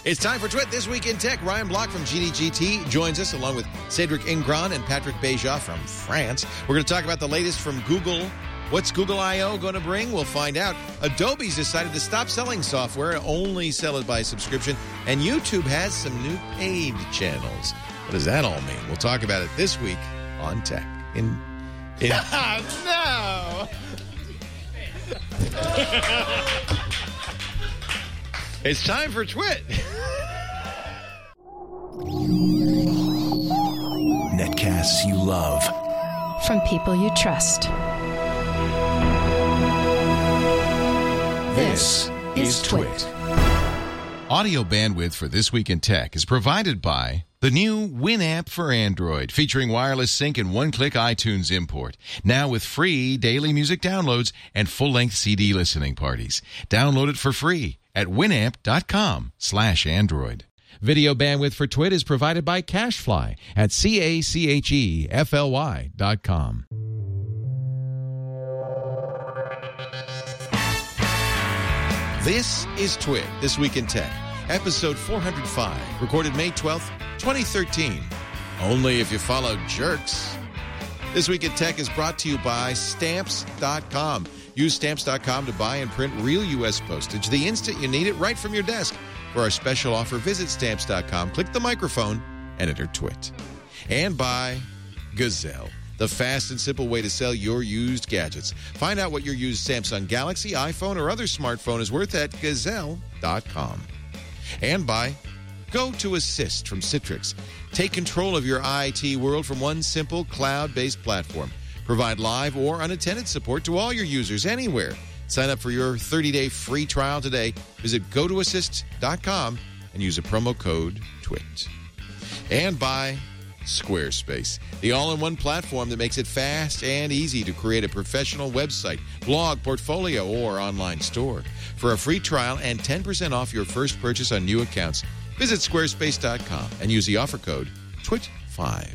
It's time for Twit This Week in Tech. Ryan Block from GDGT joins us along with Cédric Ingran and Patrick Béja from France. We're going to talk about the latest from Google. What's Google I.O. going to bring? We'll find out. Adobe's decided to stop selling software and only sell it by subscription. And YouTube has some new paid channels. What does that all mean? We'll talk about it this week on Tech. No! It's time for Twit. Netcasts you love. From people you trust. This is Twit. Audio bandwidth for This Week in Tech is provided by the new Winamp for Android, featuring wireless sync and one-click iTunes import. Now with free daily music downloads and full-length CD listening parties. Download it for free at winamp.com/Android. Video bandwidth for Twit is provided by CacheFly at CacheFly.com. This is Twit, This Week in Tech, episode 405, recorded May 12th, 2013. Only if you follow jerks. This Week in Tech is brought to you by Stamps.com. Use Stamps.com to buy and print real U.S. postage the instant you need it right from your desk. For our special offer, visit Stamps.com, click the microphone, and enter Twit. And by Gazelle, the fast and simple way to sell your used gadgets. Find out what your used Samsung Galaxy, iPhone, or other smartphone is worth at Gazelle.com. And by Go2Assist from Citrix. Take control of your IT world from one simple cloud-based platform. Provide live or unattended support to all your users anywhere. Sign up for your 30-day free trial today. Visit Go2Assist.com and use a promo code TWIT. And by Squarespace, the all-in-one platform that makes it fast and easy to create a professional website, blog, portfolio, or online store. For a free trial and 10% off your first purchase on new accounts, visit Squarespace.com and use the offer code TWIT5.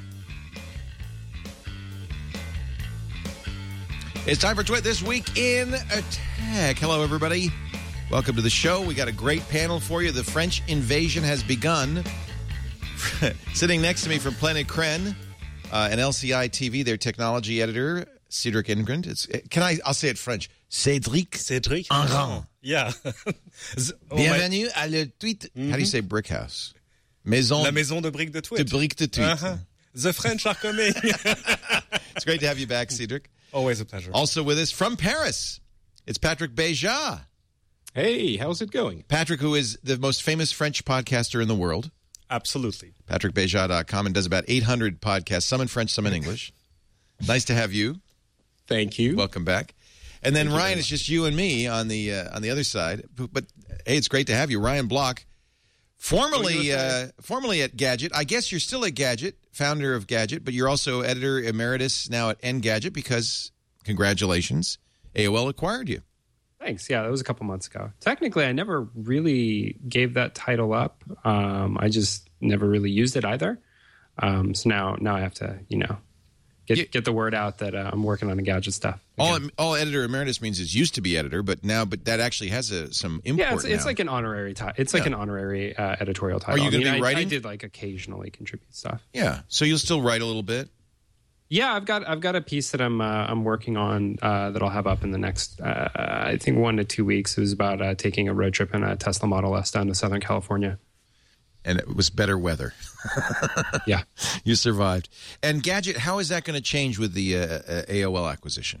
It's time for Twit This Week in Tech. Hello, everybody. Welcome to the show. We got a great panel for you. The French invasion has begun. Sitting next to me from Planet Cren and LCI TV, their technology editor, Cédric Ingran. I'll say it French. Cédric Ingran. Yeah. Bienvenue à le Tweet. How do you say brick house? La maison de briques de Twit. De briques de Tweet. The French are coming. It's great to have you back, Cédric. Always a pleasure. Also with us from Paris, it's Patrick Béja. Hey, how's it going? Patrick, who is the most famous French podcaster in the world. Absolutely. PatrickBéja.com, and does about 800 podcasts, some in French, some in English. Nice to have you. Thank you. Welcome back. And then Ryan, it's just you and me on the other side. But hey, it's great to have you, Ryan Block. Formerly at Gadget. I guess you're still at Gadget, founder of Gadget, but you're also editor emeritus now at Engadget because, congratulations, AOL acquired you. Thanks. Yeah, that was a couple months ago. Technically, I never really gave that title up. I just never really used it either. So now I have to, get the word out that I'm working on the Gadget stuff. All editor emeritus means is used to be editor, but that actually has some import. Yeah, it's like an honorary title. It's like an honorary editorial title. Are you going to be writing? I did occasionally contribute stuff. Yeah, so you'll still write a little bit. Yeah, I've got a piece that I'm working on that I'll have up in the next I think 1 to 2 weeks. It was about taking a road trip in a Tesla Model S down to Southern California. And it was better weather. Yeah. You survived. And Gadget, how is that going to change with the AOL acquisition?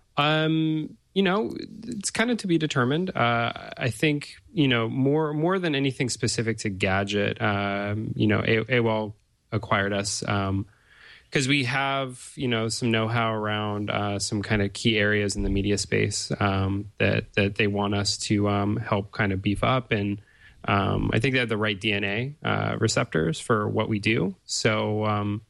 It's kind of to be determined. I think, more than anything specific to Gadget, AOL acquired us because we have, some know-how around some kind of key areas in the media space that they want us to help kind of beef up. And I think they have the right DNA receptors for what we do. So,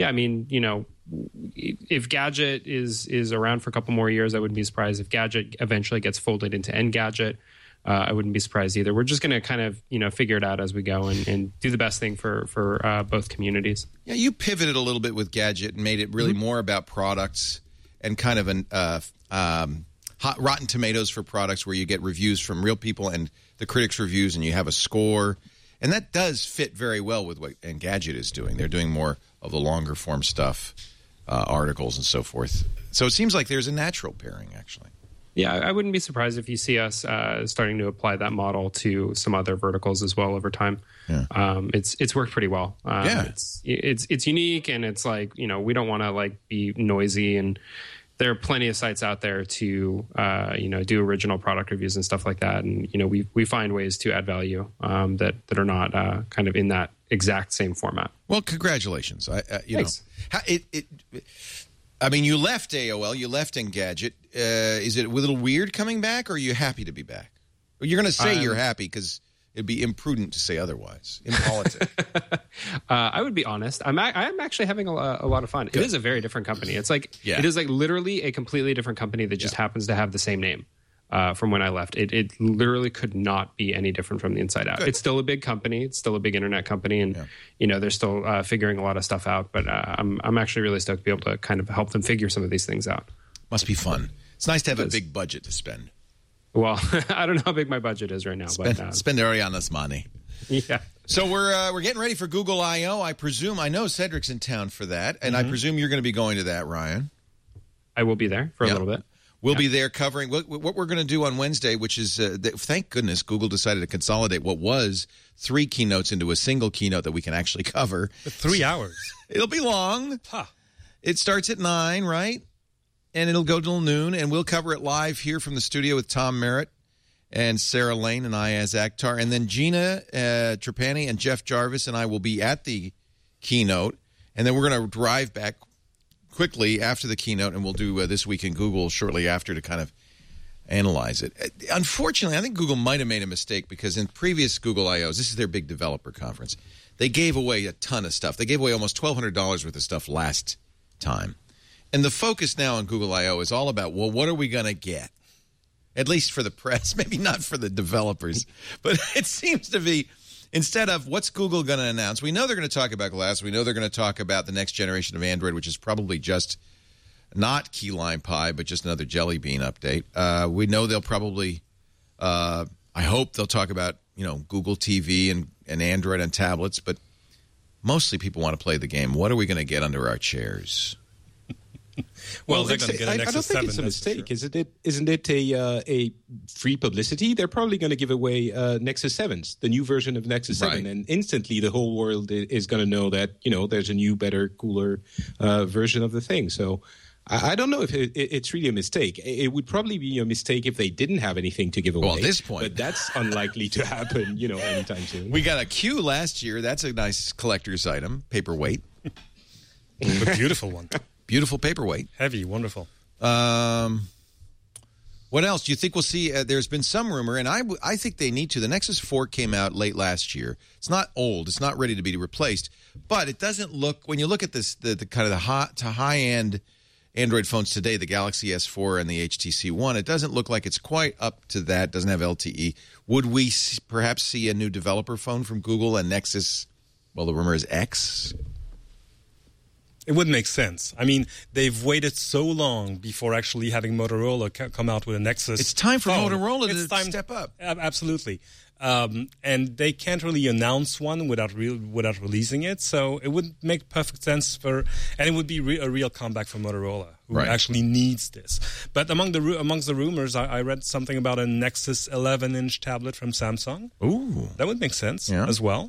if Gadget is around for a couple more years, I wouldn't be surprised. If Gadget eventually gets folded into Engadget, I wouldn't be surprised either. We're just going to kind of, figure it out as we go and do the best thing for both communities. Yeah, you pivoted a little bit with Gadget and made it really more about products and kind of an Rotten Tomatoes for products where you get reviews from real people and the critics' reviews, and you have a score. And that does fit very well with what Engadget is doing. They're doing more of the longer form stuff, articles and so forth. So it seems like there's a natural pairing, actually. Yeah, I wouldn't be surprised if you see us starting to apply that model to some other verticals as well over time. Yeah. It's worked pretty well. It's unique, and it's like, we don't want to like be noisy, and there are plenty of sites out there to do original product reviews and stuff like that. And we find ways to add value that are not kind of in that exact same format. Well, congratulations. Thanks. I mean, you left AOL, you left Engadget. Is it a little weird coming back, or are you happy to be back? Well, you're going to say you're happy because it'd be imprudent to say otherwise in politics. I would be honest. I'm actually having a lot of fun. Good. It is a very different company. It's like it is like literally a completely different company that just happens to have the same name. From when I left, it literally could not be any different from the inside out. Good. It's still a big company. It's still a big internet company, and they're still figuring a lot of stuff out. But I'm actually really stoked to be able to kind of help them figure some of these things out. Must be fun. It's nice to have a big budget to spend. Well, I don't know how big my budget is right now. Spend Ariana's money. Yeah. So we're getting ready for Google I/O. I know Cedric's in town for that, and I presume you're going to be going to that, Ryan. I will be there for a little bit. We'll be there covering what we're going to do on Wednesday, which is, thank goodness, Google decided to consolidate what was 3 keynotes into a single keynote that we can actually cover. For 3 hours. It'll be long. Huh. It starts at 9, right? And it'll go till noon, and we'll cover it live here from the studio with Tom Merritt and Sarah Lane and Ayaz Akhtar. And then Gina Trapani and Jeff Jarvis and I will be at the keynote, and then we're going to drive back quickly after the keynote, and we'll do This Week in Google shortly after to kind of analyze it. Unfortunately, I think Google might have made a mistake because in previous Google I/Os, this is their big developer conference, they gave away a ton of stuff. They gave away almost $1,200 worth of stuff last time. And the focus now on Google I/O is all about, well, what are we going to get? At least for the press, maybe not for the developers. But it seems to be, instead of what's Google going to announce, we know they're going to talk about Glass. We know they're going to talk about the next generation of Android, which is probably just not Key Lime Pie, but just another Jelly Bean update. We know they'll probably, I hope they'll talk about, Google TV and Android and tablets, but mostly people want to play the game. What are we going to get under our chairs? Well, they're going to get a Nexus 7. I don't think it's a mistake. Sure. Isn't it a free publicity? They're probably going to give away Nexus 7s, the new version of Nexus 7, and instantly the whole world is going to know that there's a new, better, cooler version of the thing. So I don't know if it's really a mistake. It would probably be a mistake if they didn't have anything to give away. Well, at this point, but that's unlikely to happen, anytime soon. We got a Q last year. That's a nice collector's item, paperweight. A beautiful one. Beautiful paperweight. Heavy, wonderful. What else? Do you think we'll see? There's been some rumor, and I think they need to. The Nexus 4 came out late last year. It's not old. It's not ready to be replaced. But it doesn't look, when you look at this, the kind of the high-end Android phones today, the Galaxy S4 and the HTC One, it doesn't look like it's quite up to that. It doesn't have LTE. Would we perhaps see a new developer phone from Google and Nexus? Well, the rumor is X. It wouldn't make sense. I mean, they've waited so long before actually having Motorola come out with a Nexus. It's time for phone. Motorola to step up. Absolutely. And they can't really announce one without releasing it. So it would make perfect sense and it would be a real comeback for Motorola, who actually needs this. But amongst the rumors, I read something about a Nexus 11-inch tablet from Samsung. Ooh. That would make sense as well.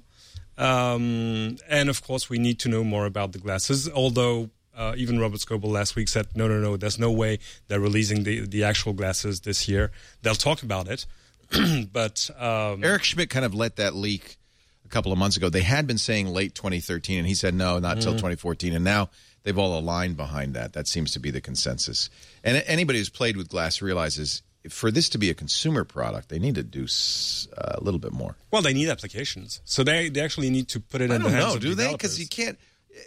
And of course, we need to know more about the glasses. Although even Robert Scoble last week said, no, there's no way they're releasing the actual glasses this year. They'll talk about it, but Eric Schmidt kind of let that leak a couple of months ago. They had been saying late 2013, and he said no, not until 2014. And now they've all aligned behind that. That seems to be the consensus. And anybody who's played with glass realizes, for this to be a consumer product, they need to do a little bit more. Well, they need applications. So they actually need to put it in the hands of developers. Do they? Because you can't...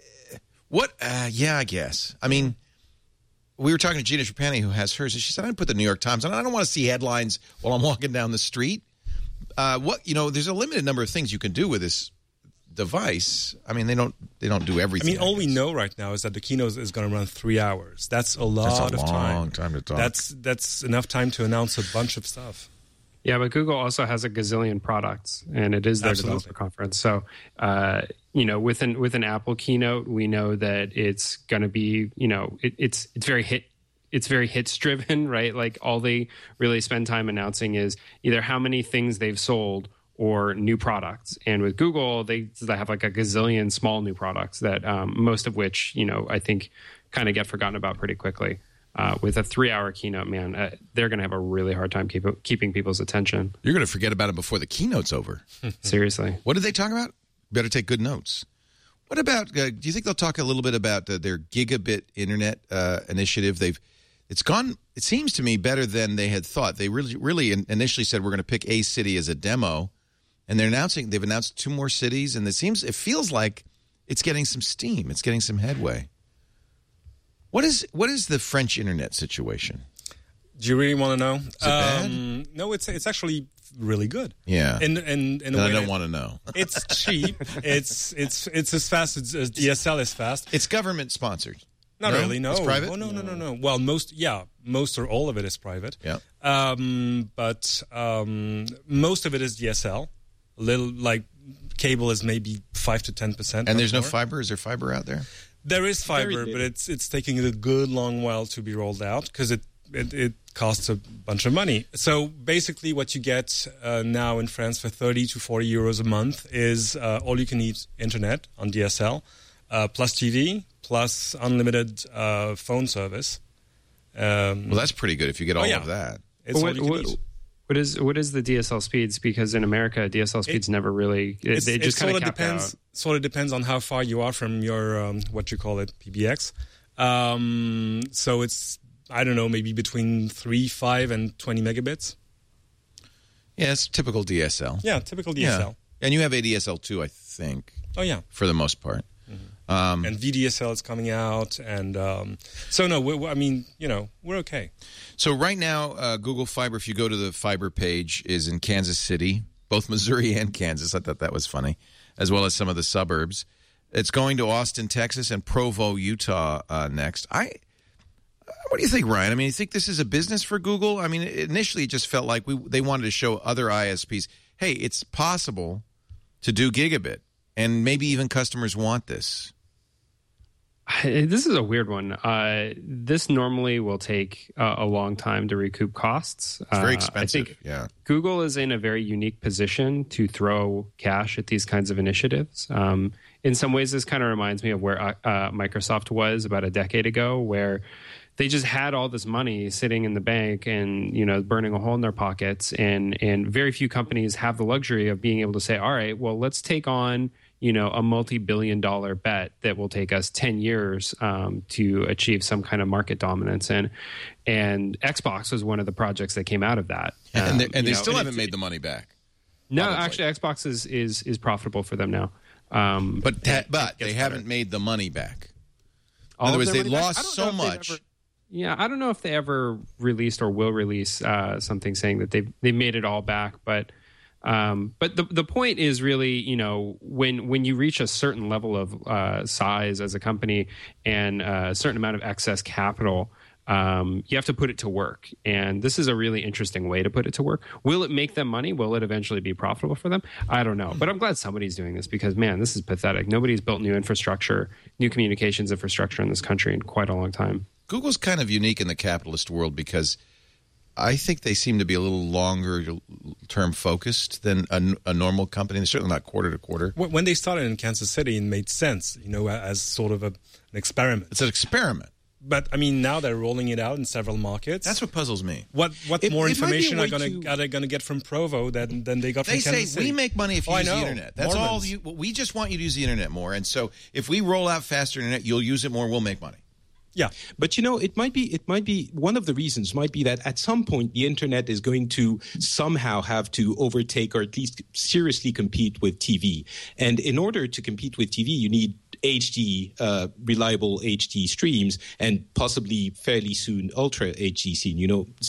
I guess. I mean, we were talking to Gina Trapani, who has hers, and she said, I put the New York Times on. I don't want to see headlines while I'm walking down the street. There's a limited number of things you can do with this device, I mean, they don't do everything. I mean, all we know right now is that the keynote is going to run 3 hours. That's a lot of time. That's a long time to talk. That's enough time to announce a bunch of stuff. Yeah, but Google also has a gazillion products, and it is their developer conference. So, with an Apple keynote, we know that it's going to be, it's very hits driven, right? Like all they really spend time announcing is either how many things they've sold or new products. And with Google, they have like a gazillion small new products that most of which, I think kind of get forgotten about pretty quickly. With a 3-hour keynote, man, they're going to have a really hard time keeping people's attention. You're going to forget about it before the keynote's over. Seriously. What did they talk about? Better take good notes. What about, do you think they'll talk a little bit about their gigabit internet initiative? It seems to me better than they had thought. They really initially said we're going to pick a city as a demo. And they've announced 2 more cities, and it feels like it's getting some steam. It's getting some headway. What is the French internet situation? Do you really want to know? Is it bad? No, it's actually really good. Yeah. In a way I don't want to know. It's cheap. It's as fast as DSL is fast. It's government sponsored. Not really. No. It's private. Oh no. Well, most or all of it is private. Yeah. But most of it is DSL. A little like cable is maybe 5 to 10%. And there's no fiber. Is there fiber out there? There is fiber, but it's taking a good long while to be rolled out because it costs a bunch of money. So basically, what you get now in France for 30 to 40 euros a month is all-you-can-eat internet on DSL, plus TV, plus unlimited phone service. Well, that's pretty good if you get all of that. It's all you can eat. What is the DSL speeds? Because in America, DSL speeds never really. They just kind of depends. Sort of depends on how far you are from your what you call it PBX. So it's maybe between 3, 5, and 20 megabits. Yeah, it's typical DSL. Yeah, typical DSL. Yeah. And you have ADSL too, I think. Oh yeah, for the most part. Mm-hmm. And VDSL is coming out, and we're okay. So right now, Google Fiber, if you go to the fiber page, is in Kansas City, both Missouri and Kansas. I thought that was funny, as well as some of the suburbs. It's going to Austin, Texas, and Provo, Utah next. What do you think, Ryan? I mean, you think this is a business for Google? I mean, initially it just felt like they wanted to show other ISPs, hey, it's possible to do gigabit, and maybe even customers want this. This is a weird one. This normally will take a long time to recoup costs. It's very expensive. I think Google is in a very unique position to throw cash at these kinds of initiatives. In some ways, this kind of reminds me of where Microsoft was about a decade ago, where they just had all this money sitting in the bank and, burning a hole in their pockets. And very few companies have the luxury of being able to say, all right, well, let's take on a multi-billion-dollar bet that will take us 10 years to achieve some kind of market dominance. And Xbox was one of the projects that came out of that. And they still haven't made the money back. No, actually, Xbox is profitable for them now. But they haven't made the money back. In other words, they lost so much. I don't know if they ever released or will release something saying that they made it all back, but the point is really, when you reach a certain level of size as a company and a certain amount of excess capital, you have to put it to work. And this is a really interesting way to put it to work. Will it make them money? Will it eventually be profitable for them? I don't know. But I'm glad somebody's doing this because, man, this is pathetic. Nobody's built new communications infrastructure in this country in quite a long time. Google's kind of unique in the capitalist world because I think they seem to be a little longer term focused than a normal company. They're certainly not quarter to quarter. When they started in Kansas City, it made sense, as sort of an experiment. It's an experiment. But I mean, now they're rolling it out in several markets. That's what puzzles me. What more information are they going to get from Provo than they got from Kansas City? They say we make money if you use the internet. That's all. We just want you to use the internet more. And so if we roll out faster internet, you'll use it more. We'll make money. Yeah, but it might be one of the reasons might be that at some point the internet is going to somehow have to overtake or at least seriously compete with TV. And in order to compete with TV, you need HD, reliable HD streams, and possibly fairly soon Ultra HD scene.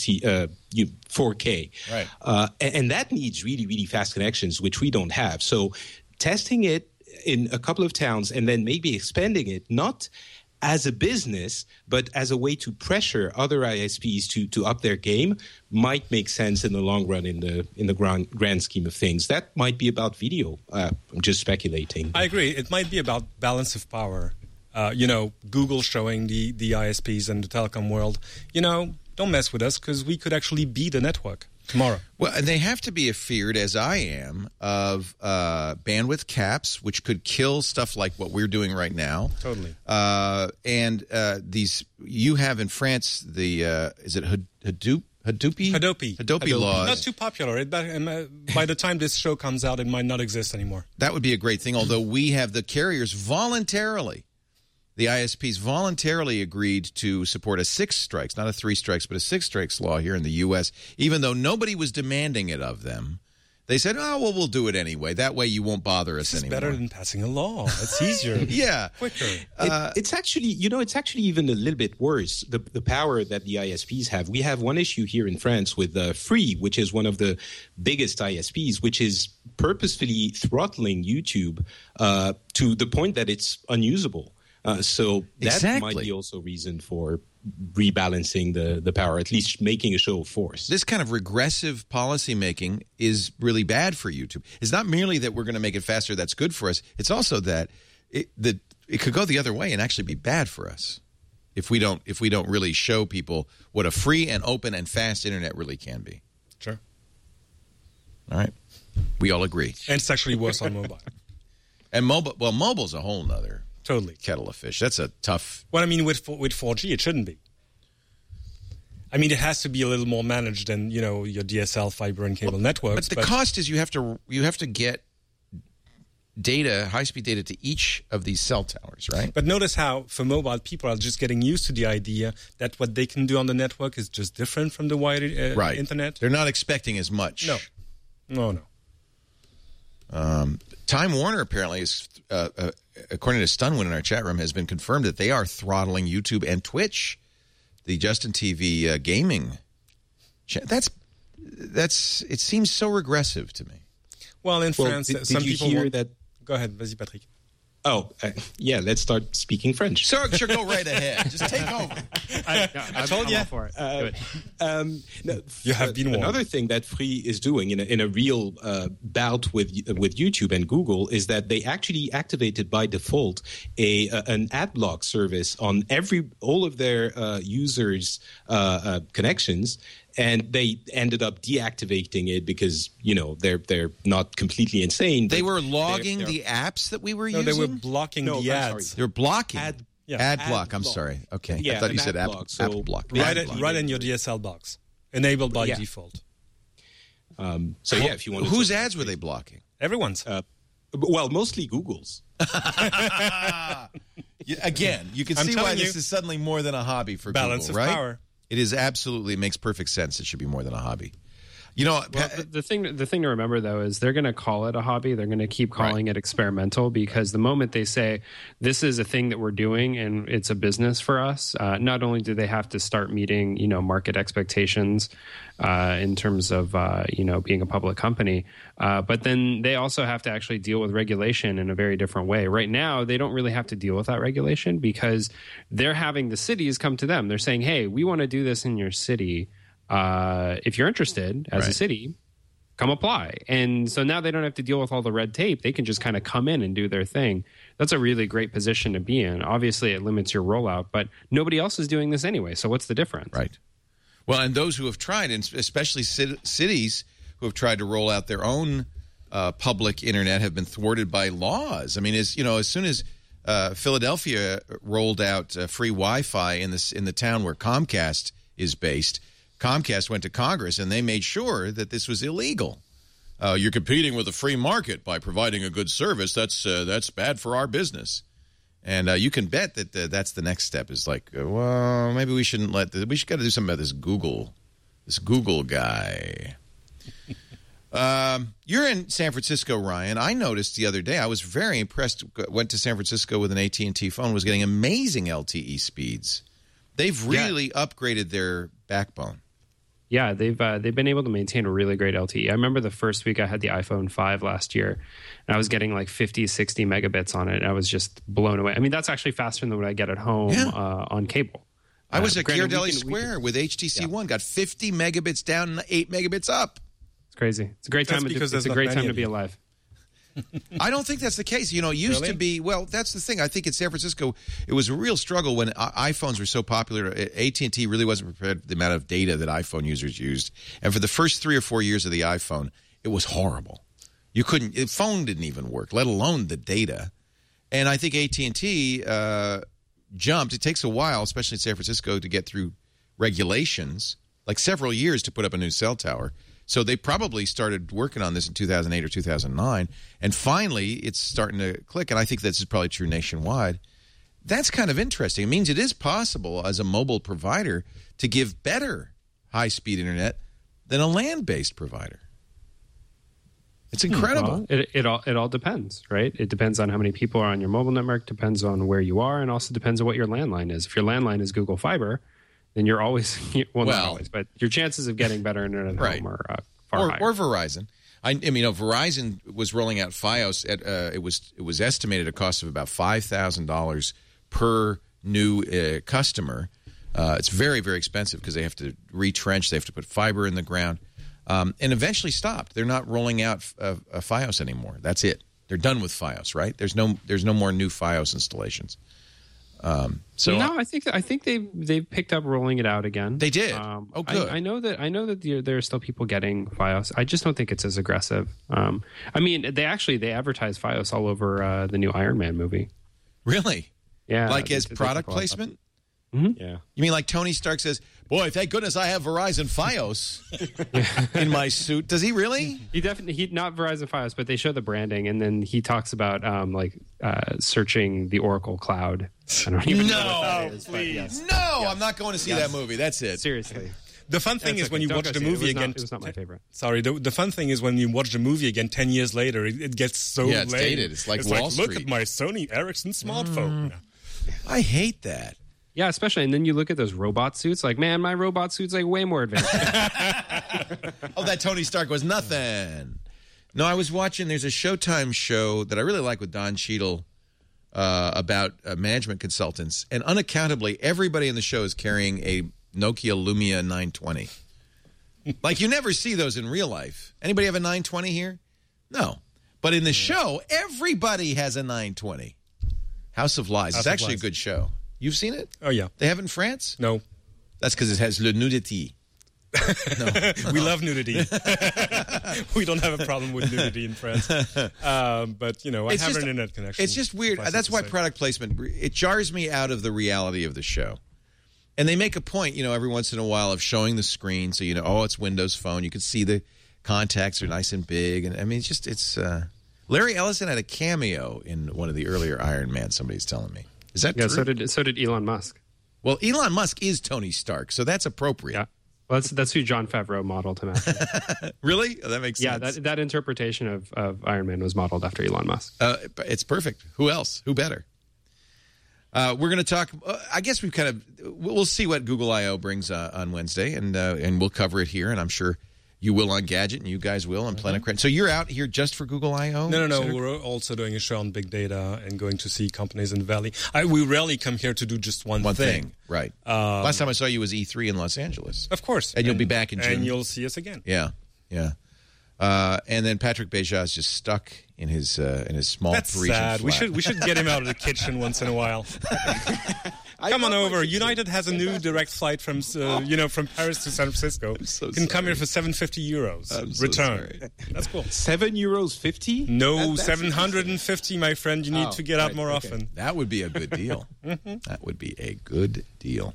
4K. Right. And that needs really, really fast connections, which we don't have. So testing it in a couple of towns and then maybe expanding it, not as a business, but as a way to pressure other ISPs to up their game, might make sense in the long run in the grand scheme of things. That might be about video. I'm just speculating. I agree. It might be about balance of power. Google showing the ISPs and the telecom world, don't mess with us because we could actually be the network tomorrow. Well, and they have to be afeared, as I am, of bandwidth caps, which could kill stuff like what we're doing right now. Totally. And these, you have in France the, is it Hadopi laws. Not too popular. By the time this show comes out, it might not exist anymore. That would be a great thing, although we have the carriers voluntarily, the ISPs voluntarily agreed to support a 6 strikes, not a 3 strikes, but a 6 strikes law here in the U.S., even though nobody was demanding it of them. They said, we'll do it anyway. That way you won't bother us anymore. It's better than passing a law. It's easier. Yeah. Quicker. It's actually even a little bit worse, the power that the ISPs have. We have one issue here in France with Free, which is one of the biggest ISPs, which is purposefully throttling YouTube to the point that it's unusable. So that might be also reason for rebalancing the power, at least making a show of force. This kind of regressive policy making is really bad for YouTube. It's not merely that we're going to make it faster that's good for us. It's also that it could go the other way and actually be bad for us if we don't really show people what a free and open and fast internet really can be. Sure. All right. We all agree. And it's actually worse on mobile. And mobile's a whole nother kettle of fish. That's a tough... Well, I mean, with 4G, it shouldn't be. I mean, it has to be a little more managed than, your DSL, fiber, and cable networks. But the cost is you have to get data, high-speed data, to each of these cell towers, right? But notice how, for mobile, people are just getting used to the idea that what they can do on the network is just different from the wired internet. They're not expecting as much. No. Time Warner apparently is, according to Stunwin in our chat room, has been confirmed that they are throttling YouTube and Twitch, the Justin TV gaming. It seems so regressive to me. Well, in France, some people hear that. Go ahead, vas-y, Patrick. Oh, let's start speaking French. Sure, go right ahead. Just take over. I told you. I'm all for it. You have been warned. Another thing that Free is doing in a real bout with YouTube and Google is that they actually activated by default an ad block service on all of their users' connections. And they ended up deactivating it because, they're not completely insane. They were logging the apps that we were using? No, they were blocking the ads. They were blocking? Ad block. I'm block. sorry. Okay. Yeah, I thought you said ad block. Apple block. Right in your DSL box. Enabled by default. If you want to... Whose ads were they blocking? Everyone's. Mostly Google's. Again, you can see why this is suddenly more than a hobby for balance Google, of right? power. It is absolutely, makes perfect sense. It should be more than a hobby. The thing to remember, though, is they're going to call it a hobby. They're going to keep calling it experimental because the moment they say this is a thing that we're doing and it's a business for us, not only do they have to start meeting, market expectations in terms of, being a public company, but then they also have to actually deal with regulation in a very different way. Right now, they don't really have to deal with that regulation because they're having the cities come to them. They're saying, hey, we want to do this in your city. If you're interested as a city, come apply. And so now they don't have to deal with all the red tape. They can just kind of come in and do their thing. That's a really great position to be in. Obviously, it limits your rollout, but nobody else is doing this anyway. So what's the difference? Right. Well, and those who have tried, and especially cities who have tried to roll out their own public internet have been thwarted by laws. I mean, as soon as Philadelphia rolled out free Wi-Fi in the town where Comcast is based, Comcast went to Congress and they made sure that this was illegal. You're competing with the free market by providing a good service. That's bad for our business. And you can bet that that's the next step. Is like, well, maybe we shouldn't we should got to do something about this Google guy. You're in San Francisco, Ryan. I noticed the other day. I was very impressed. Went to San Francisco with an AT&T phone. Was getting amazing LTE speeds. They've really upgraded their backbone. Yeah, they've been able to maintain a really great LTE. I remember the first week I had the iPhone 5 last year, and I was getting like 50, 60 megabits on it, and I was just blown away. I mean, that's actually faster than what I get at home on cable. I was at Ghirardelli Square with HTC One, got 50 megabits down and 8 megabits up. It's crazy. It's a great time. It's a great time to be alive. I don't think that's the case. You know, it used to be, well, that's the thing. I think in San Francisco, it was a real struggle when iPhones were so popular. AT&T really wasn't prepared for the amount of data that iPhone users used. And for the first 3 or 4 years of the iPhone, it was horrible. You couldn't, the phone didn't even work, let alone the data. And I think AT&T jumped. It takes a while, especially in San Francisco, to get through regulations, like several years to put up a new cell tower. So they probably started working on this in 2008 or 2009, and finally it's starting to click, and I think this is probably true nationwide. That's kind of interesting. It means it is possible as a mobile provider to give better high-speed internet than a land-based provider. It's incredible. Well, it all depends, right? It depends on how many people are on your mobile network, depends on where you are, and also depends on what your landline is. If your landline is Google Fiber, then you're always, well, not always, but your chances of getting better internet at home are far higher. Or Verizon. I mean, you know, Verizon was rolling out Fios at it was estimated a cost of about $5,000 per new customer. It's very, very expensive because they have to retrench, they have to put fiber in the ground, and eventually stopped. They're not rolling out Fios anymore. That's it. They're done with Fios, right? There's no more new Fios installations. I think they've picked up rolling it out again. They did. Good. I know that there are still people getting Fios. I just don't think it's as aggressive. I mean, they advertise Fios all over the new Iron Man movie. Really? Yeah. Like as product placement? Mm-hmm. Yeah. You mean like Tony Stark says, "Boy, thank goodness I have Verizon Fios in my suit." Does he really? He not Verizon Fios, but they show the branding, and then he talks about searching the Oracle Cloud. I don't even know what that is, please. Yes. No, I'm not going to see that movie. That's it. Seriously. The fun thing is when you watch the movie again. It was not my favorite. Sorry. The fun thing is when you watch the movie again 10 years later, it gets so lame. It's dated. It's like Wall Street. Look at my Sony Ericsson smartphone. I hate that. Yeah, especially, and then you look at those robot suits. Like, man, my robot suit's like way more advanced. Oh, that Tony Stark was nothing. No, I was watching. There's a Showtime show that I really like with Don Cheadle about management consultants, and unaccountably, everybody in the show is carrying a Nokia Lumia 920. Like, you never see those in real life. Anybody have a 920 here? No. But in the show, everybody has a 920. House of Lies. It's actually a good show. You've seen it? Oh, yeah. They have it in France? No. That's because it has le nudity. No. We love nudity. We don't have a problem with nudity in France. But, you know, I have an internet connection. It's just weird. That's why product placement, it jars me out of the reality of the show. And they make a point, you know, every once in a while of showing the screen so you know, oh, it's Windows Phone. You can see the contacts are nice and big. And I mean, it's Larry Ellison had a cameo in one of the earlier Iron Man, somebody's telling me. Is that true? So did Elon Musk. Well, Elon Musk is Tony Stark, so that's appropriate. Yeah. Well, that's who Jon Favreau modeled him after. Really? Oh, that makes sense. Yeah, that interpretation of Iron Man was modeled after Elon Musk. It's perfect. Who else? Who better? We're going to talk. I guess we'll see what Google I/O brings on Wednesday, and we'll cover it here. And I'm sure you will on Gadget, and you guys will on Planet Crunch. So you're out here just for Google I/O? No. We're also doing a show on big data and going to see companies in the Valley. We rarely come here to do just one thing. Right. Last time I saw you was E3 in Los Angeles. Of course. And you'll be back in June. And you'll see us again. Yeah. And then Patrick Beja is just stuck in his small Parisian sad. flat. We should get him out of the kitchen once in a while. Come on over. United has a new direct flight from Paris to San Francisco. You can come here for €750 return. That's cool. €7.50? No, 750, my friend. You need to get out more often. That would be a good deal. That would be a good deal.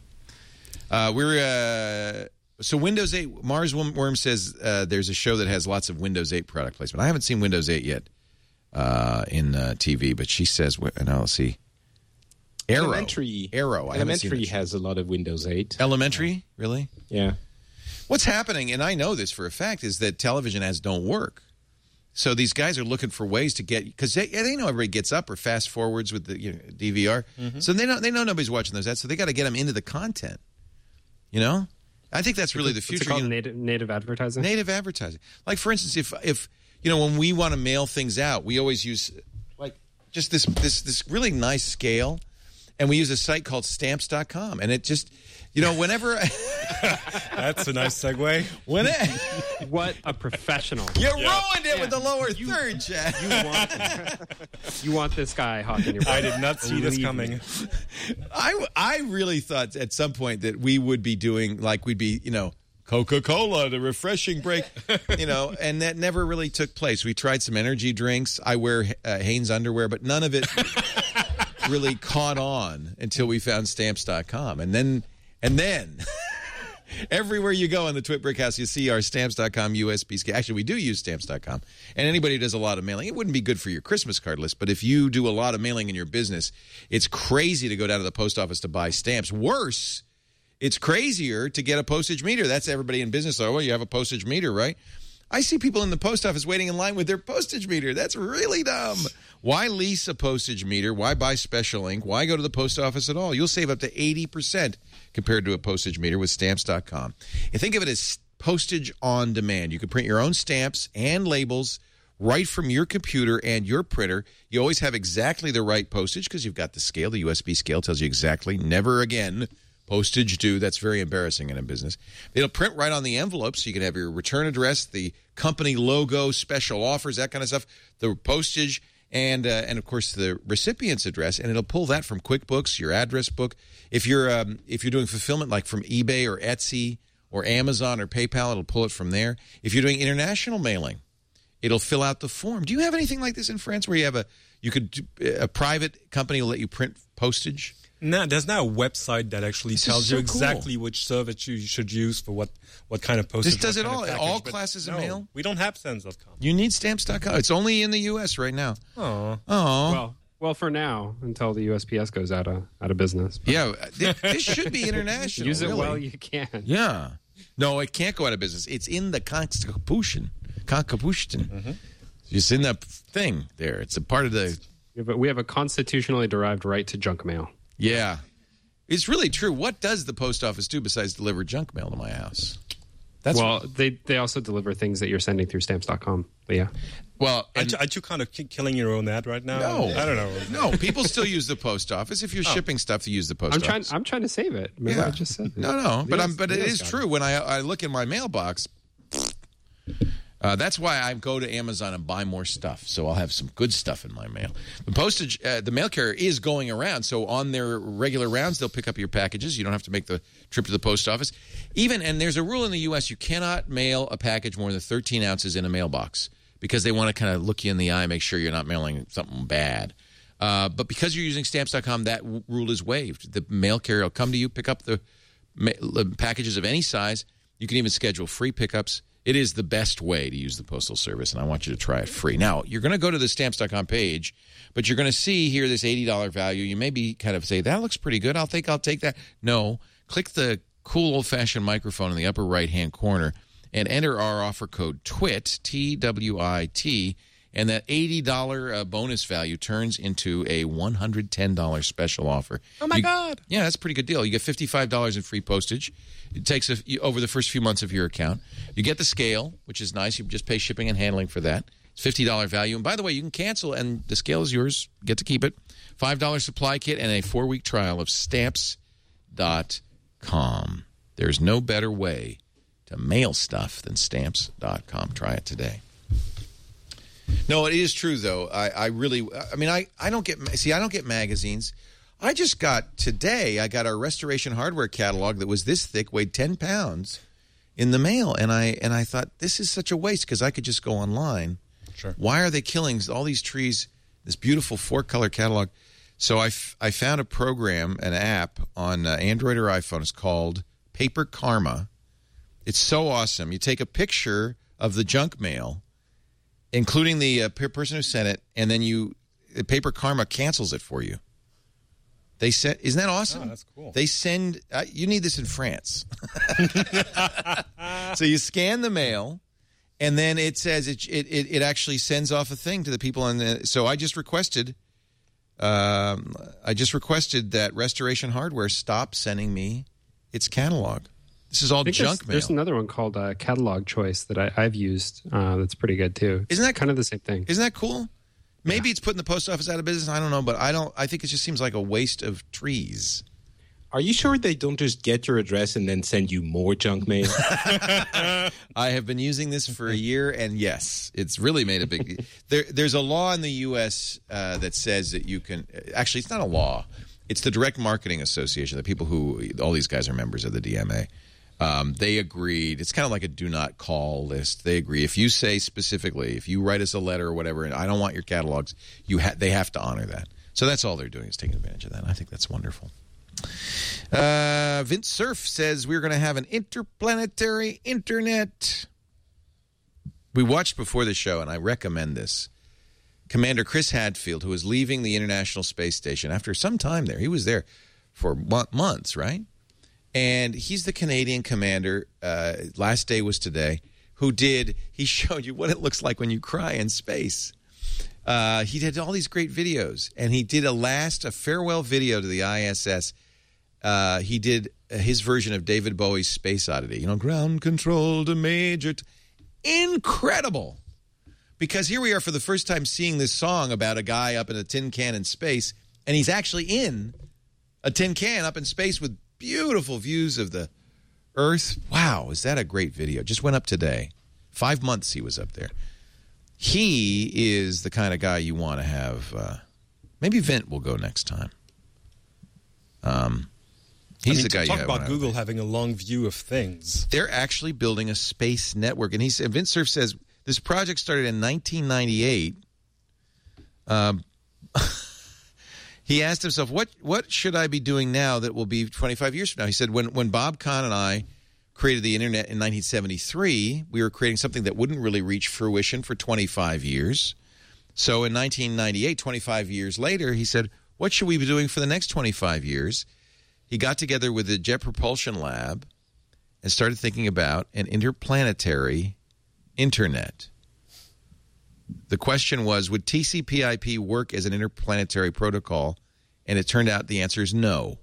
So Windows 8, Mars Worm says there's a show that has lots of Windows 8 product placement. I haven't seen Windows 8 yet in TV, but she says, now let's see. Elementary has a lot of Windows 8. Elementary? Really? Yeah. What's happening, and I know this for a fact, is that television ads don't work. So these guys are looking for ways to get, because they know everybody gets up or fast forwards with the DVR. Mm-hmm. So they know nobody's watching those ads, so they got to get them into the content. You know? I think that's really the future. What's it called? Native advertising? Native advertising. Like, for instance, if when we want to mail things out, we always use like just this really nice scale, and we use a site called Stamps.com, and it just whenever that's a nice segue. What a professional! You ruined it with the lower third, Chad. You want this guy hawking your. I did not see this coming. I really thought at some point that we would be doing like we'd be Coca-Cola, the refreshing break, and that never really took place. We tried some energy drinks. I wear Hanes underwear, but none of it really caught on until we found Stamps.com. And then everywhere you go in the Twit Brick House, you see our Stamps.com USB scale. Actually, we do use Stamps.com. And anybody who does a lot of mailing, it wouldn't be good for your Christmas card list, but if you do a lot of mailing in your business, it's crazy to go down to the post office to buy stamps. Worse, it's crazier to get a postage meter. That's everybody in business. Oh, well, you have a postage meter, right? I see people in the post office waiting in line with their postage meter. That's really dumb. Why lease a postage meter? Why buy special ink? Why go to the post office at all? You'll save up to 80% compared to a postage meter with Stamps.com. And think of it as postage on demand. You can print your own stamps and labels right from your computer and your printer. You always have exactly the right postage because you've got the scale. The USB scale tells you exactly, never again postage due. That's very embarrassing in a business. It'll print right on the envelope, so you can have your return address, the company logo, special offers, that kind of stuff, the postage, and of course the recipient's address, and it'll pull that from QuickBooks, your address book. If you're doing fulfillment like from eBay or Etsy or Amazon or PayPal, it'll pull it from there. If you're doing international mailing, it'll fill out the form. Do you have anything like this in France where you have a private company will let you print postage? No, there's now a website that actually tells you exactly which service you should use for what kind of postage. This does it all. All classes of mail? We don't have Stamps.com. You need Stamps.com. It's only in the U.S. right now. Oh. Well, for now, until the USPS goes out of business. But. Yeah, this should be international. Use it really. while you can. Yeah. No, it can't go out of business. It's in the Constitution. Mm-hmm. It's in that thing there. It's a part of the... We have a constitutionally derived right to junk mail. Yeah. It's really true. What does the post office do besides deliver junk mail to my house? They also deliver things that you're sending through Stamps.com. But yeah. Well, aren't you kind of killing your own ad right now? No. I don't know. No, people still use the post office. If you're shipping stuff, you use the post office. I'm trying to save it. Remember I just said it. No. But it is true. When I look in my mailbox... that's why I go to Amazon and buy more stuff, so I'll have some good stuff in my mail. The postage, the mail carrier is going around, so on their regular rounds, they'll pick up your packages. You don't have to make the trip to the post office. And there's a rule in the U.S., you cannot mail a package more than 13 ounces in a mailbox because they want to kind of look you in the eye, make sure you're not mailing something bad. But because you're using Stamps.com, that rule is waived. The mail carrier will come to you, pick up the packages of any size. You can even schedule free pickups. It is the best way to use the Postal Service, and I want you to try it free. Now, you're going to go to the Stamps.com page, but you're going to see here this $80 value. You may be kind of say, that looks pretty good. I'll take that. No. Click the cool old-fashioned microphone in the upper right-hand corner and enter our offer code TWIT, T-W-I-T, and that $80 bonus value turns into a $110 special offer. Oh, my God. Yeah, that's a pretty good deal. You get $55 in free postage. It takes over the first few months of your account. You get the scale, which is nice. You just pay shipping and handling for that. It's $50 value. And by the way, you can cancel, and the scale is yours. You get to keep it. $5 supply kit and a 4-week trial of Stamps.com. There's no better way to mail stuff than Stamps.com. Try it today. No, it is true, though. I don't get magazines. I got our Restoration Hardware catalog that was this thick, weighed 10 pounds in the mail. And I thought, this is such a waste because I could just go online. Sure. Why are they killing all these trees, this beautiful 4-color catalog? So I found a program, an app on Android or iPhone. It's called Paper Karma. It's so awesome. You take a picture of the junk mail, including the person who sent it, and then Paper Karma cancels it for you. Isn't that awesome? Oh, that's cool. They send, you need this in France. So you scan the mail, and then it says it actually sends off a thing to the people. So I just requested that Restoration Hardware stop sending me its catalog. This is all junk mail. There's another one called Catalog Choice that I've used that's pretty good, too. Isn't that kind of the same thing? Isn't that cool? Maybe it's putting the post office out of business. I don't know, but I think it just seems like a waste of trees. Are you sure they don't just get your address and then send you more junk mail? I have been using this for a year, and yes, it's really made a big... There's a law in the U.S. That says that you can... Actually, it's not a law. It's the Direct Marketing Association, the people who... All these guys are members of the DMA. They agreed. It's kind of like a do not call list. They agree. If you say specifically, if you write us a letter or whatever, and I don't want your catalogs, they have to honor that. So that's all they're doing is taking advantage of that. I think that's wonderful. Vince Cerf says we're going to have an interplanetary internet. We watched before the show, and I recommend this. Commander Chris Hadfield, who is leaving the International Space Station after some time there. He was there for months, right? And he's the Canadian commander, last day was today, he showed you what it looks like when you cry in space. He did all these great videos, and he did a farewell video to the ISS. He did his version of David Bowie's Space Oddity. Ground control to Major. Incredible. Because here we are for the first time seeing this song about a guy up in a tin can in space, and he's actually in a tin can up in space with beautiful views of the Earth. Wow, is that a great video? Just went up today. 5 months he was up there. He is the kind of guy you want to have. Maybe Vint will go next time. He's the guy. Talk about Google having a long view of things. They're actually building a space network, and Vint Cerf says this project started in 1998. He asked himself, "What should I be doing now that will be 25 years from now?" He said, "When Bob Kahn and I created the internet in 1973, we were creating something that wouldn't really reach fruition for 25 years. So in 1998, 25 years later, he said, what should we be doing for the next 25 years? He got together with the Jet Propulsion Lab and started thinking about an interplanetary internet. The question was, would TCP/IP work as an interplanetary protocol? And it turned out the answer is no.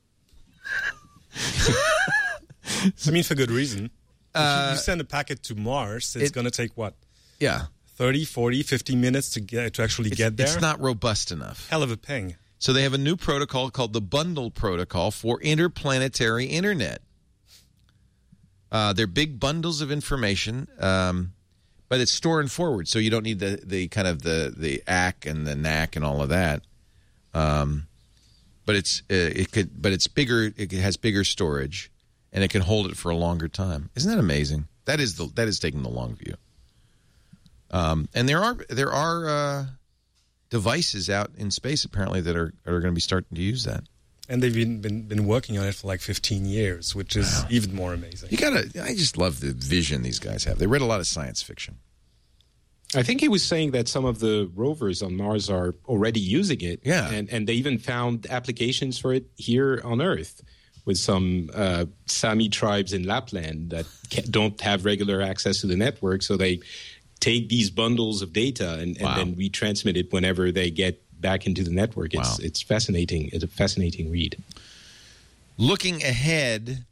For good reason. If you send a packet to Mars, it's going to take what? Yeah. 30, 40, 50 minutes to actually get there? It's not robust enough. Hell of a ping. So they have a new protocol called the Bundle Protocol for interplanetary internet. They're big bundles of information, but it's store and forward, so you don't need the kind of the ACK and the NAC and all of that. But it's bigger. It has bigger storage, and it can hold it for a longer time. Isn't that amazing? That is taking the long view. And there are devices out in space apparently that are going to be starting to use that. And they've been working on it for like 15 years, which is even more amazing. I just love the vision these guys have. They read a lot of science fiction. I think he was saying that some of the rovers on Mars are already using it. Yeah. And they even found applications for it here on Earth with some Sami tribes in Lapland that don't have regular access to the network. So they take these bundles of data and then retransmit it whenever they get back into the network. It's fascinating. It's a fascinating read. Looking ahead,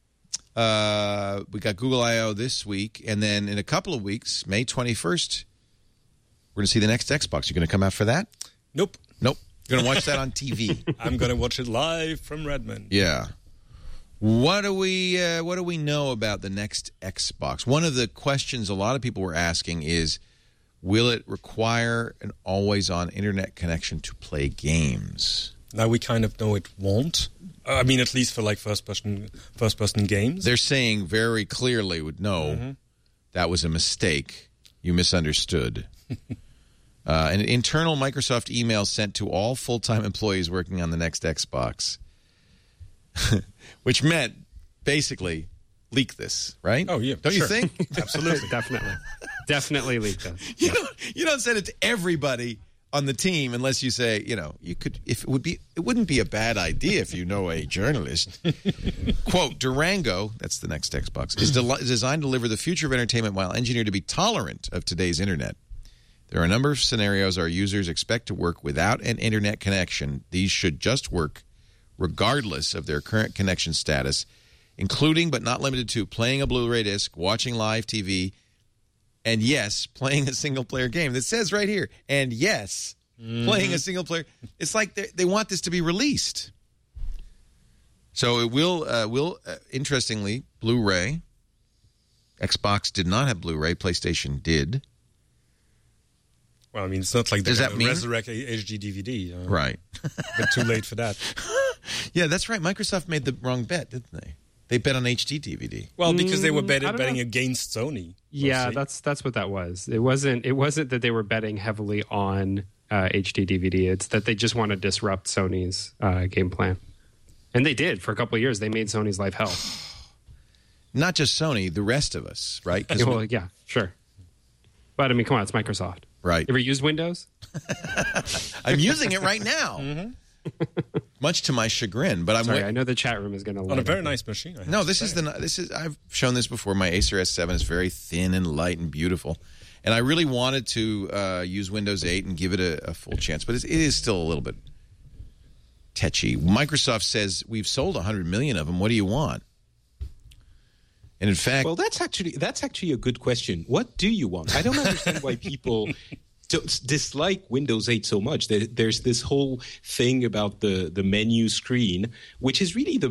we got Google I/O this week, and then in a couple of weeks, May 21st, we're going to see the next Xbox. You going to come out for that? Nope. You're going to watch that on TV. I'm going to watch it live from Redmond. Yeah. What do we know about the next Xbox? One of the questions a lot of people were asking is, will it require an always-on internet connection to play games? Now we kind of know it won't. At least for like first-person games. They're saying very clearly, that was a mistake. You misunderstood. An internal Microsoft email sent to all full-time employees working on the next Xbox, which meant basically leak this, right? Oh, yeah. Don't you think? Absolutely. Definitely leak this. You don't send it to everybody on the team unless you say, you could. If it wouldn't be a bad idea if you know a journalist. Quote, Durango, that's the next Xbox, is designed to deliver the future of entertainment while engineered to be tolerant of today's internet. There are a number of scenarios our users expect to work without an internet connection. These should just work regardless of their current connection status. including but not limited to playing a Blu-ray disc, watching live TV, and yes, playing a single-player game. That says right here, and yes, playing a single-player. It's like they want this to be released. So it will interestingly, Blu-ray. Xbox did not have Blu-ray. PlayStation did. Well, I mean, it's not like they're going to resurrect HD DVD. Right. But too late for that. Yeah, that's right. Microsoft made the wrong bet, didn't they? They bet on HD DVD. Well, because they were betting against Sony. Yeah, that's what that was. It wasn't that they were betting heavily on HD DVD. It's that they just want to disrupt Sony's game plan. And they did. For a couple of years, they made Sony's life hell. Not just Sony, the rest of us, right? Well, yeah, sure. But, I mean, come on, it's Microsoft. Right. You ever used Windows? I'm using it right now. Much to my chagrin, but Sorry, I know the chat room is going to on a very nice machine. This is I've shown this before. My Acer S7 is very thin and light and beautiful, and I really wanted to use Windows 8 and give it a full chance, but it is still a little bit tetchy. Microsoft says we've sold 100 million of them. What do you want? And in fact, well, that's actually a good question. What do you want? I don't understand why people dislike Windows 8 so much. There's this whole thing about the menu screen, which is really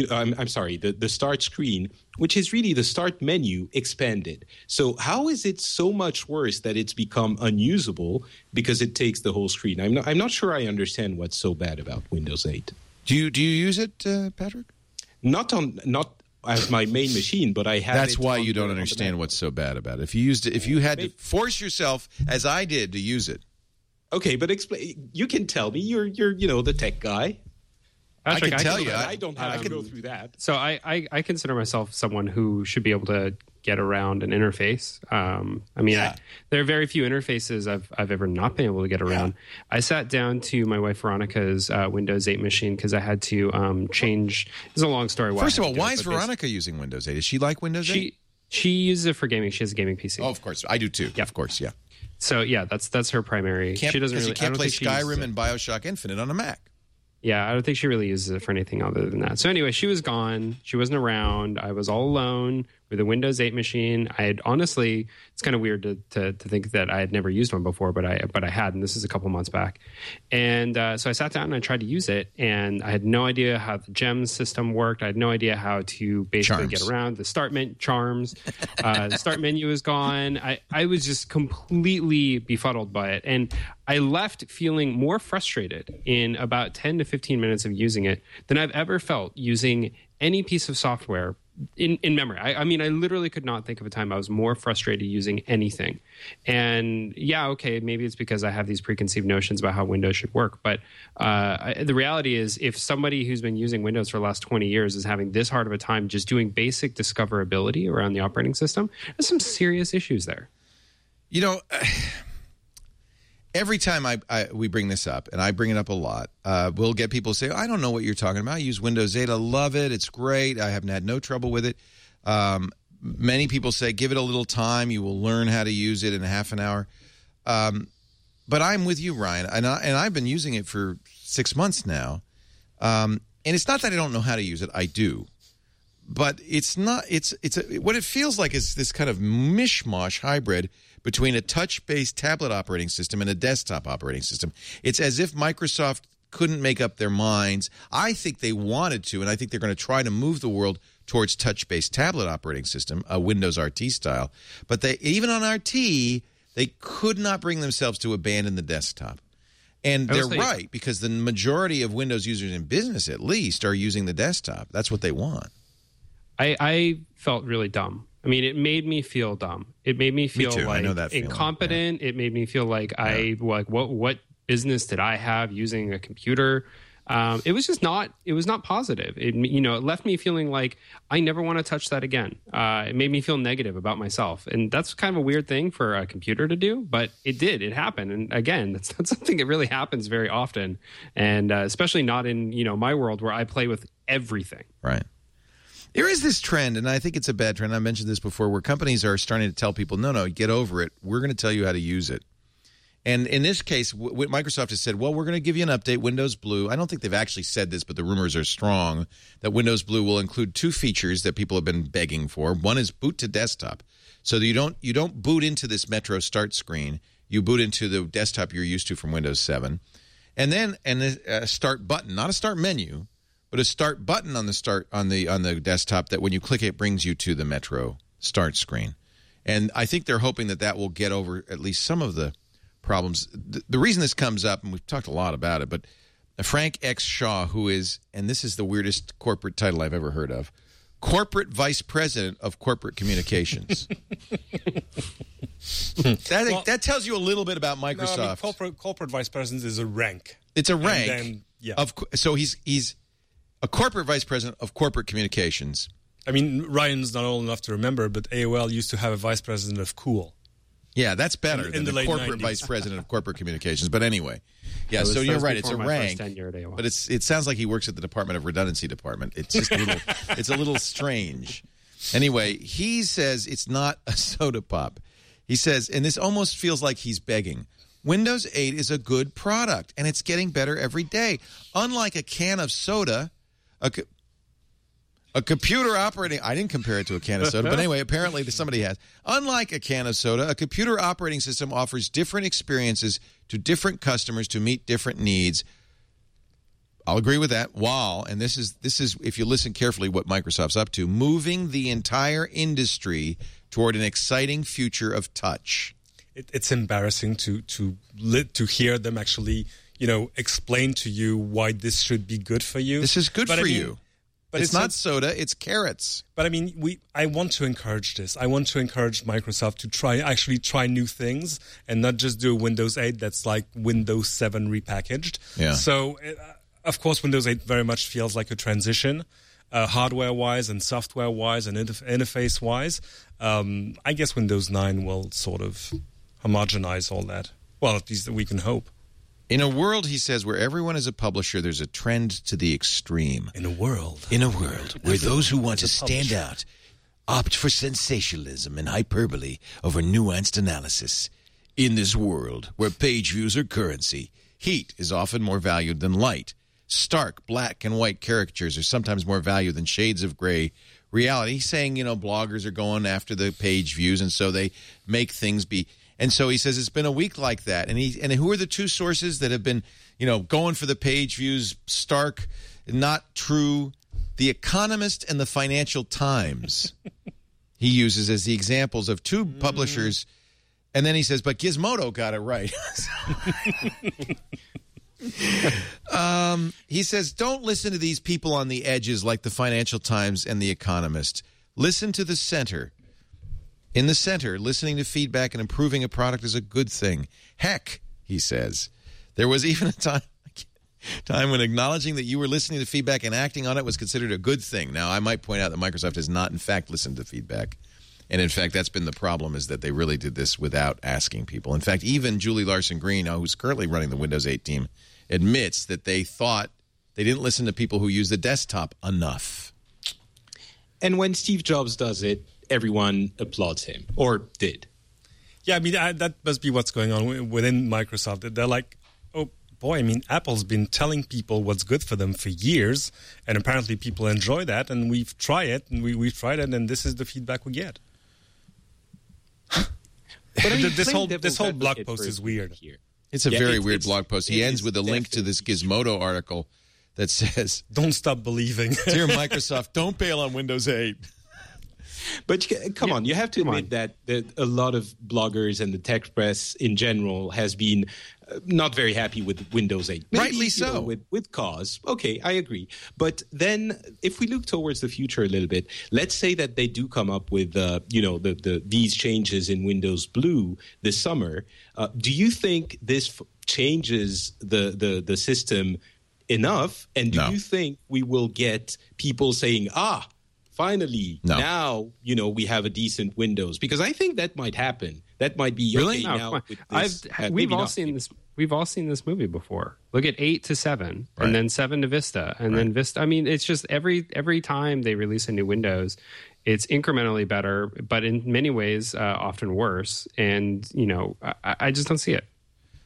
the start screen, which is really the start menu expanded. So how is it so much worse that it's become unusable because it takes the whole screen? I'm not sure I understand what's so bad about Windows 8. Do you use it, Patrick? Not as my main machine, but I have. That's why you don't understand what's so bad about it. If you used it, if you had to force yourself, as I did, to use it. Okay, but explain. You can tell me. You're the tech guy. Patrick, I can tell you. I don't have to go through that. So I consider myself someone who should be able to get around an interface. There are very few interfaces I've ever not been able to get around. Yeah. I sat down to my wife Veronica's Windows 8 machine because I had to change. It's a long story. First of all, why is Veronica using Windows 8? Does she like Windows 8? She uses it for gaming. She has a gaming PC. Oh, of course, I do too. Yeah, of course, yeah. So yeah, that's her primary. She doesn't really. You can't play Skyrim and BioShock Infinite on a Mac. Yeah, I don't think she really uses it for anything other than that. So anyway, she was gone. She wasn't around. I was all alone with a Windows 8 machine. I had honestly, it's kind of weird to think that I had never used one before, but I had, and this is a couple months back. And so I sat down and I tried to use it, and I had no idea how the GEMS system worked. I had no idea how to basically get around the start menu. The start menu is gone. I was just completely befuddled by it, and I left feeling more frustrated in about 10 to 15 minutes of using it than I've ever felt using any piece of software in memory. I mean, I literally could not think of a time I was more frustrated using anything. And yeah, okay, maybe it's because I have these preconceived notions about how Windows should work. But the reality is, if somebody who's been using Windows for the last 20 years is having this hard of a time just doing basic discoverability around the operating system, there's some serious issues there. You know, every time we bring this up, and I bring it up a lot, we'll get people say, I don't know what you're talking about. I use Windows 8. I love it. It's great. I haven't had no trouble with it. Many people say, give it a little time. You will learn how to use it in a half an hour. But I'm with you, Ryan, and I've been using it for 6 months now. And it's not that I don't know how to use it. I do. But it's not. What it feels like is this kind of mishmash hybrid between a touch-based tablet operating system and a desktop operating system. It's as if Microsoft couldn't make up their minds. I think they wanted to, and I think they're going to try to move the world towards touch-based tablet operating system, a Windows RT style. But even on RT, they could not bring themselves to abandon the desktop. And they're right, because the majority of Windows users in business, at least, are using the desktop. That's what they want. I felt really dumb. I mean, it made me feel dumb. It made me feel like incompetent. Yeah. It made me feel like what business did I have using a computer? It was just not. It was not positive. It left me feeling like I never want to touch that again. It made me feel negative about myself, and that's kind of a weird thing for a computer to do. But it did. It happened, and again, that's not something that really happens very often, and especially not in my world where I play with everything. Right. There is this trend, and I think it's a bad trend. I mentioned this before, where companies are starting to tell people, no, get over it. We're going to tell you how to use it. And in this case, Microsoft has said, well, we're going to give you an update, Windows Blue. I don't think they've actually said this, but the rumors are strong that Windows Blue will include 2 features that people have been begging for. One is boot to desktop. So that you don't boot into this Metro start screen. You boot into the desktop you're used to from Windows 7. And then a start button, not a start menu, but a start button on the desktop that when you click it brings you to the Metro start screen. And I think they're hoping that will get over at least some of the problems. The reason this comes up, and we've talked a lot about it, but Frank X. Shaw, who is, and this is the weirdest corporate title I've ever heard of, Corporate Vice President of Corporate Communications. That tells you a little bit about Microsoft. No, I mean, corporate Vice President is a rank. It's a rank. And then, so he's a Corporate Vice President of Corporate Communications. I mean, Ryan's not old enough to remember, but AOL used to have a Vice President of Cool. Yeah, that's better than the Corporate 90s. Vice President of Corporate Communications. But anyway, yeah, so you're right. It's a rank, but it sounds like he works at the Department of Redundancy Department. It's just a little strange. Anyway, he says it's not a soda pop. He says, and this almost feels like he's begging, Windows 8 is a good product, and it's getting better every day. Unlike a can of soda, a computer operating... I didn't compare it to a can of soda, but anyway, apparently somebody has. Unlike a can of soda, a computer operating system offers different experiences to different customers to meet different needs. I'll agree with that. While, and this is if you listen carefully what Microsoft's up to, moving the entire industry toward an exciting future of touch. It's embarrassing to hear them actually, explain to you why this should be good for you. This is good for you. But it's not soda, it's carrots. But I mean, I want to encourage this. I want to encourage Microsoft to try new things and not just do a Windows 8 that's like Windows 7 repackaged. Yeah. So, of course, Windows 8 very much feels like a transition, hardware-wise and software-wise and interface-wise. I guess Windows 9 will sort of homogenize all that. Well, at least we can hope. In a world, he says, where everyone is a publisher, there's a trend to the extreme. In a world where those who want to stand out opt for sensationalism and hyperbole over nuanced analysis. In this world where page views are currency, heat is often more valued than light. Stark black and white caricatures are sometimes more valued than shades of gray reality. He's saying, bloggers are going after the page views, and so they make things be... And so he says it's been a week like that. And who are the 2 sources that have been, going for the page views? Stark, not true. The Economist and the Financial Times he uses as the examples of 2 publishers. And then he says, but Gizmodo got it right. He says, don't listen to these people on the edges like the Financial Times and the Economist. Listen to the center. In the center, listening to feedback and improving a product is a good thing. Heck, he says, there was even a time when acknowledging that you were listening to feedback and acting on it was considered a good thing. Now, I might point out that Microsoft has not, in fact, listened to feedback. And, in fact, that's been the problem, is that they really did this without asking people. In fact, even Julie Larson-Green, who's currently running the Windows 8 team, admits that they thought they didn't listen to people who use the desktop enough. And when Steve Jobs does it, everyone applauds him, or did. Yeah, I mean, that must be what's going on within Microsoft. They're like, oh, boy, I mean, Apple's been telling people what's good for them for years, and apparently people enjoy that, and we've tried it, and and this is the feedback we get. This whole blog post is weird. Here. It's a very weird blog post. He ends with a link to this Gizmodo article that says, don't stop believing. Dear Microsoft, don't bail on Windows 8. But come on, you have to admit that a lot of bloggers and the tech press in general has been not very happy with Windows 8. Maybe, rightly so. With cause. Okay, I agree. But then if we look towards the future a little bit, let's say that they do come up with, these changes in Windows Blue this summer. Do you think this changes the system enough? And do you think we will get people saying, finally, now, we have a decent Windows? Because I think that might happen. That might be really. Now with this, we've all seen this. We've all seen this movie before. Look at 8 to 7, and then 7 to Vista, and then Vista. I mean, it's just every time they release a new Windows, it's incrementally better, but in many ways, often worse. And I just don't see it.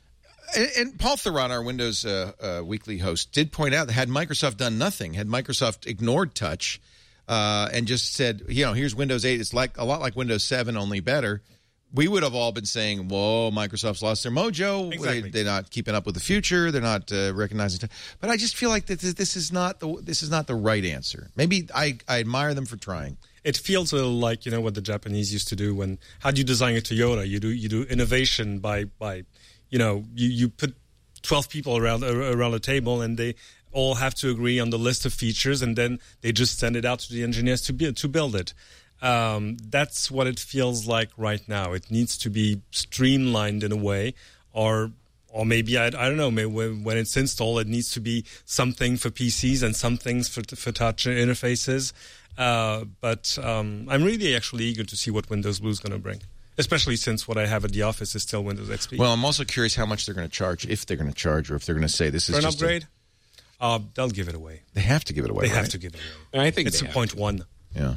And Paul Theron, our Windows weekly host, did point out that had Microsoft done nothing, had Microsoft ignored Touch and just said, here's Windows 8, it's like a lot like Windows 7, only better, we would have all been saying, whoa, Microsoft's lost their mojo. Exactly. They're not keeping up with the future. They're not recognizing. But I just feel like this is not the right answer. Maybe I admire them for trying. It feels a little like what the Japanese used to do when how do you design a Toyota? You do innovation by you put 12 people around a table and they all have to agree on the list of features and then they just send it out to the engineers to build it. That's what it feels like right now. It needs to be streamlined in a way, or maybe I don't know. Maybe when it's installed, it needs to be something for PCs and some things for touch interfaces. But I'm really actually eager to see what Windows Blue is going to bring, especially since what I have at the office is still Windows XP. Well, I'm also curious how much they're going to charge, if they're going to charge, or if they're going to say this is for an just upgrade. They'll give it away. They have to give it away. They have to give it away. I think it's a 0.1. Yeah.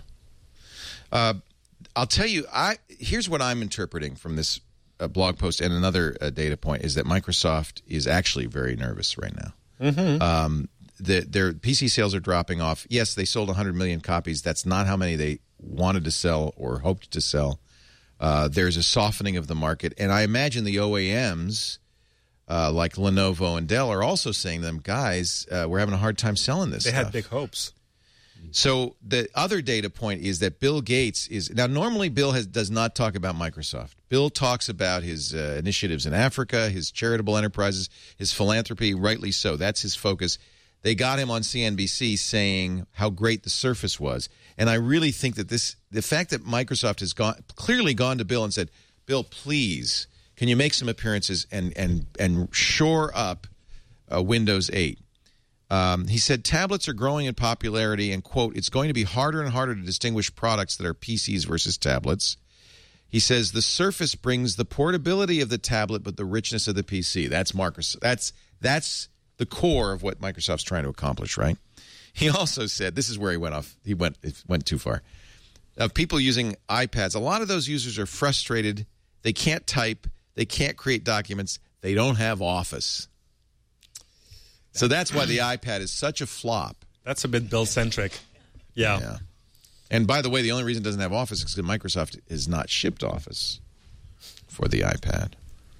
I'll tell you, here's what I'm interpreting from this blog post, and another data point is that Microsoft is actually very nervous right now. Mm-hmm. Their PC sales are dropping off. Yes, they sold 100 million copies. That's not how many they wanted to sell or hoped to sell. There's a softening of the market, and I imagine the OEMs like Lenovo and Dell are also saying to them, guys, we're having a hard time selling this They stuff. had big hopes. So the other data point is that Bill Gates is now normally Bill does not talk about Microsoft. Bill talks about his initiatives in Africa, his charitable enterprises, his philanthropy. Rightly so. That's his focus. They got him on CNBC saying how great the Surface was, and I really think that the fact that Microsoft has clearly gone to Bill and said, Bill, please, can you make some appearances and shore up Windows 8? He said tablets are growing in popularity and, quote, it's going to be harder and harder to distinguish products that are PCs versus tablets. He says the Surface brings the portability of the tablet but the richness of the PC. That's Microsoft. That's the core of what Microsoft's trying to accomplish, right? He also said, this is where he went off. It went too far. Of people using iPads, a lot of those users are frustrated. They can't type. They can't create documents. They don't have Office. So that's why the iPad is such a flop. That's a bit Bill-centric. Yeah. And by the way, the only reason it doesn't have Office is because Microsoft has not shipped Office for the iPad.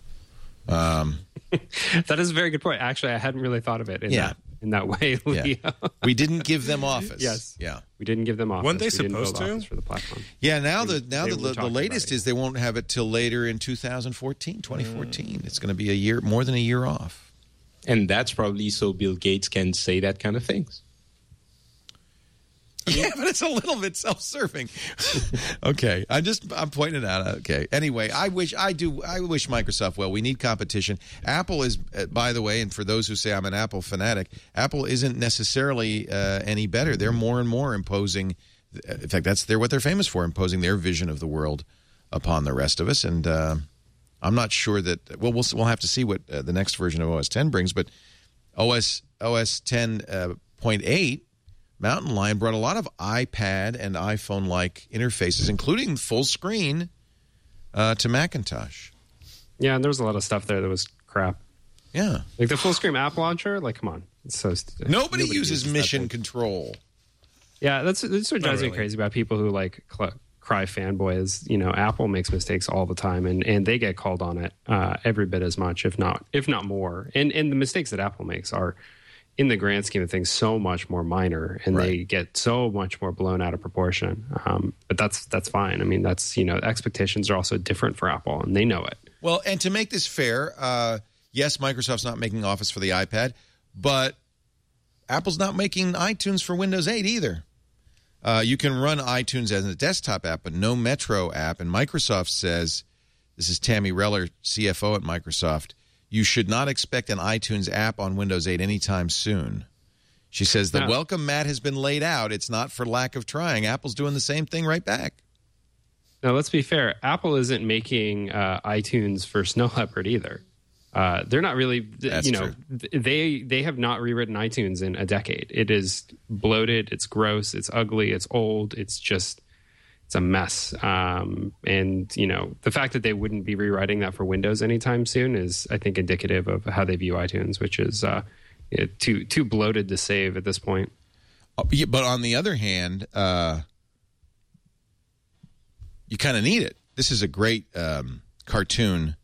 That is a very good point. Actually, I hadn't really thought of it in that way, Leo. Yeah. We didn't give them Office. Yes. Yeah. We didn't give them Office. Weren't they We didn't build supposed to? Office for the platform. Yeah, now They the latest is they won't have it till later in 2014. It's going to be more than a year off. And that's probably so Bill Gates can say that kind of things. Yeah, but it's a little bit self-serving. Okay, I'm pointing it out. Okay. Anyway, I wish Microsoft well. We need competition. Apple is, by the way, and for those who say I'm an Apple fanatic, Apple isn't necessarily any better. They're more and more imposing. In fact, they're what they're famous for, imposing their vision of the world upon the rest of us. And I'm not sure that. Well, we'll have to see what the next version of OS 10 brings. But OS 10.8. Mountain Lion brought a lot of iPad and iPhone-like interfaces, including full screen, to Macintosh. Yeah, and there was a lot of stuff there that was crap. Yeah. Like the full screen app launcher, like, come on. It's so Nobody uses Mission Control. Yeah, that's what drives me crazy about people who like cry fanboys. Apple makes mistakes all the time, and they get called on it every bit as much, if not more. And the mistakes that Apple makes are, in the grand scheme of things, so much more minor, and they get so much more blown out of proportion. But that's fine. I mean, expectations are also different for Apple, and they know it. Well, and to make this fair, yes, Microsoft's not making Office for the iPad, but Apple's not making iTunes for Windows 8 either. You can run iTunes as a desktop app, but no Metro app. And Microsoft says, this is Tammy Reller, CFO at Microsoft, you should not expect an iTunes app on Windows 8 anytime soon. She says the welcome mat has been laid out. It's not for lack of trying. Apple's doing the same thing right back. Now, let's be fair. Apple isn't making iTunes for Snow Leopard either. They're not really, true. They have not rewritten iTunes in a decade. It is bloated. It's gross. It's ugly. It's old. It's just, it's a mess. And, the fact that they wouldn't be rewriting that for Windows anytime soon is, I think, indicative of how they view iTunes, which is too bloated to save at this point. Yeah, but on the other hand, you kind of need it. This is a great cartoon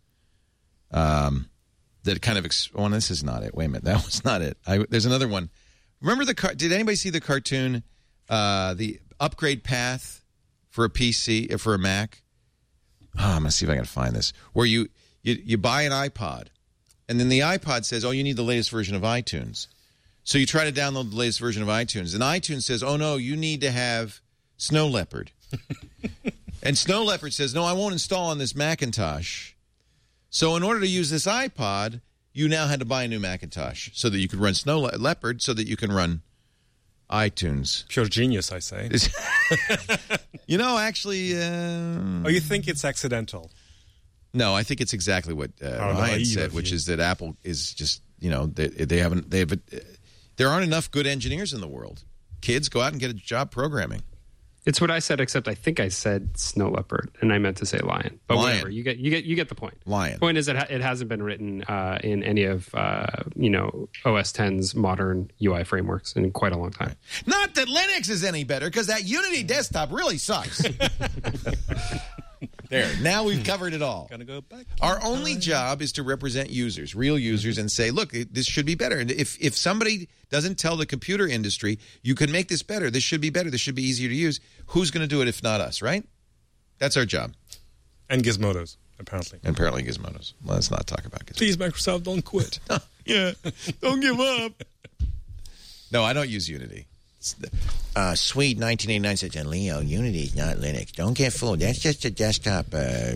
that kind of... this is not it. Wait a minute. That was not it. There's another one. Remember did anybody see the cartoon, the upgrade path for a PC, for a Mac? Oh, I'm going to see if I can find this. Where you buy an iPod, and then the iPod says, oh, you need the latest version of iTunes. So you try to download the latest version of iTunes, and iTunes says, oh, no, you need to have Snow Leopard. And Snow Leopard says, no, I won't install on this Macintosh. So in order to use this iPod, you now had to buy a new Macintosh so that you could run Snow Leopard so that you can run iTunes. Pure genius, I say. Actually... oh, you think it's accidental? No, I think it's exactly what Ryan said, which is that Apple is just, there aren't enough good engineers in the world. Kids, go out and get a job programming. It's what I said, except I think I said Snow Leopard, and I meant to say lion. But whatever, you get the point. Lion. The point is that it hasn't been written in any of OS X's modern UI frameworks in quite a long time. Not that Linux is any better, because that Unity desktop really sucks. There. Now we've covered it all. Gonna go back. Our only job is to represent users, real users, and say, look, this should be better. And if somebody doesn't tell the computer industry, you can make this better, this should be better, this should be easier to use, who's going to do it if not us, right? That's our job. And Gizmodos, apparently. And apparently Gizmodos. Let's not talk about Gizmodos. Please, Microsoft, don't quit. Yeah, don't give up. No, I don't use Unity. Sweet 1989 says, Leo, Unity is not Linux. Don't get fooled. That's just a desktop,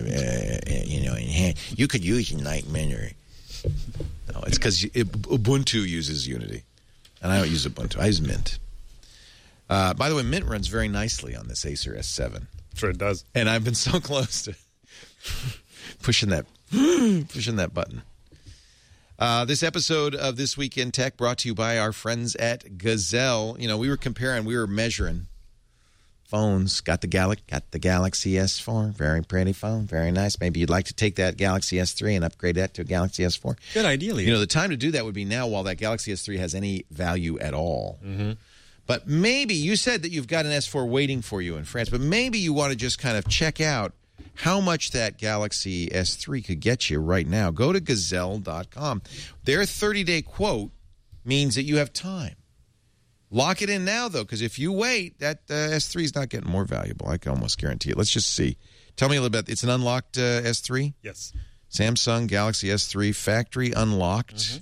you could use Enlightenment or... No, it's because Ubuntu uses Unity. And I don't use Ubuntu. I use Mint. By the way, Mint runs very nicely on this Acer S7. Sure it does. And I've been so close to pushing that button. This episode of This Week in Tech brought to you by our friends at Gazelle. We were measuring phones. Got the Galaxy S4. Very pretty phone. Very nice. Maybe you'd like to take that Galaxy S3 and upgrade that to a Galaxy S4. Good idea, Leo. The time to do that would be now while that Galaxy S3 has any value at all. Mm-hmm. But maybe, you said that you've got an S4 waiting for you in France, but maybe you want to just kind of check out how much that Galaxy S3 could get you right now. Go to Gazelle.com. Their 30-day quote means that you have time. Lock it in now, though, because if you wait, that S3 is not getting more valuable. I can almost guarantee it. Let's just see. Tell me a little bit. It's an unlocked S3? Yes. Samsung Galaxy S3, factory unlocked.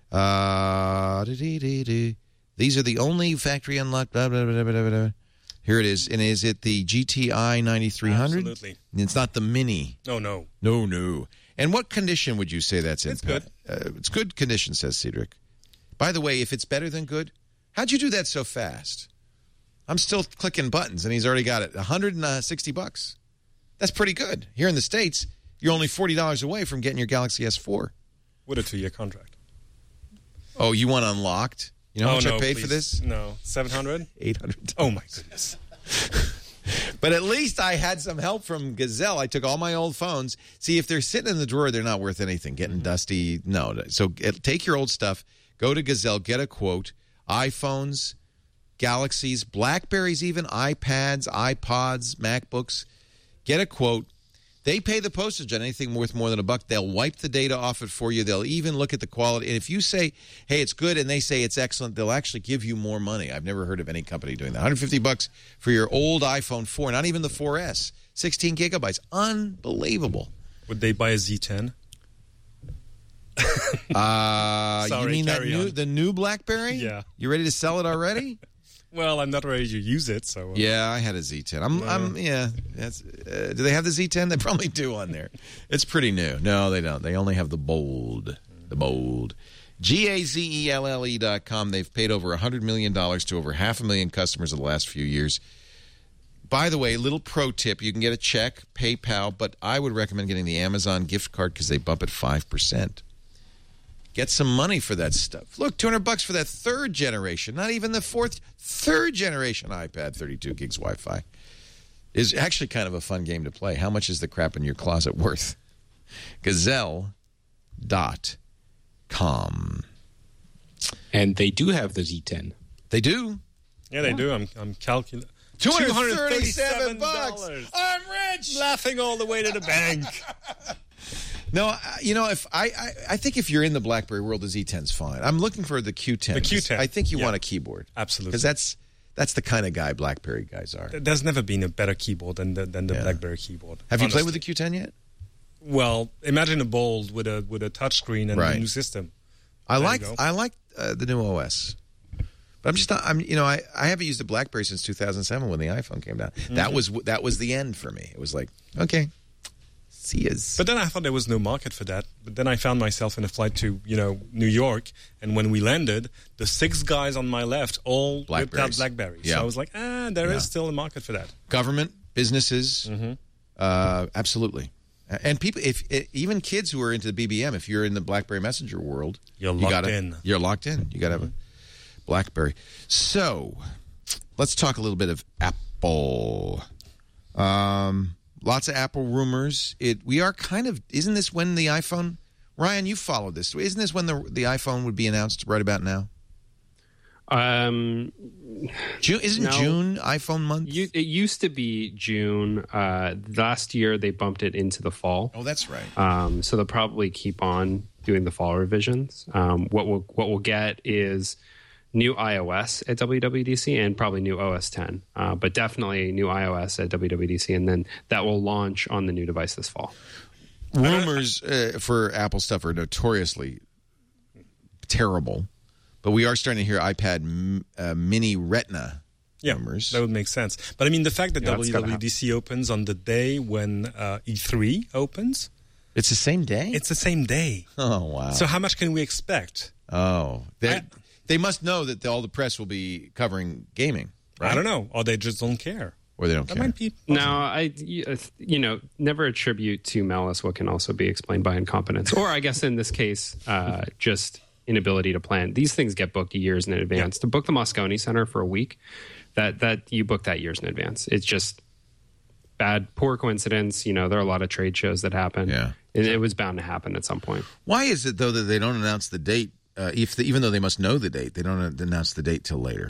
Mm-hmm. These are the only factory unlocked. Blah, blah, blah, blah, blah, blah. Here it is. And is it the GTI 9300? Absolutely. It's not the Mini. No. No. And what condition would you say that's in? It's good. It's good condition, says Cedric. By the way, if it's better than good, how'd you do that so fast? I'm still clicking buttons, and he's already got it. $160. That's pretty good. Here in the States, you're only $40 away from getting your Galaxy S4. With a 2-year contract. Oh, you want unlocked? You know how much I paid for this? No. $700? $800. Oh, my goodness. But at least I had some help from Gazelle. I took all my old phones. See, if they're sitting in the drawer, they're not worth anything. Getting dusty, no. So take your old stuff, go to Gazelle, get a quote. iPhones, Galaxies, Blackberries even, iPads, iPods, MacBooks. Get a quote. They pay the postage on anything worth more than $1. They'll wipe the data off it for you. They'll even look at the quality. And if you say, hey, it's good, and they say it's excellent, they'll actually give you more money. I've never heard of any company doing that. $150 for your old iPhone 4, not even the 4S. 16 gigabytes. Unbelievable. Would they buy a Z10? Sorry, you mean the new BlackBerry? Yeah. You ready to sell it already? Well, I'm not ready to use it, so... Yeah, I had a Z10. Yeah. Do they have the Z10? They probably do on there. It's pretty new. No, they don't. They only have the Bold. The Bold. GAZELLE.com. They've paid over $100 million to over 500,000 customers in the last few years. By the way, little pro tip. You can get a check, PayPal, but I would recommend getting the Amazon gift card because they bump it 5%. Get some money for that stuff. Look, $200 for that third generation, not even the third generation iPad, 32 gigs Wi-Fi. is actually kind of a fun game to play. How much is the crap in your closet worth? Gazelle.com. And they do have the Z10. They do. Yeah, they do. I'm calculating. $237. I'm rich. Laughing all the way to the bank. No, if I think if you're in the BlackBerry world, the Z10's fine. I'm looking for the Q10. The Q10. I think you want a keyboard. Absolutely. Because that's the kind of guy BlackBerry guys are. There's never been a better keyboard than the BlackBerry keyboard. Have you played with the Q10 yet? Well, imagine a Bold with a touch screen and a new system. I like the new OS. But I'm just not. I haven't used a BlackBerry since 2007 when the iPhone came down. Mm-hmm. That was the end for me. It was like, okay, see yous. But then I thought there was no market for that. But then I found myself in a flight to New York, and when we landed, the 6 guys on my left all whipped out BlackBerries. Yeah. So I was like, there is still a market for that. Government, businesses, absolutely. And people, even kids who are into the BBM, if you're in the BlackBerry Messenger world, you're locked in. You're locked in. You got to have a BlackBerry. So, let's talk a little bit of Apple. Lots of Apple rumors. We are kind of. Isn't this when the iPhone? Ryan, you followed this. Isn't this when the iPhone would be announced right about now? June iPhone month? It used to be June. Last year they bumped it into the fall. Oh, that's right. So they'll probably keep on doing the fall revisions. What we'll get is new iOS at WWDC and probably new OS 10, but definitely new iOS at WWDC, and then that will launch on the new device this fall. Rumors for Apple stuff are notoriously terrible. But we are starting to hear iPad mini Retina rumors. That would make sense. But I mean, the fact that WWDC opens on the day when E3 opens. It's the same day? It's the same day. Oh, wow. So how much can we expect? Oh. They must know that all the press will be covering gaming, right? I don't know. Or they just don't care. Or they don't care. Might be No, never attribute to malice what can also be explained by incompetence. Or I guess in this case, just inability to plan. These things get booked years in advance. Yeah. To book the Moscone Center for a week, that you book that years in advance. It's just poor coincidence. There are a lot of trade shows that happen. Yeah. It was bound to happen at some point. Why is it, though, that they don't announce the date? Even though they must know the date, they don't announce the date till later.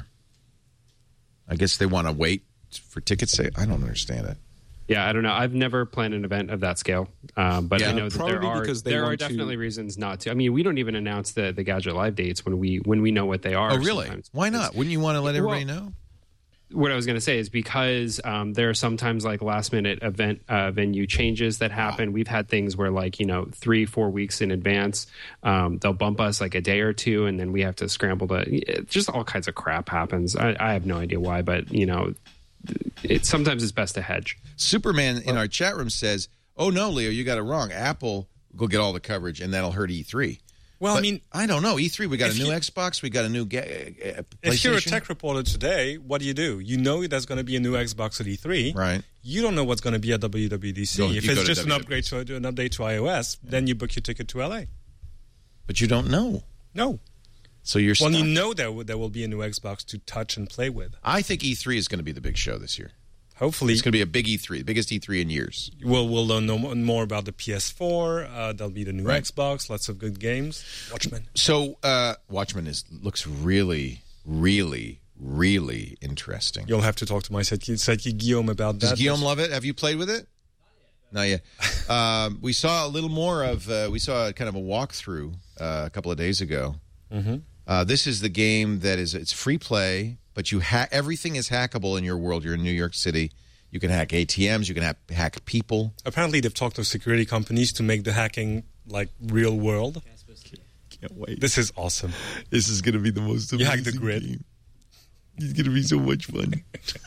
I guess they want to wait for tickets. I don't understand it. Yeah, I don't know. I've never planned an event of that scale, but I know that there are definitely reasons not to. I mean, we don't even announce the Gadget Live dates when we know what they are. Oh, really? Sometimes. Why not? Wouldn't you want to let everybody know? What I was going to say is because there are sometimes like last minute event venue changes that happen. We've had things where 3-4 weeks in advance, they'll bump us like a day or two, and then we have to scramble to. Just all kinds of crap happens. I have no idea why, but sometimes it's best to hedge. Superman in our chat room says, "Oh no, Leo, you got it wrong. Apple will get all the coverage, and that'll hurt E3." Well, but I mean, I don't know. E3, we got a new Xbox, we got a new PlayStation. If you're a tech reporter today, what do? You know there's going to be a new Xbox at E3. Right. You don't know what's going to be at WWDC. If it's just an update to iOS, then you book your ticket to LA. But you don't know. No. So you're stuck. Well, you know there will be a new Xbox to touch and play with. I think E3 is going to be the big show this year. Hopefully. It's going to be a big E3, the biggest E3 in years. We'll learn more about the PS4. There'll be the new Xbox, lots of good games. Watchmen. So Watchmen looks really, really, really interesting. You'll have to talk to my sidekick Guillaume about that. Does Guillaume love it? Have you played with it? Not yet. We saw a little more of, we saw kind of a walkthrough a couple of days ago. Mm-hmm. This is the game that it's free play, but everything is hackable in your world. You're in New York City. You can hack ATMs. You can hack people. Apparently, they've talked to security companies to make the hacking like real world. Can't wait. This is awesome. This is going to be the most amazing You hack the grid. game. It's going to be so much fun.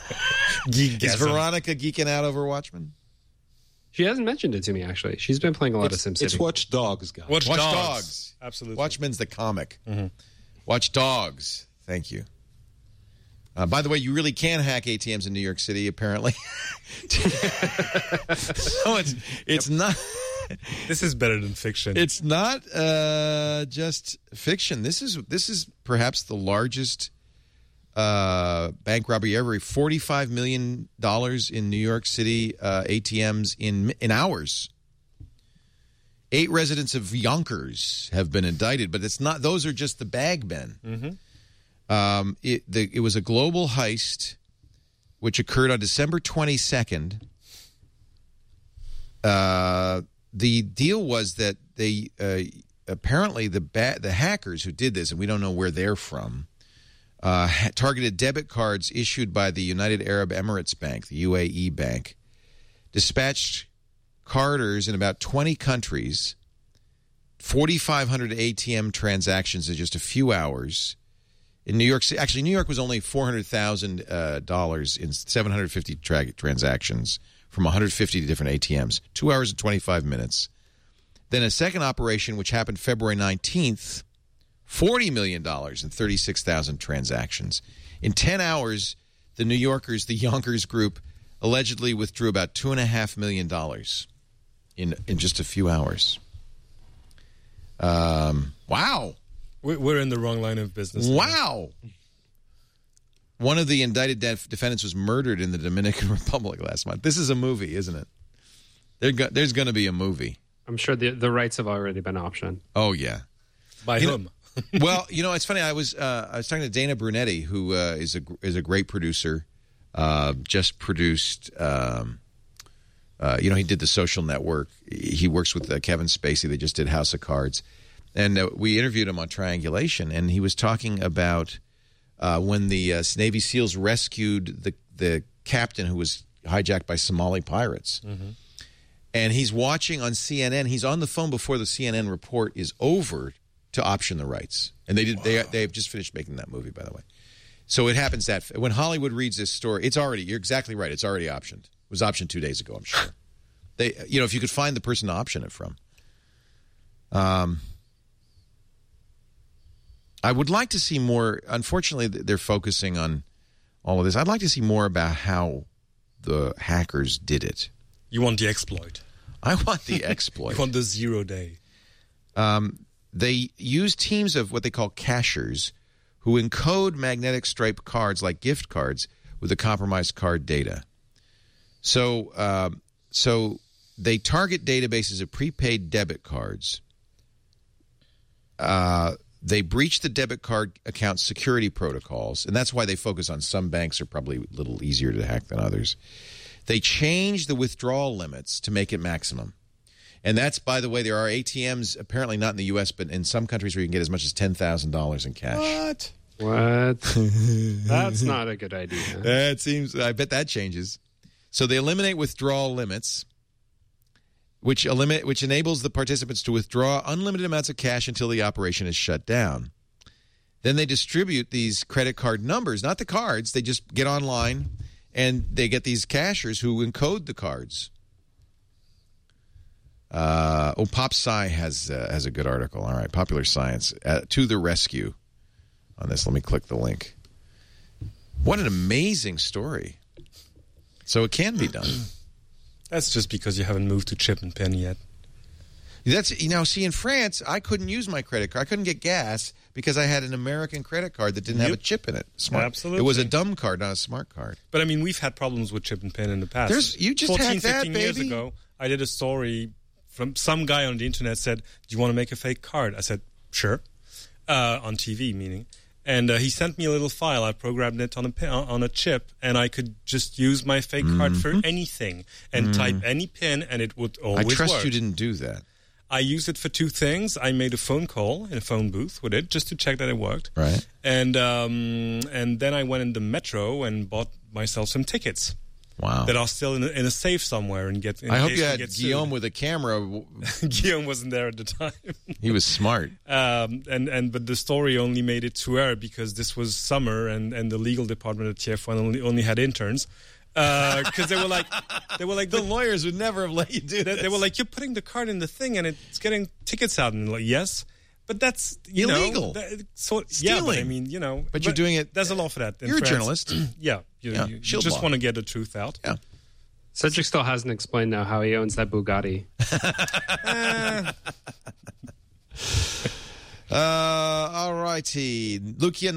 Is Veronica geeking out over Watchmen? She hasn't mentioned it to me, actually. She's been playing a lot of SimCity. It's Watch Dogs, guys. Watch Dogs. Absolutely. Watchmen's the comic. Mm-hmm. Watch Dogs. Thank you. By the way, you really can hack ATMs in New York City, apparently. So it's not. This is better than fiction. It's not just fiction. This is perhaps the largest bank robbery ever. $45 million in New York City ATMs in hours. 8 residents of Yonkers have been indicted, but it's not. Those are just the bag men. Mm-hmm. It was a global heist, which occurred on December 22nd. The deal was that they apparently the hackers who did this, and we don't know where they're from, targeted debit cards issued by the United Arab Emirates Bank, the UAE Bank, dispatched carders in about 20 countries, 4,500 ATM transactions in just a few hours. In New York City, actually, New York was only $400,000 in 750 transactions from 150 different ATMs, 2 hours and 25 minutes. Then a second operation, which happened February 19th, $40 million and 36,000 transactions. In 10 hours, the Yonkers group, allegedly withdrew about $2.5 million in just a few hours. Wow. We're in the wrong line of business. Wow. One of the indicted defendants was murdered in the Dominican Republic last month. This is a movie, isn't it? There's going to be a movie. I'm sure the rights have already been optioned. Oh, yeah. By whom? Well, it's funny. I was talking to Dana Brunetti, who is a great producer. Just produced. He did The Social Network. He works with Kevin Spacey. They just did House of Cards, and we interviewed him on Triangulation, and he was talking about when the Navy SEALs rescued the captain who was hijacked by Somali pirates. Mm-hmm. And he's watching on CNN. He's on the phone before the CNN report is over to option the rights. And they have just finished making that movie, by the way. So it happens that when Hollywood reads this story, you're exactly right. It's already optioned. It was optioned 2 days ago, I'm sure. If you could find the person to option it from. I would like to see more. Unfortunately, they're focusing on all of this. I'd like to see more about how the hackers did it. You want the exploit. I want the exploit. You want the 0 day. They use teams of what they call cachers who encode magnetic stripe cards like gift cards with the compromised card data. So they target databases of prepaid debit cards. They breach the debit card account security protocols, and that's why they focus on some banks are probably a little easier to hack than others. They change the withdrawal limits to make it maximum. And that's, by the way, there are ATMs, apparently not in the U.S., but in some countries where you can get as much as $10,000 in cash. What? That's not a good idea. I bet that changes. So they eliminate withdrawal limits, which enables the participants to withdraw unlimited amounts of cash until the operation is shut down. Then they distribute these credit card numbers, not the cards. They just get online and they get these cashers who encode the cards. PopSci has a good article. All right, Popular Science to the rescue on this. Let me click the link. What an amazing story. So it can be done. That's just because you haven't moved to chip and pin yet. See, in France, I couldn't use my credit card. I couldn't get gas because I had an American credit card that didn't have a chip in it. Smart. Absolutely. It was a dumb card, not a smart card. But, we've had problems with chip and pin in the past. You just 15 years baby. Ago, I did a story from some guy on the internet said, do you want to make a fake card? I said, sure. On TV, meaning. And he sent me a little file. I programmed it on a chip, and I could just use my fake card for anything and type any pin, and it would always work. I trust you didn't do that. I used it for two things. I made a phone call in a phone booth with it just to check that it worked. Right. And then I went in the metro and bought myself some tickets. Wow. That are still in a safe somewhere and get. I hope you had Guillaume with a camera. Guillaume wasn't there at the time. He was smart. But the story only made it to air because this was summer and the legal department at TF1 only had interns. Because they were like the lawyers would never have let you do that. They were like, you're putting the card in the thing and it's getting tickets out, and like, yes, but that's illegal. Stealing. Yeah, but you're doing it. There's a law for that. You're a journalist. Yeah, you just want to get the truth out. Yeah. Cedric still hasn't explained now how he owns that Bugatti. All righty. Nokia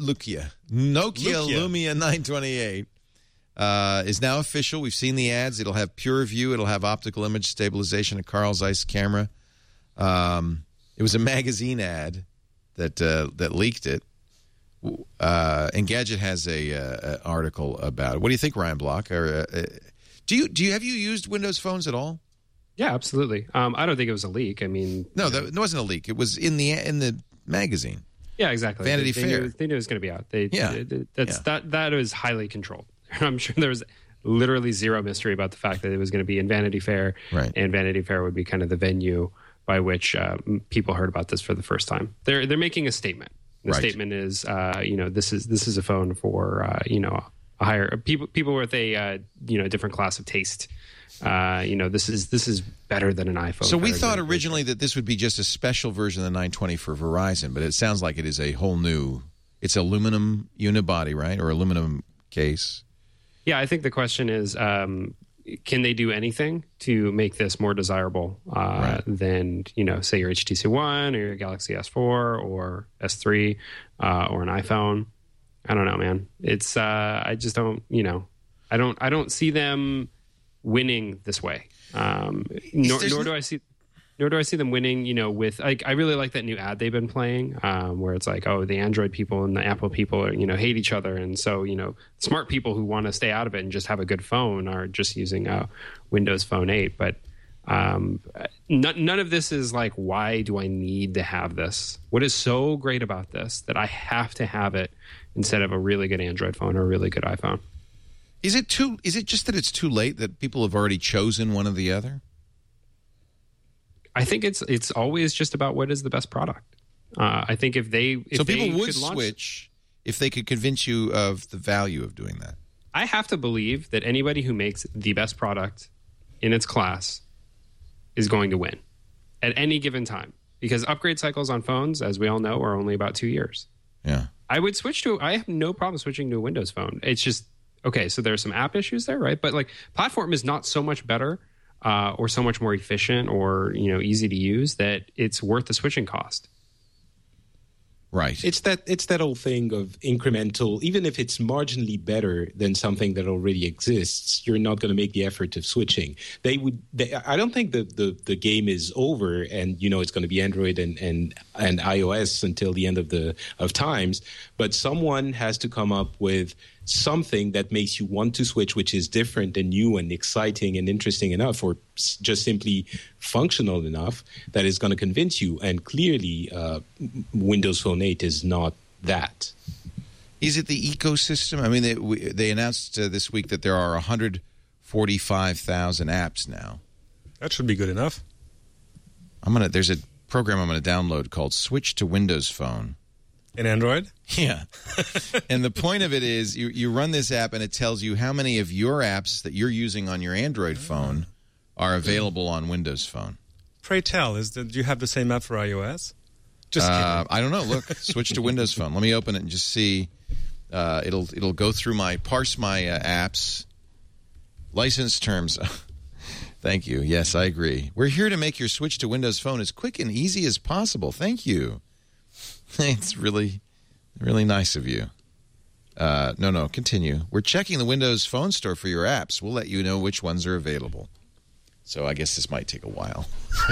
Lumia 928 is now official. We've seen the ads. It'll have pure view. It'll have optical image stabilization, a Carl Zeiss camera. It was a magazine ad that leaked it. Engadget has a article about it. What do you think, Ryan Block? Or have you used Windows phones at all? Yeah, absolutely. I don't think it was a leak. I mean, no, it wasn't a leak. It was in the magazine. Yeah, exactly. Vanity Fair. They knew it was going to be out. That is highly controlled. I'm sure there was literally zero mystery about the fact that it was going to be in Vanity Fair, right. And Vanity Fair would be kind of the venue by which people heard about this for the first time. They're making a statement. The statement is, this is a phone for a higher people with a different class of taste. This is better than an iPhone. So we thought originally that this would be just a special version of the 920 for Verizon, but it sounds like it is a whole new. It's aluminum unibody, right, or aluminum case. Yeah, I think the question is, can they do anything to make this more desirable than, say your HTC One or your Galaxy S4 or S3 or an iPhone? I don't know, man. It's I just don't, I don't see them winning this way. Nor do I see them winning, with I really like that new ad they've been playing, where it's like, oh, the Android people and the Apple people hate each other, and so smart people who want to stay out of it and just have a good phone are just using Windows Phone 8. But none of this is like, why do I need to have this? What is so great about this that I have to have it instead of a really good Android phone or a really good iPhone? Is it just that it's too late, that people have already chosen one or the other? I think it's always just about what is the best product. I think if people would switch if they could convince you of the value of doing that. I have to believe that anybody who makes the best product in its class is going to win at any given time, because upgrade cycles on phones, as we all know, are only about 2 years. Yeah, I have no problem switching to a Windows phone. It's just, okay, so there are some app issues there, right? But platform is not so much better or so much more efficient or easy to use that it's worth the switching cost. Right. It's that old thing of incremental. Even if it's marginally better than something that already exists, you're not going to make the effort of switching. I don't think the game is over, and it's going to be Android and iOS until the end of times. But someone has to come up with something that makes you want to switch, which is different and new and exciting and interesting enough, or just simply functional enough that is going to convince you. And clearly, Windows Phone 8 is not that. Is it the ecosystem? I mean, they announced this week that there are 145,000 apps now. That should be good enough. There's a program I'm going to download called Switch to Windows Phone. In Android? Yeah. And the point of it is you run this app and it tells you how many of your apps that you're using on your Android phone are available on Windows Phone. Pray tell, do you have the same app for iOS? Just kidding. I don't know. Look, switch to Windows Phone. Let me open it and just see. It'll go through parse my apps. License terms. Thank you. Yes, I agree. We're here to make your switch to Windows Phone as quick and easy as possible. Thank you. It's really, really nice of you. No, continue. We're checking the Windows Phone Store for your apps. We'll let you know which ones are available. So I guess this might take a while.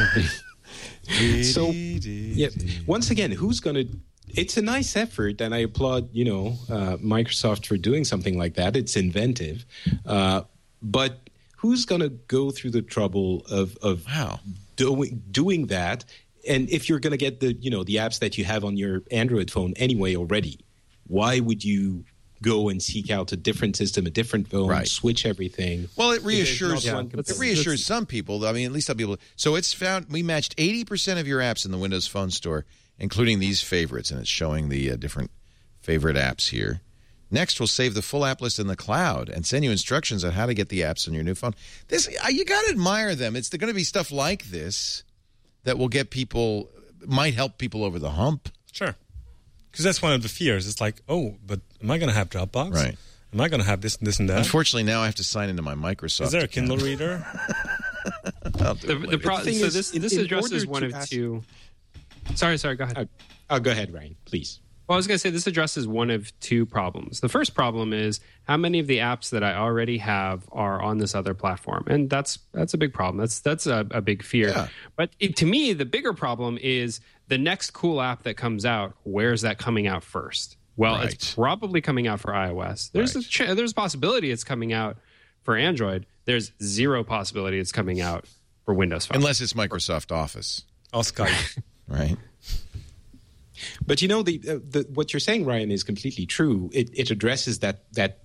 So, yeah, once again, who's going to... It's a nice effort, and I applaud, Microsoft for doing something like that. It's inventive. But who's going to go through the trouble of doing that? And if you're going to get the apps that you have on your Android phone anyway already, why would you go and seek out a different system, a different phone, switch everything? Well, it reassures some people. I mean, at least some people. So it's found we matched 80% of your apps in the Windows Phone Store, including these favorites, and it's showing the different favorite apps here. Next, we'll save the full app list in the cloud and send you instructions on how to get the apps on your new phone. This you got to admire them. It's going to be stuff like this that will might help people over the hump. Sure. Because that's one of the fears. It's like, oh, but am I going to have Dropbox? Right. Am I going to have this and that? Unfortunately, now I have to sign into my Microsoft Is there a Kindle reader? This addresses one of two. Sorry, go ahead. Go ahead, Ryan, please. Well, I was going to say this addresses one of two problems. The first problem is how many of the apps that I already have are on this other platform, and that's a big problem. That's a big fear. Yeah. But to me, the bigger problem is the next cool app that comes out. Where's that coming out first? Well, Right. It's probably coming out for iOS. There's a possibility it's coming out for Android. There's zero possibility it's coming out for Windows Phone. Unless it's Microsoft Office, Or Skype. right? But what you're saying, Ryan, is completely true. It addresses that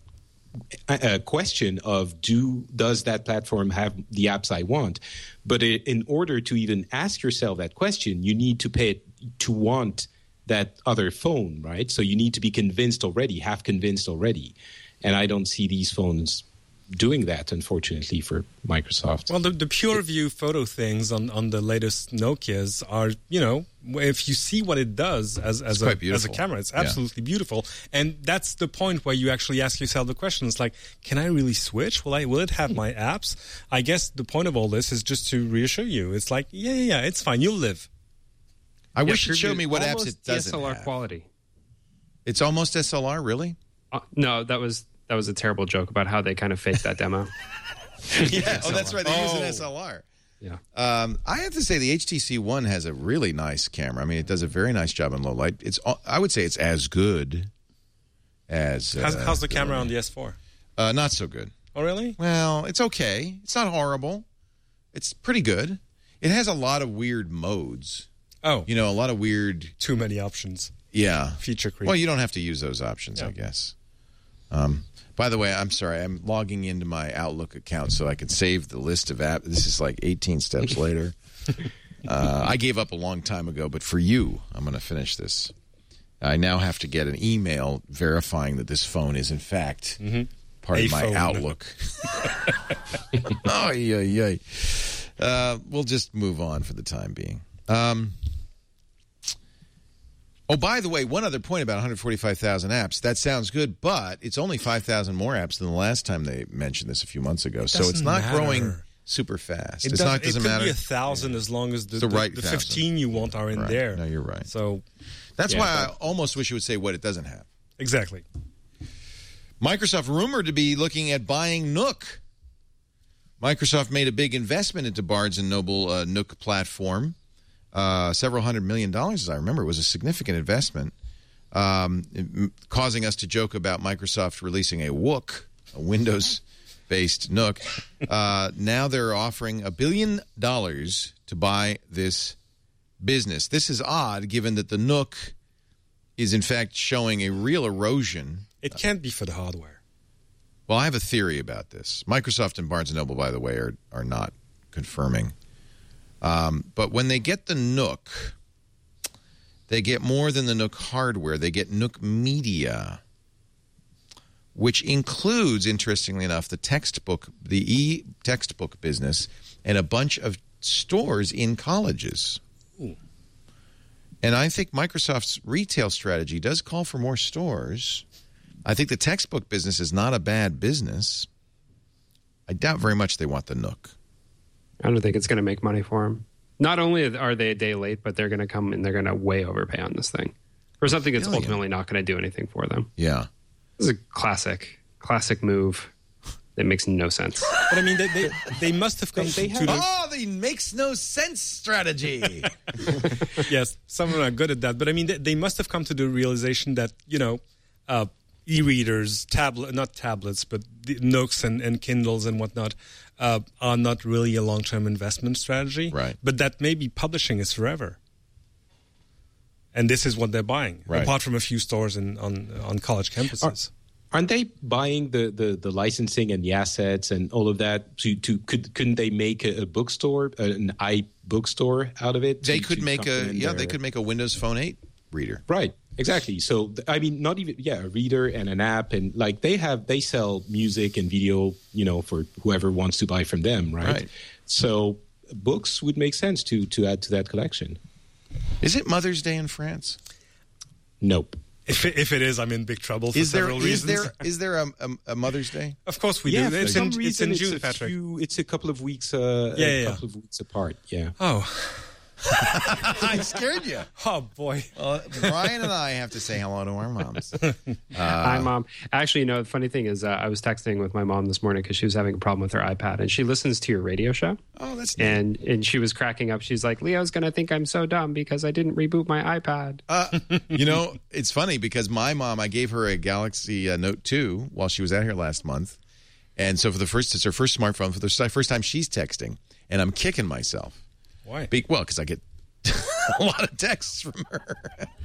question of does that platform have the apps I want? But in order to even ask yourself that question, you need to want that other phone, right? So you need to be half convinced already. And I don't see these phones doing that, unfortunately, for Microsoft. Well, the pure view photo things on the latest Nokias are, if you see what it does as a camera, it's absolutely beautiful. And that's the point where you actually ask yourself the question. It's like, can I really switch? Will it have my apps? I guess the point of all this is just to reassure you. It's like, yeah, it's fine. You'll live. I wish it showed me what apps it doesn't DSLR have. quality. It's almost SLR, really? No, that was a terrible joke about how they kind of faked that demo. Yeah. Oh, that's right. They use an SLR. Yeah. I have to say the HTC One has a really nice camera. I mean, it does a very nice job in low light. I would say it's as good as. How's the camera on the S4? Not so good. Oh, really? Well, it's okay. It's not horrible. It's pretty good. It has a lot of weird modes. Oh. A lot of weird. Too many options. Yeah. Feature creep. Well, you don't have to use those options, I guess. By the way, I'm sorry. I'm logging into my Outlook account so I can save the list of apps. This is like 18 steps later. I gave up a long time ago, but for you, I'm going to finish this. I now have to get an email verifying that this phone is, in fact, part of my phone. Outlook. Oh, yeah. We'll just move on for the time being. Oh, by the way, one other point about 145,000 apps. That sounds good, but it's only 5,000 more apps than the last time they mentioned this a few months ago. So it's not growing super fast. It doesn't matter. It could be 1,000 as long as the right 15 you want are in there. No, you're right. So that's why I almost wish you would say what it doesn't have. Exactly. Microsoft rumored to be looking at buying Nook. Microsoft made a big investment into Barnes & Noble Nook platform. Several $100 million, as I remember. It was a significant investment, causing us to joke about Microsoft releasing a Wook, a Windows-based Nook. Now they're offering $1 billion to buy this business. This is odd, given that the Nook is, in fact, showing a real erosion. It can't be for the hardware. Well, I have a theory about this. Microsoft and Barnes & Noble, by the way, are not confirming. But when they get the Nook, they get more than the Nook hardware. They get Nook Media, which includes, interestingly enough, the e-textbook business and a bunch of stores in colleges. Ooh. And I think Microsoft's retail strategy does call for more stores. I think the textbook business is not a bad business. I doubt very much they want the Nook. I don't think it's going to make money for them. Not only are they a day late, but they're going to come and they're going to way overpay on this thing for something that's ultimately not going to do anything for them. Yeah. This is a classic move that makes no sense. But I mean, they must have come to the makes no sense strategy. Yes, some of them are good at that. But I mean, they must have come to the realization that, e-readers, not tablets, but the Nooks and Kindles and whatnot are not really a long-term investment strategy. Right. But that maybe publishing is forever. And this is what they're buying, right, apart from a few stores on college campuses. Aren't they buying the licensing and the assets and all of that? Couldn't they make a bookstore, an iBookstore out of it? They could make a Windows Phone 8 reader. Right. Exactly. So, I mean, not even, a reader and an app. And like they sell music and video, for whoever wants to buy from them. Right. So books would make sense to add to that collection. Is it Mother's Day in France? Nope. If it is, I'm in big trouble for several reasons. Is there a Mother's Day? Of course we do. It's in June, Patrick. It's a couple of weeks. Couple of weeks apart. Yeah. Oh. I scared you. Oh, boy. Brian and I have to say hello to our moms. Hi, Mom. Actually, the funny thing is I was texting with my mom this morning because she was having a problem with her iPad, and she listens to your radio show. Oh, that's neat. And she was cracking up. She's like, Leo's going to think I'm so dumb because I didn't reboot my iPad. It's funny because my mom, I gave her a Galaxy Note 2 while she was out here last month. And so it's her first smartphone for the first time she's texting. And I'm kicking myself. Why? Because I get a lot of texts from her.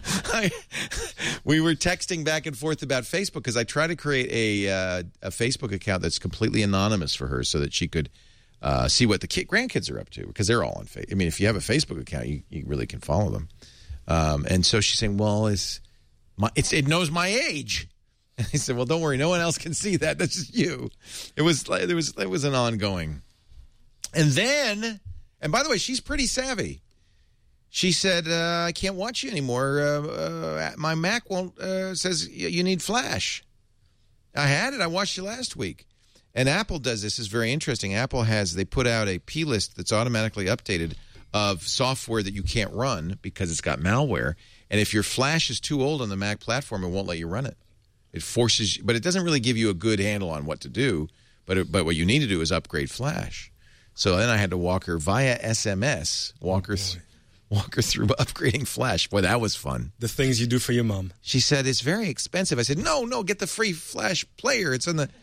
We were texting back and forth about Facebook because I try to create a Facebook account that's completely anonymous for her so that she could see what the grandkids are up to because they're all on Facebook. I mean, if you have a Facebook account, you really can follow them. And so she's saying, well, it knows my age. And I said, well, don't worry. No one else can see that. That's just you. It was an ongoing. And by the way, she's pretty savvy. She said, I can't watch you anymore. My Mac says you need Flash. I had it. I watched you last week. And Apple does this. It's very interesting. Apple they put out a P-list that's automatically updated of software that you can't run because it's got malware. And if your Flash is too old on the Mac platform, it won't let you run it. It forces you, but it doesn't really give you a good handle on what to do. But what you need to do is upgrade Flash. So then I had to walk her via SMS, walk her through upgrading Flash. Boy, that was fun. The things you do for your mom. She said, it's very expensive. I said, no, get the free Flash player. It's on the...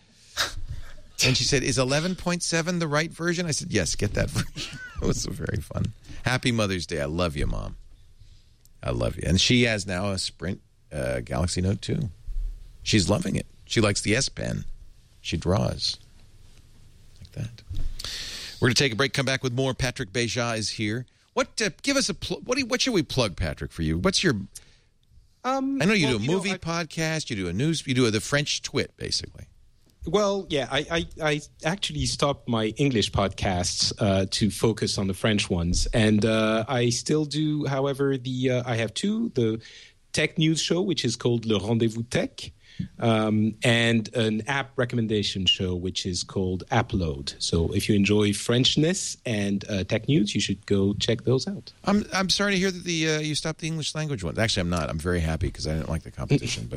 And she said, is 11.7 the right version? I said, yes, get that version. It was very fun. Happy Mother's Day. I love you, Mom. I love you. And she has now a Sprint Galaxy Note 2. She's loving it. She likes the S Pen. She draws like that. We're going to take a break, come back with more. Patrick Beja is here. Give us what should we plug, Patrick, for you? What's your... I know you do a movie podcast, you do a news, you do the French Twit, basically. Well, yeah, I actually stopped my English podcasts to focus on the French ones. And I still do, however, I have two, the tech news show, which is called Le Rendezvous Tech, and an app recommendation show, which is called Upload. So if you enjoy Frenchness and tech news, you should go check those out. I'm sorry to hear that you stopped the English language ones. Actually, I'm not. I'm very happy because I didn't like the competition.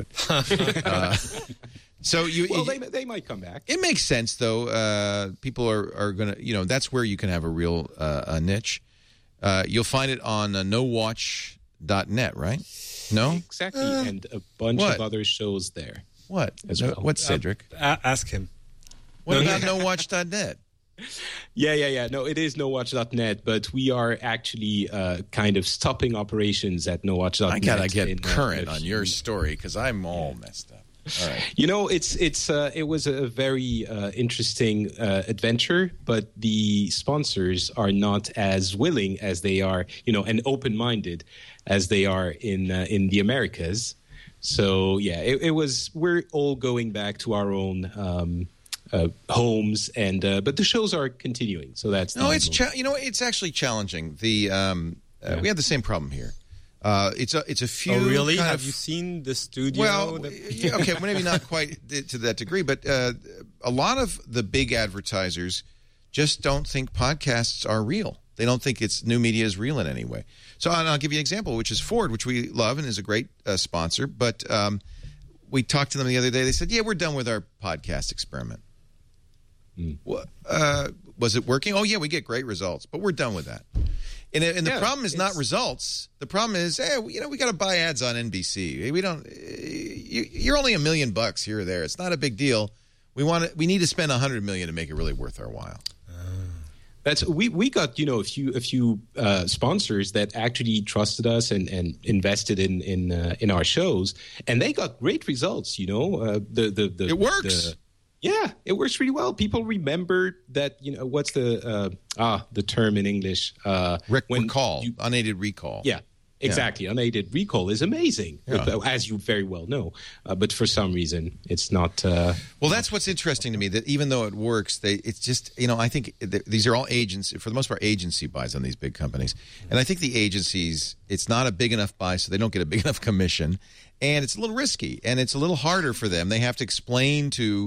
But so they might come back. It makes sense, though. People are going to, that's where you can have a real niche. You'll find it on nowatch.net, right? No? Exactly, and a bunch of other shows there. What? As well. What's Cedric? Ask him. What about nowatch.net? Yeah. No, it is nowatch.net, but we are actually kind of stopping operations at nowatch.net. I got to get current on your story because I'm all messed up. All right. It was a very interesting adventure, but the sponsors are not as willing as they are, and open-minded as they are in the Americas. So yeah, it was. We're all going back to our own homes, and but the shows are continuing. So that's it's actually challenging. We had the same problem here. It's a few. Oh, really? Have you seen the studio? Well, okay, maybe not quite to that degree, but a lot of the big advertisers just don't think podcasts are real. They don't think new media is real in any way. So I'll give you an example, which is Ford, which we love and is a great sponsor. But we talked to them the other day. They said, "Yeah, we're done with our podcast experiment." Was it working? Oh, yeah, we get great results, but we're done with that. And the problem is not results. The problem is, we got to buy ads on NBC. We don't. You're only $1 million here or there. It's not a big deal. We need to spend $100 million to make it really worth our while. We got a few sponsors that actually trusted us and invested in our shows, and they got great results. It works. Yeah, it works really well. People remember that, what's the term in English? Recall, unaided recall. Yeah, exactly. Yeah. Unaided recall is amazing, as you very well know. But for some reason, it's not. Well, that's what's interesting to me, that even though it works, it's just, I think these are all agency, for the most part, agency buys on these big companies. And I think the agencies, it's not a big enough buy, so they don't get a big enough commission. And it's a little risky, and it's a little harder for them. They have to explain to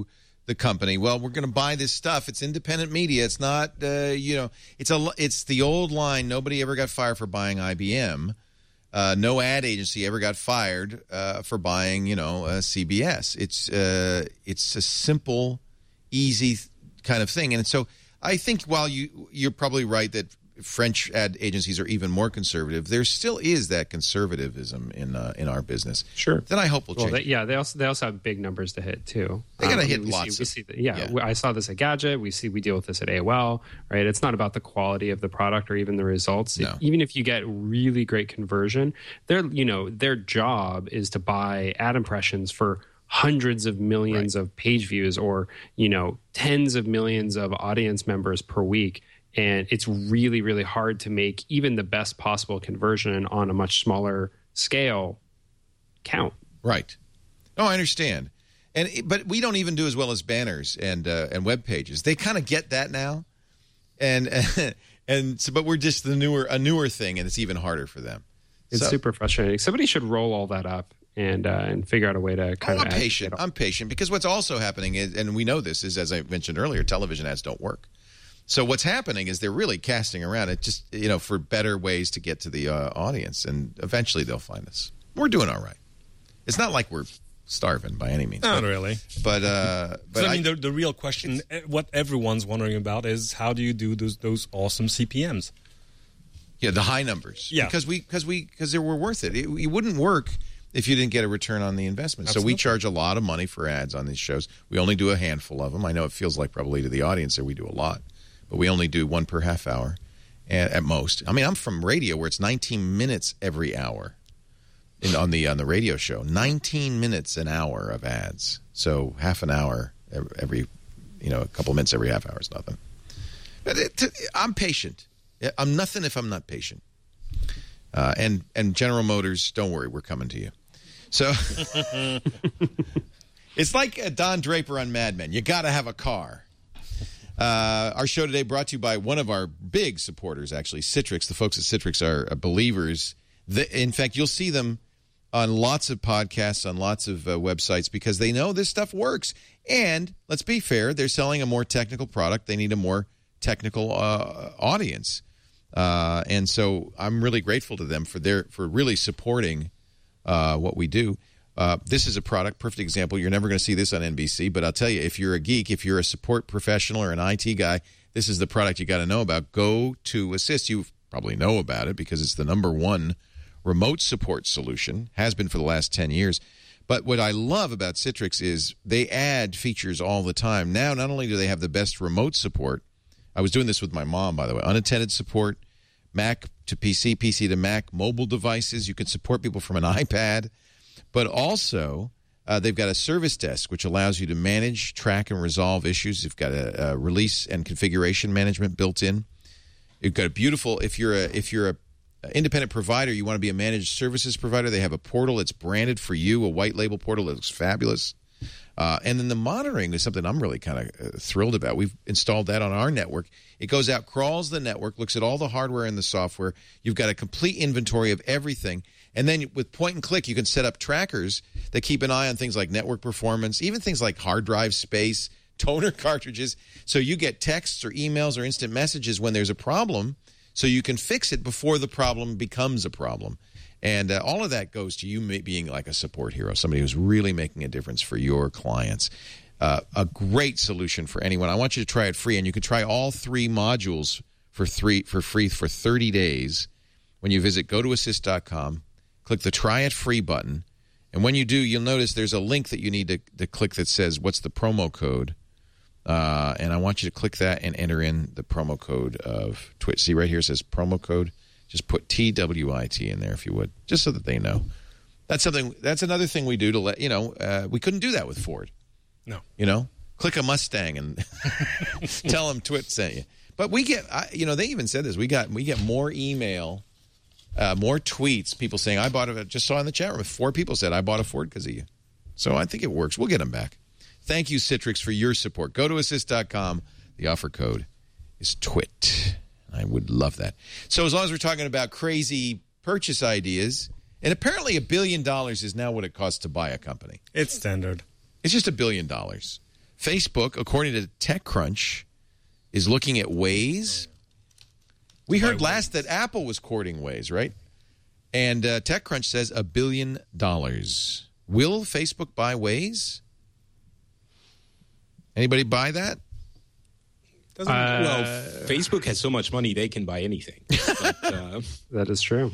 the company, well, we're going to buy this stuff. It's independent media. It's not, it's the old line. Nobody ever got fired for buying IBM. No ad agency ever got fired for buying, CBS. It's a simple, easy kind of thing. And so I think while you're probably right that French ad agencies are even more conservative, there still is that conservatism in our business. Sure. That I hope will change. They also have big numbers to hit too. They got to hit lots. I saw this at Gadget. We deal with this at AOL. Right. It's not about the quality of the product or even the results. No. Even if you get really great conversion, their job is to buy ad impressions for hundreds of millions of page views or tens of millions of audience members per week. And it's really, really hard to make even the best possible conversion on a much smaller scale count. Right. No, I understand. But we don't even do as well as banners and web pages. They kind of get that now, but we're just a newer thing, and it's even harder for them. It's super frustrating. Somebody should roll all that up and figure out a way to kind of. I'm patient because what's also happening is, and we know this is, as I mentioned earlier, television ads don't work. So what's happening is they're really casting around it just, for better ways to get to the audience. And eventually they'll find us. We're doing all right. It's not like we're starving by any means. Not really. But the real question, what everyone's wondering about is how do you do those awesome CPMs? Yeah, the high numbers. Yeah. Because they were worth it. It wouldn't work if you didn't get a return on the investment. Absolutely. So we charge a lot of money for ads on these shows. We only do a handful of them. I know it feels like probably to the audience that we do a lot. But we only do one per half hour at most. I mean, I'm from radio where it's 19 minutes every hour on the radio show. 19 minutes an hour of ads. So half an hour every, a couple of minutes every half hour is nothing. I'm patient. I'm nothing if I'm not patient. And General Motors, don't worry, we're coming to you. So it's like Don Draper on Mad Men. You got to have a car. Our show today brought to you by one of our big supporters, actually, Citrix. The folks at Citrix are believers. In fact, you'll see them on lots of podcasts, on lots of websites, because they know this stuff works. And let's be fair, they're selling a more technical product. They need a more technical audience. And so I'm really grateful to them for really supporting what we do. This is a product, perfect example. You're never going to see this on NBC, but I'll tell you, if you're a geek, if you're a support professional or an IT guy, this is the product you got to know about. Go to Assist. You probably know about it because it's the #1 remote support solution, has been for the last 10 years. But what I love about Citrix is they add features all the time. Now, not only do they have the best remote support, I was doing this with my mom, by the way, unattended support, Mac to PC, PC to Mac, mobile devices. You can support people from an iPad. But also, they've got a service desk, which allows you to manage, track, and resolve issues. You've got a release and configuration management built in. You've got a beautiful, if you're a independent provider, you want to be a managed services provider, they have a portal that's branded for you, a white label portal that looks fabulous. And then the monitoring is something I'm really kind of thrilled about. We've installed that on our network. It goes out, crawls the network, looks at all the hardware and the software. You've got a complete inventory of everything. And then with point and click, you can set up trackers that keep an eye on things like network performance, even things like hard drive space, toner cartridges. So you get texts or emails or instant messages when there's a problem, so you can fix it before the problem becomes a problem. And all of that goes to you being like a support hero, somebody who's really making a difference for your clients. A great solution for anyone. I want you to try it free, and you can try all 3 modules for free for 30 days when you visit gotoassist.com. Click the Try It Free button, and when you do, you'll notice there's a link that you need to click that says, what's the promo code? And I want you to click that and enter in the promo code of Twitch. See right here it says promo code. Just put TWIT in there if you would, just so that they know. That's another thing we do to let, we couldn't do that with Ford. No. Click a Mustang and tell them Twit sent you. But we get, they even said this, we get more email, more tweets, people saying, I bought it, just saw in the chat room, 4 people said, I bought a Ford because of you. So I think it works. We'll get them back. Thank you, Citrix, for your support. Go to assist.com. The offer code is TWIT. I would love that. So as long as we're talking about crazy purchase ideas, and apparently $1 billion is now what it costs to buy a company. It's standard. It's just $1 billion. Facebook, according to TechCrunch, is looking at Waze. We heard last that Apple was courting Waze, right? And TechCrunch says $1 billion. Will Facebook buy Waze? Anybody buy that? Facebook has so much money they can buy anything. But, that is true.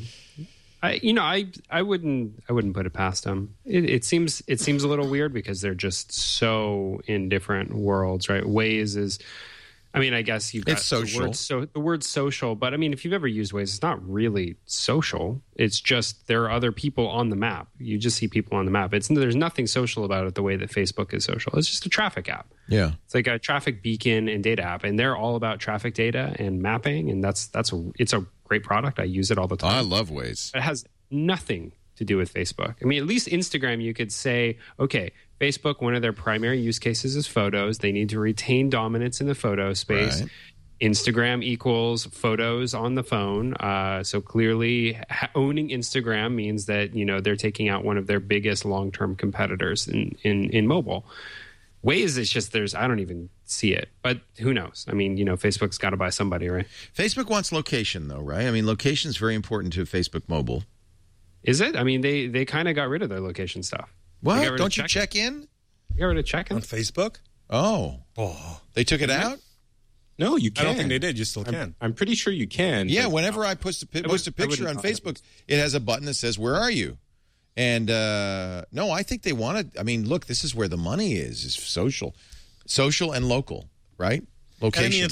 I wouldn't put it past them. It seems a little weird because they're just so in different worlds, right? Waze is, I mean, I guess you've got it's social. The word social, but I mean, if you've ever used Waze, it's not really social. It's just there are other people on the map. You just see people on the map. There's nothing social about it the way that Facebook is social. It's just a traffic app. Yeah, it's like a traffic beacon and data app, and they're all about traffic data and mapping, and it's a great product. I use it all the time. I love Waze. It has nothing to do with Facebook. I mean, at least Instagram, you could say, okay, Facebook, one of their primary use cases is photos. They need to retain dominance in the photo space. Right. Instagram equals photos on the phone. So clearly owning Instagram means that, they're taking out one of their biggest long-term competitors in mobile. Waze is just I don't even see it, but who knows? I mean, Facebook's got to buy somebody, right? Facebook wants location, though, right? I mean, location is very important to Facebook Mobile. Is it? I mean, they kind of got rid of their location stuff. What? Don't you check in? You got rid of check-in? On Facebook? Oh. They took it out? No, you can. I don't think they did. You still can. I'm pretty sure you can. Yeah, whenever I post a picture on Facebook, it has a button that says, "Where are you?" And no, I think they wanted. I mean, look, this is where the money is social and local, right? Location.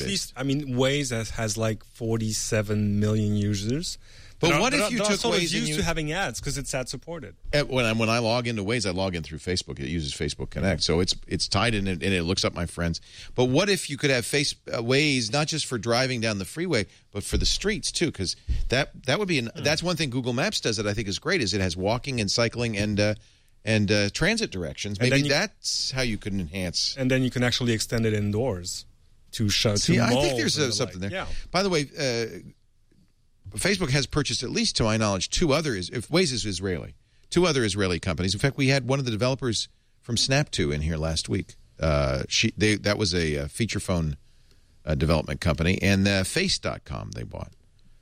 Waze has like 47 million users. But what if you took Waze used to having ads because it's ad supported? When I log into Waze, I log in through Facebook. It uses Facebook Connect, so it's tied in and it looks up my friends. But what if you could have Waze not just for driving down the freeway, but for the streets too? Because that would be that's one thing Google Maps does that I think is great. Is it has walking and cycling and transit directions. Maybe that's how you can enhance. And then you can actually extend it indoors to show. See, I think there's something there. Yeah. By the way. Facebook has purchased, at least to my knowledge, Waze is Israeli, 2 other Israeli companies. In fact, we had one of the developers from Snap2 in here last week. That was a feature phone development company, and Face.com they bought.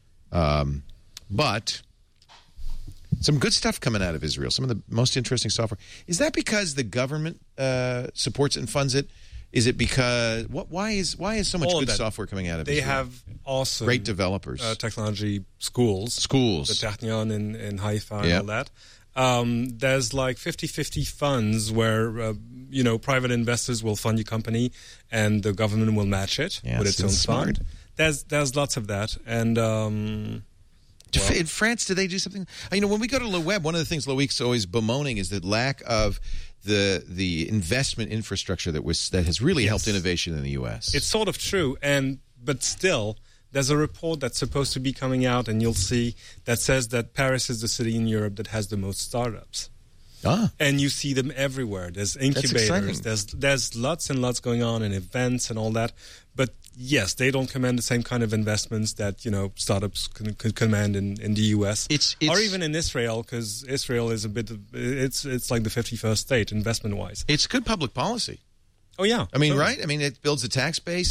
But some good stuff coming out of Israel, some of the most interesting software. Is that because the government supports and funds it? Is it because why is so much good software coming out of Israel? They have awesome great developers, technology schools, the Technion in Haifa and all that. There's like 50-50 funds where private investors will fund your company and the government will match it with its own fund. There's lots of that, and in France, do they do something? When we go to Le Web, one of the things Loic's always bemoaning is the lack of the investment infrastructure that has really helped innovation in the U.S. It's sort of true, but still, there's a report that's supposed to be coming out, and you'll see that says that Paris is the city in Europe that has the most startups. And you see them everywhere. There's incubators. There's lots and lots going on, and events and all that. But yes, they don't command the same kind of investments that startups can command in the U.S. Or even in Israel, because Israel is it's like the 51st state investment wise. It's good public policy. Oh yeah, right? It builds a tax base.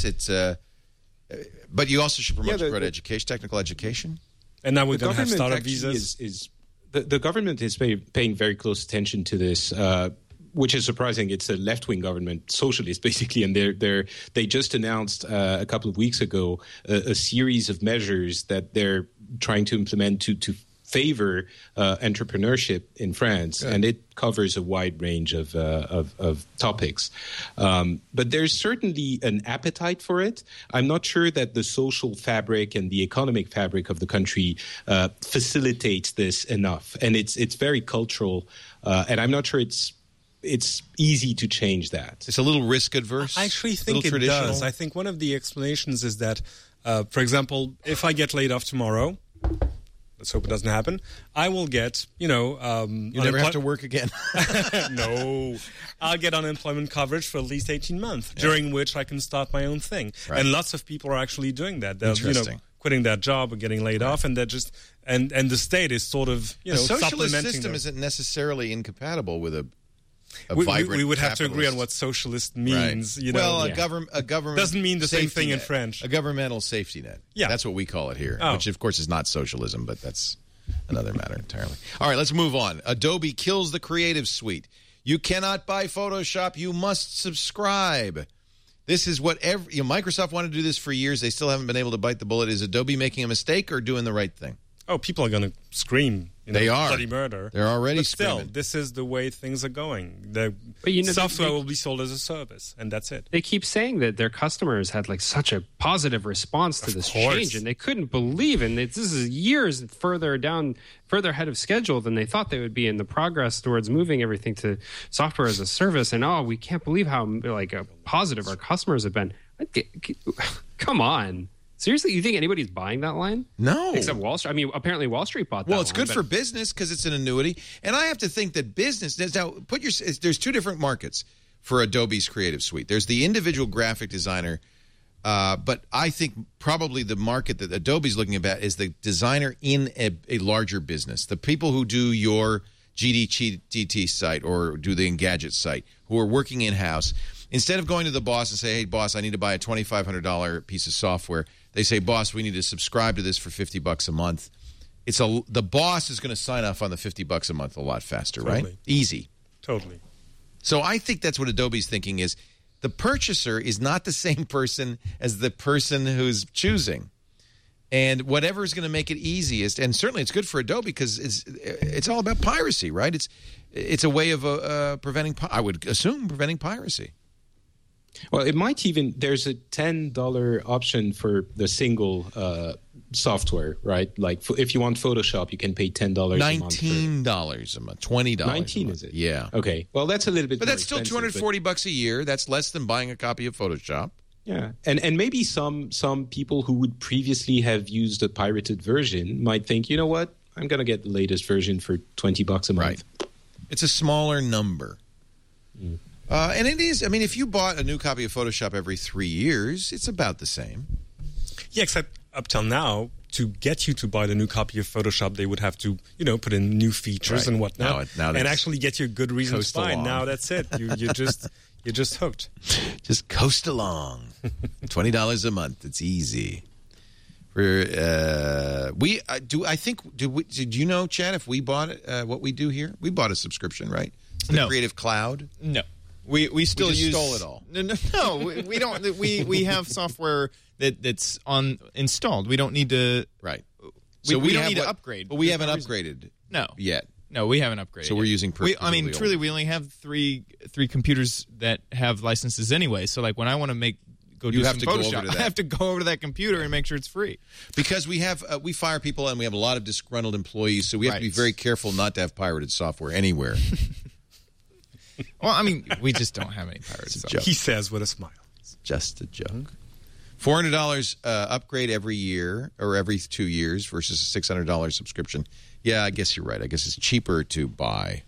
But you also should promote technical education. And now we're going to have startup visas. The government is paying very close attention to this, which is surprising. It's a left-wing government, socialist basically, and they just announced a couple of weeks ago a series of measures that they're trying to implement to favor entrepreneurship in France, and it covers a wide range of topics. But there's certainly an appetite for it. I'm not sure that the social fabric and the economic fabric of the country facilitates this enough, and it's very cultural, and I'm not sure it's easy to change that. It's a little risk adverse. I actually think it does. I think one of the explanations is that, for example, if I get laid off tomorrow, let's hope it doesn't happen, I will get, you never have to work again. No. I'll get unemployment coverage for at least 18 months, during which I can start my own thing. Right. And lots of people are actually doing that. They're, quitting that job or getting laid off, and they're just, and the state is sort of, a socialist system isn't necessarily incompatible with a vibrant. We would have to agree on capitalist. what socialist means. Right. You know, Well, a government doesn't mean the same safety thing in net. French. A governmental safety net. Yeah. That's what we call it here, Oh. which of course is not socialism, but that's another matter entirely. All right, let's move on. Adobe kills the Creative Suite. You cannot buy Photoshop. You must subscribe. This is what Microsoft wanted to do this for years. They still haven't been able to bite the bullet. Is Adobe making a mistake or doing the right thing? Oh, people are going to scream. They are. Bloody murder. They're already but still, screaming. this is the way things are going. The But software will be sold as a service, and that's it. They keep saying that their customers had like such a positive response to this course. change, and they couldn't believe it. And this is years further ahead of schedule than they thought they would be in the progress towards moving everything to software as a service. And we can't believe how positive our customers have been. Come on. Seriously, you think anybody's buying that line? No. Except Wall Street. I mean, apparently Wall Street bought that Well, it's line, good for business because it's an annuity. And I have to think that business – now, there's two different markets for Adobe's Creative Suite. There's the individual graphic designer, but I think probably the market that Adobe's looking at is the designer in a larger business, the people who do your GDT site or do the Engadget site, who are working in-house. Instead of going to the boss and say, hey, boss, I need to buy a $2,500 piece of software, they say, boss, we need to subscribe to this for $50 a month. The boss is going to sign off on the $50 a month a lot faster, Totally. right? Easy. Totally. So I think that's what Adobe's thinking is the purchaser is not the same person as the person who's choosing. And whatever is going to make it easiest, and certainly it's good for Adobe because it's all about piracy, right? It's a way of preventing, I would assume, preventing piracy. Well, it might even – there's a $10 option for the single software, right? Like if you want Photoshop, you can pay $10 a month. $19 a month, $20 $19 a month. is it? Yeah. Okay. Well, that's a little bit But more that's still expensive, $240 a year. That's less than buying a copy of Photoshop. Yeah, and maybe some people who would previously have used a pirated version might think, you know what, I'm going to get the latest version for $20 a month. Right. It's a smaller number. And it is, I mean, if you bought a new copy of Photoshop every 3 years, it's about the same. Yeah, except up till now, to get you to buy the new copy of Photoshop, they would have to, put in new features Right. and whatnot, Now and actually get you a good reason to coast buy. along. Now that's it. You're just hooked. Just coast along. $20 a month. It's easy. Do you know, Chad, if we bought what we do here? We bought a subscription, right? It's the No. Creative Cloud. No, we still just use stole it all. No, we don't. We have software that's installed. We don't need to. Right. We don't have need to upgrade. But we There's haven't no reason. upgraded No, yet. No, we haven't upgraded. So we're using presumably truly, old. we only have three computers that have licenses anyway. So like when I want to do You have some to go over Photoshop, to that. I have to go over to that computer and make sure it's free. Because we fire people and we have a lot of disgruntled employees, so we have to be Right. very careful not to have pirated software anywhere. Well, I mean, we just don't have any pirates. So. joke. He says with a smile. Just a joke. $400 upgrade every year or every 2 years versus a $600 subscription. Yeah, I guess you're right. I guess it's cheaper to buy.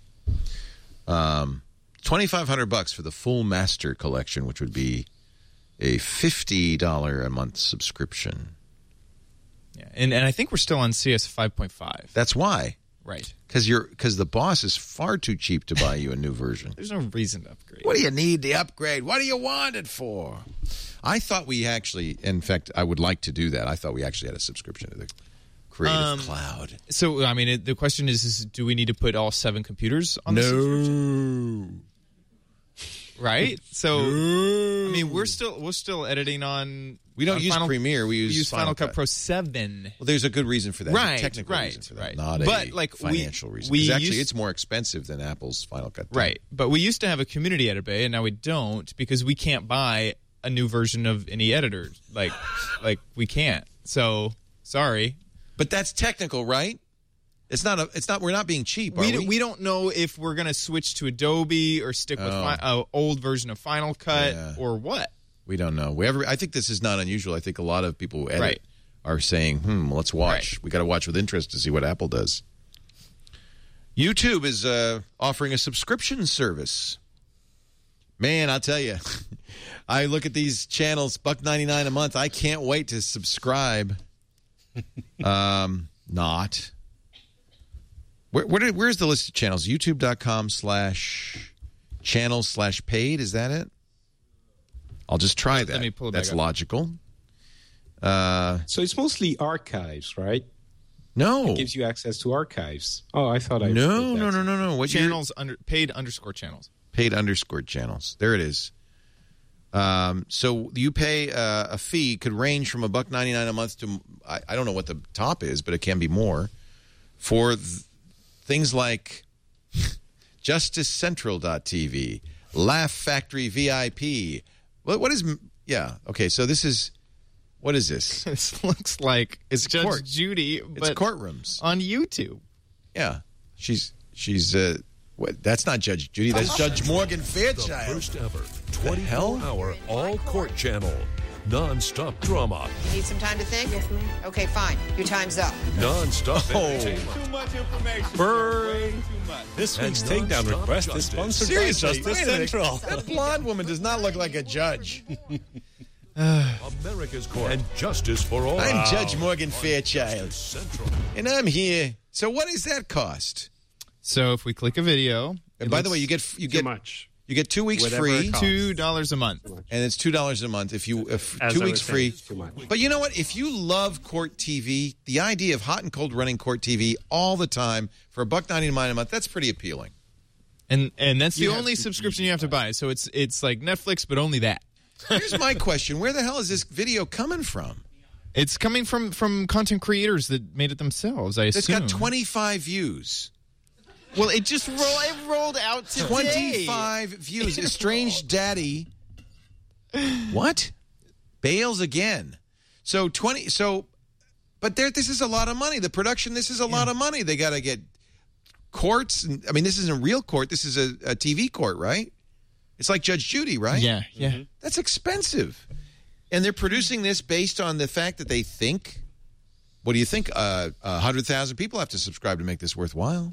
$2,500 for the full master collection, which would be a $50 a month subscription. Yeah, and I think we're still on CS 5.5. That's why. Right. Because the boss is far too cheap to buy you a new version. There's no reason to upgrade. What do you need the upgrade? What do you want it for? I thought we actually, in fact, I would like to do that. I thought we actually had a subscription to the Creative Cloud. So, I mean, the question is, do we need to put all 7 computers on the subscription? Right? So, I mean, we're still editing on. We don't on use Premiere. We use Final Cut Pro 7. Well, there's a good reason for that. Right, A technical right, reason for that, right. not But, a like, financial reason. we 'Cause actually, used- it's more expensive than Apple's Final Cut. Right. But we used to have a community editor bay, and now we don't because we can't buy a new version of any editor. Like we can't. So, sorry. But that's technical, right? It's not. We're not being cheap. Are we? We don't know if we're going to switch to Adobe or stick with an old version of Final Cut or what. We don't know. I think this is not unusual. I think a lot of people who edit Right. are saying, let's watch. Right. We got to watch with interest to see what Apple does. YouTube is offering a subscription service. Man, I'll tell you, I look at these channels, $1.99 a month. I can't wait to subscribe. Not. Where's the list of channels? YouTube.com/. channel/paid. Is that it? I'll just try that. Let me pull it That's back up. logical. So it's mostly archives, right? No. It gives you access to archives. Oh, I thought I... No. What Channels paid underscore channels. Paid underscore channels. There it is. So you pay a fee, could range from $1.99 a month to, I don't know what the top is, but it can be more, for things like JusticeCentral.tv, Laugh Factory VIP. What is, yeah, okay, so this is, what is this? This looks like It's Judge court. Judy, but It's courtrooms. on YouTube. Yeah, she's what, that's not Judge Judy, that's Judge Morgan Fairchild. First ever hell? 24-hour all-court channel. Non-stop drama. You need some time to think? Yes, ma'am. Okay, fine. Your time's up. Non-stop Oh. entertainment. Too much information. Burn. This week's And takedown non-stop request is justice. sponsored by Seriously, Justice wait a minute. Central. That blonde woman does not look like a judge. America's Court. And justice for all. I'm Judge Morgan Fairchild, Central. and I'm here. So what does that cost? So if we click a video, And by the way, you get Too much. you get 2 weeks Whatever free, it costs. $2 a month. and it's $2 a month if As 2 I weeks was free. saying, too much. But you know what? If you love court TV, the idea of hot and cold running court TV all the time for $1.99 a month, that's pretty appealing. And that's the You have only to subscription you have to buy. So it's like Netflix, but only that. Here's my question: where the hell is this video coming from? It's coming from content creators that made it themselves, I assume. It's got 25 views. Well, it just rolled out today. 25 views. Estranged Daddy. What? Bails again. So 20. So, but this is a lot of money. The production. This is a lot of money. They got to get courts. And, I mean, this isn't a real court. This is a TV court, right? It's like Judge Judy, right? Yeah. That's expensive. And they're producing this based on the fact that they think. What do you think? 100,000 people have to subscribe to make this worthwhile.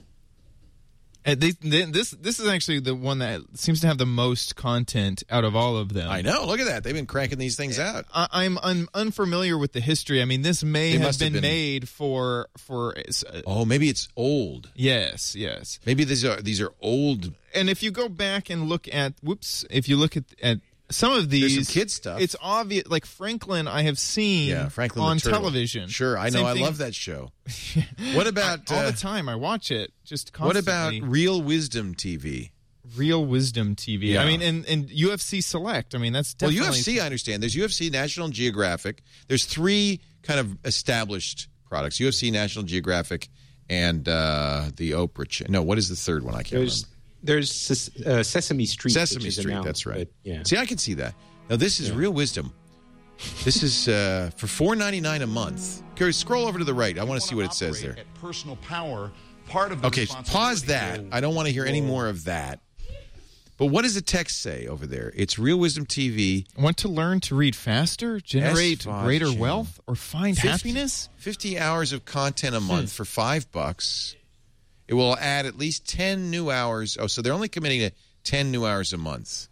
This is actually the one that seems to have the most content out of all of them. I know. Look at that. They've been cranking these things out. I'm unfamiliar with the history. I mean, this may They have must have been been- made for. Oh, maybe it's old. Yes. Maybe these are old. And if you go back and look at, if you look at some of these, There's some kid stuff. It's obvious. Like Franklin, I have seen Franklin on the Turtle. television. Sure, I know. Same I thing- love that show. What about all the time? I watch it just what constantly. about Real Wisdom TV? Real Wisdom TV? Yeah. I mean, and UFC Select. I mean, that's Well, definitely UFC, I understand. There's UFC, National Geographic. There's 3 kind of established products: UFC, National Geographic, and the Oprah. No, what is the third one? I can't remember. There's Sesame Street. Sesame which is Street. announced, That's right. but, yeah. See, I can see that. Now, this is Real Wisdom. This is for $4.99 a month. Gary, scroll over to the right. I want to see what it says there. At personal power, part of the Okay, pause that. I don't want to hear any more of that. But what does the text say over there? It's Real Wisdom TV. Want to learn to read faster, generate S5 greater channel. wealth, or find 50 happiness? 50 hours of content a month for $5. It will add at least 10 new hours. Oh, so they're only committing to 10 new hours a month.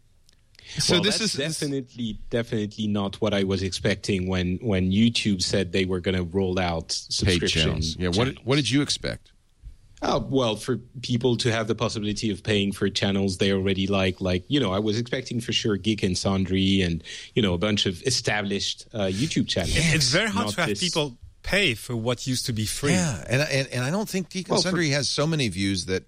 So Well, this that's is definitely not what I was expecting when YouTube said they were going to roll out Paid subscription channels. Yeah. channels. What did you expect? Well, for people to have the possibility of paying for channels they already like, I was expecting for sure Geek and Sundry and, a bunch of established YouTube channels. It's very hard Not to have this- people pay for what used to be free. Yeah, and I don't think Geek and Sundry has so many views that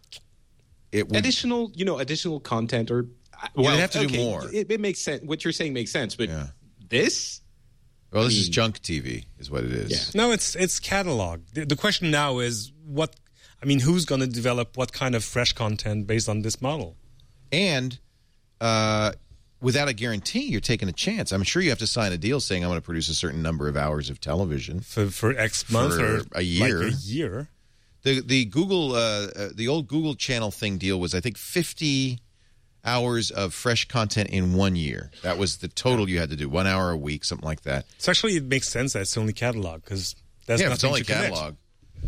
it would. additional content or they'd have to do more. It makes sense. What you're saying makes sense, but this. Well, this is junk TV, is what it is. Yeah. No, it's catalog. The question now is who's going to develop what kind of fresh content based on this model? And without a guarantee, you're taking a chance. I'm sure you have to sign a deal saying I'm going to produce a certain number of hours of television For X month For or a year. Like a year. The Google the old Google Channel thing deal was, I think, 50 hours of fresh content in 1 year. That was the total you had to do, 1 hour a week, something like that. So actually, it makes sense that it's only catalog because that's Yeah, if it's nothing only to commit. catalog.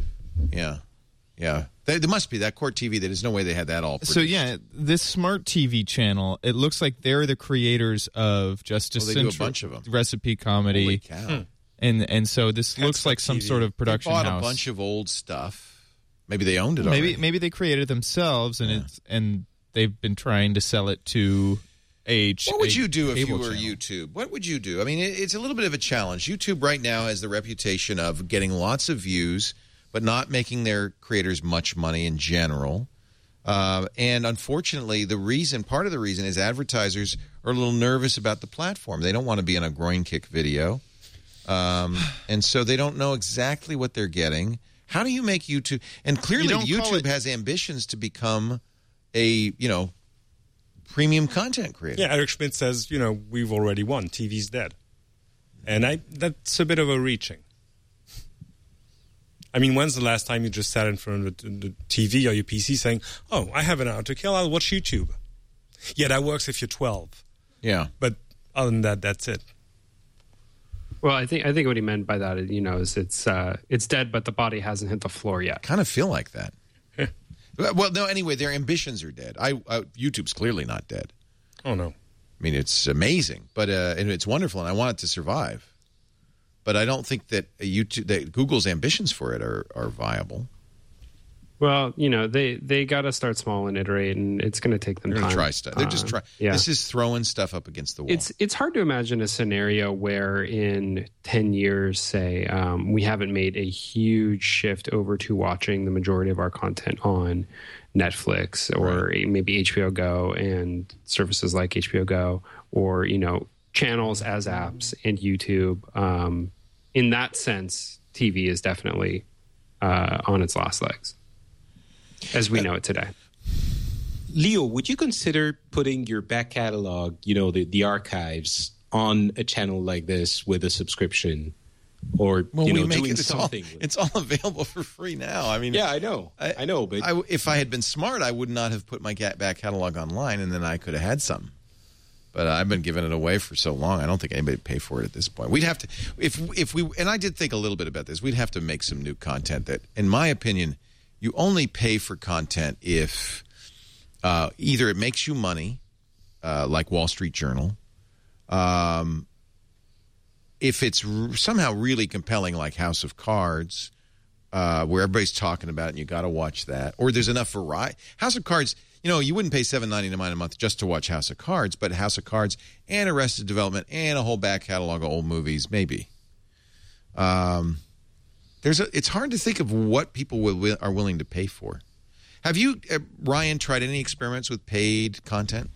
Yeah. There must be that Court TV. There's no way they had that all produced. So yeah, this smart TV channel, it looks like they're the creators of Justice Well, they do a Central, bunch of 'em. Recipe Comedy, Holy cow. and so this looks like some TV. sort of They production bought house. a bunch of old stuff. Maybe they owned it already. Maybe they created it themselves, and they've been trying to sell it to What would you do if you were YouTube? What would you do? I mean, it's a little bit of a challenge. YouTube right now has the reputation of getting lots of views, but not making their creators much money in general. And unfortunately, part of the reason is advertisers are a little nervous about the platform. They don't want to be in a groin kick video. And so they don't know exactly what they're getting. How do you make YouTube? And clearly YouTube has ambitions to become a, premium content creator. Yeah, Eric Schmidt says, we've already won. TV's dead. And that's a bit of a reaching. I mean, when's the last time you just sat in front of the TV or your PC saying, oh, I have an hour to kill, I'll watch YouTube? Yeah, that works if you're 12. Yeah. But other than that, that's it. Well, I think what he meant by that, is it's dead, but the body hasn't hit the floor yet. Kind of feel like that. Well, no, anyway, their ambitions are dead. YouTube's clearly not dead. Oh, no. I mean, it's amazing, but and it's wonderful, and I want it to survive. But I don't think that Google's ambitions for it are viable. Well, they got to start small and iterate, and it's going to take them time. They're going to try stuff. They're just trying. Yeah. This is throwing stuff up against the wall. It's hard to imagine a scenario where in 10 years, say, we haven't made a huge shift over to watching the majority of our content on Netflix or maybe HBO Go and services like HBO Go or, channels as apps and YouTube. In that sense, TV is definitely on its last legs, as we know it today. Leo, would you consider putting your back catalog, the archives, on a channel like this with a subscription? Or, doing something? It's all available for free now. I mean, yeah, I know. But if I had been smart, I would not have put my back catalog online, and then I could have had some. But I've been giving it away for so long, I don't think anybody would pay for it at this point. We'd have to, if we, and I did think a little bit about this, we'd have to make some new content that, in my opinion, you only pay for content if either it makes you money, like Wall Street Journal, if it's somehow really compelling, like House of Cards, where everybody's talking about it and you got to watch that, or there's enough variety. House of Cards, you wouldn't pay $7.99 a month just to watch House of Cards, but House of Cards and Arrested Development and a whole back catalog of old movies, maybe. It's hard to think of what people are willing to pay for. Have you, Ryan, tried any experiments with paid content?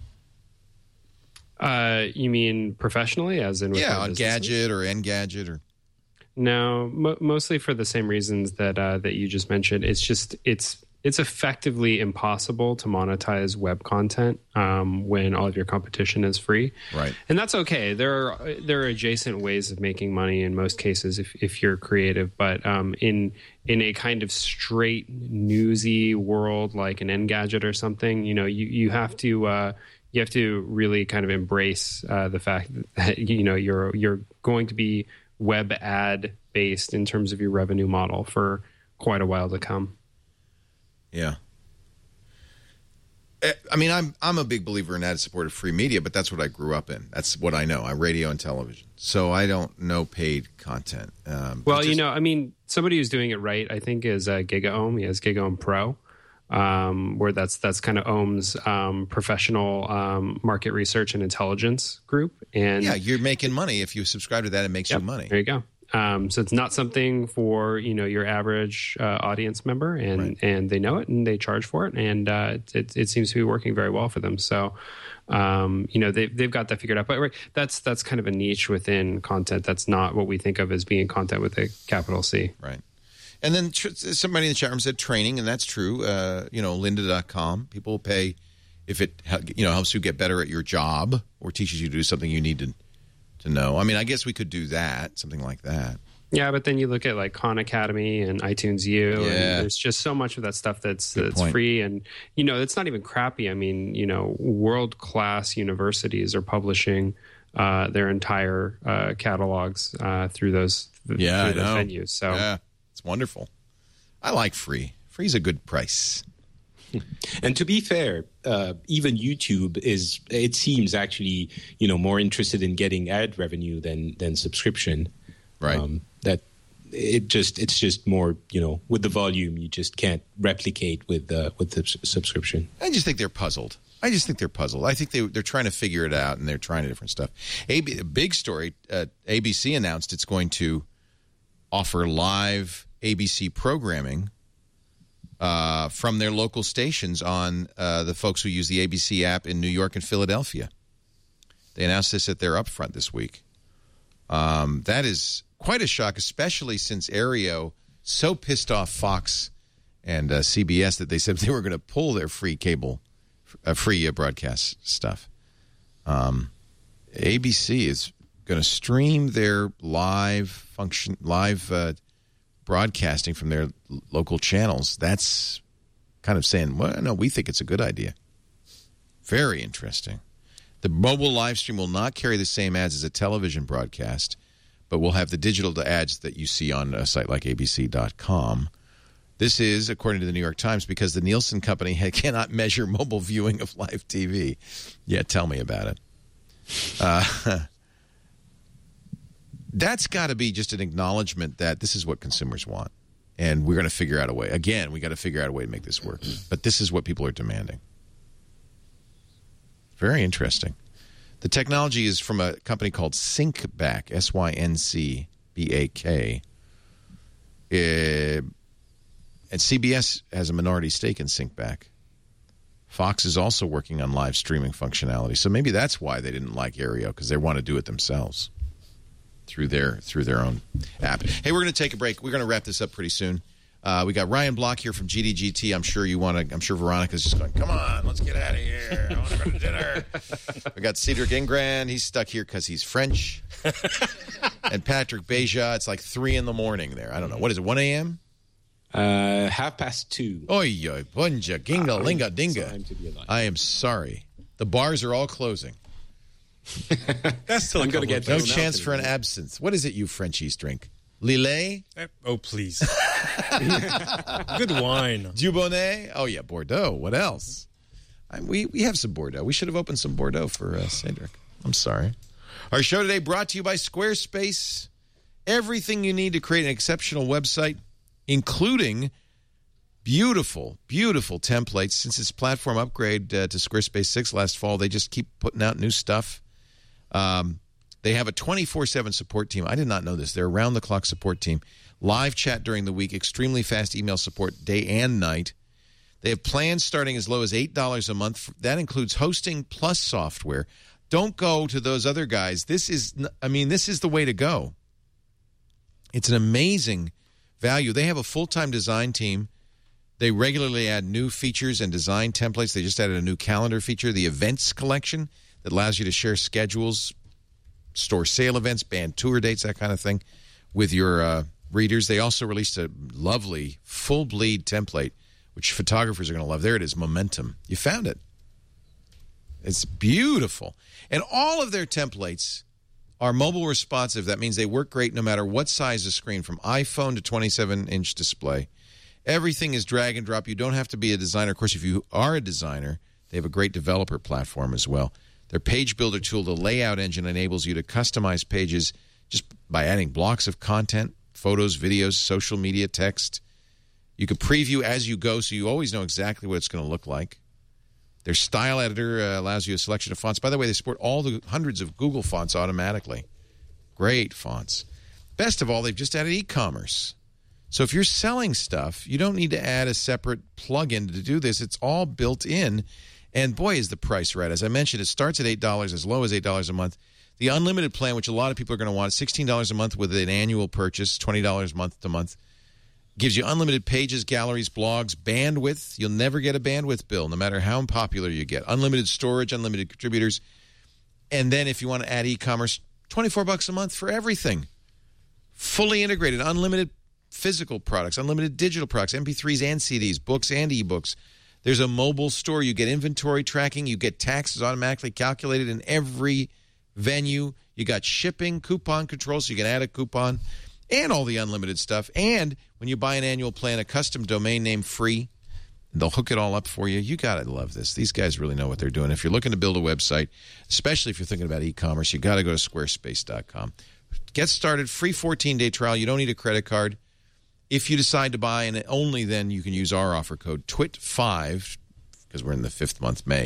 You mean professionally, as in on Gadget or Engadget or? No, mostly for the same reasons that you just mentioned. It's effectively impossible to monetize web content when all of your competition is free. Right. And that's okay. There are adjacent ways of making money in most cases if you're creative. But in a kind of straight newsy world like an Engadget or something, you have to really kind of embrace the fact that you're going to be web ad based in terms of your revenue model for quite a while to come. Yeah. I mean, I'm a big believer in ad-supported free media, but that's what I grew up in. That's what I know. Radio and television. So I don't know paid content. Somebody who's doing it right, I think, is GigaOM. He has GigaOM Pro, where that's kind of OHM's professional market research and intelligence group. And yeah, you're making money. If you subscribe to that, it makes you money. There you go. So it's not something for your average audience member, and they know it and they charge for it, and it seems to be working very well for them. So they've got that figured out. But that's kind of a niche within content. That's not what we think of as being content with a capital C. Right. And then somebody in the chat room said training, and that's true. Lynda.com. People will pay if it helps you get better at your job or teaches you to do something you need to know. I mean, I guess we could do that, something like that. Yeah, but then you look at like Khan Academy and iTunes U, and there's just so much of that stuff that's free, and it's not even crappy. I mean, world-class universities are publishing their entire catalogs through those venues. So yeah, it's wonderful. I like free. Free's a good price. And to be fair, even YouTube it seems actually, more interested in getting ad revenue than subscription. Right. That it's just more, with the volume you just can't replicate with the subscription. I just think they're puzzled. I just think they're puzzled. I think they're trying to figure it out, and they're trying different stuff. Big story, ABC announced it's going to offer live ABC programming from their local stations on the folks who use the ABC app in New York and Philadelphia. They announced this at their upfront this week. That is quite a shock, especially since Aereo so pissed off Fox and CBS that they said they were going to pull their free cable, free broadcast stuff. ABC is going to stream their live broadcasting from their local channels. That's kind of saying, well, no, we think it's a good idea. Very interesting. The mobile live stream will not carry the same ads as a television broadcast, but will have the digital ads that you see on a site like abc.com. This is, according to the New York Times, because the Nielsen Company cannot measure mobile viewing of live TV. Yeah, tell me about it. That's got to be just an acknowledgement that this is what consumers want, and we're going to figure out a way. Again, we got to figure out a way to make this work, but this is what people are demanding. Very interesting. The technology is from a company called Syncback, SYNCBAK. And CBS has a minority stake in Syncback. Fox is also working on live streaming functionality. So maybe that's why they didn't like Aereo, because they want to do it themselves through their own app. Hey, we're going to take a break. We're going to wrap this up pretty soon. We got Ryan Block here from GDGT. I'm sure Veronica's just going, come on, let's get out of here. I want to go to dinner. We got Cedric Ingrand. He's stuck here because he's French. And Patrick Beja. It's like 3 in the morning there. I don't know. What is it, 1 a.m.? 2:30. Oy, bunja, ginga, linga, dinga. I am sorry. The bars are all closing. That's still I'm going to get no chance for an absinthe. What is it you Frenchies drink? Lillet? Oh, please. Good wine. Dubonnet? Oh, yeah, Bordeaux. What else? We have some Bordeaux. We should have opened some Bordeaux for Cedric. I'm sorry. Our show today brought to you by Squarespace. Everything you need to create an exceptional website, including beautiful, beautiful templates. Since its platform upgrade to Squarespace 6 last fall, they just keep putting out new stuff. They have a 24/7 support team. I did not know this. They're around-the-clock support team. Live chat during the week, extremely fast email support day and night. They have plans starting as low as $8 a month. That includes hosting plus software. Don't go to those other guys. This is the way to go. It's an amazing value. They have a full-time design team. They regularly add new features and design templates. They just added a new calendar feature, the events collection, that allows you to share schedules, store sale events, band tour dates, that kind of thing, with your readers. They also released a lovely full bleed template, which photographers are going to love. There it is, Momentum. You found it. It's beautiful. And all of their templates are mobile responsive. That means they work great no matter what size of screen, from iPhone to 27-inch display. Everything is drag and drop. You don't have to be a designer. Of course, if you are a designer, they have a great developer platform as well. Their page builder tool, the layout engine, enables you to customize pages just by adding blocks of content, photos, videos, social media, text. You can preview as you go, so you always know exactly what it's going to look like. Their style editor allows you a selection of fonts. By the way, they support all the hundreds of Google fonts automatically. Great fonts. Best of all, they've just added e-commerce. So if you're selling stuff, you don't need to add a separate plug-in to do this. It's all built in. And boy, is the price right. As I mentioned, it starts at $8, as low as $8 a month. The unlimited plan, which a lot of people are going to want, $16 a month with an annual purchase, $20 month to month, gives you unlimited pages, galleries, blogs, bandwidth. You'll never get a bandwidth bill, no matter how unpopular you get. Unlimited storage, unlimited contributors. And then if you want to add e-commerce, $24 a month for everything. Fully integrated, unlimited physical products, unlimited digital products, MP3s and CDs, books and ebooks. There's a mobile store. You get inventory tracking. You get taxes automatically calculated in every venue. You got shipping, coupon control, so you can add a coupon, and all the unlimited stuff. And when you buy an annual plan, a custom domain name free. They'll hook it all up for you. You got to love this. These guys really know what they're doing. If you're looking to build a website, especially if you're thinking about e-commerce, you got to go to squarespace.com. Get started. Free 14-day trial. You don't need a credit card. If you decide to buy, and only then you can use our offer code TWIT5, because we're in the 5th month, May.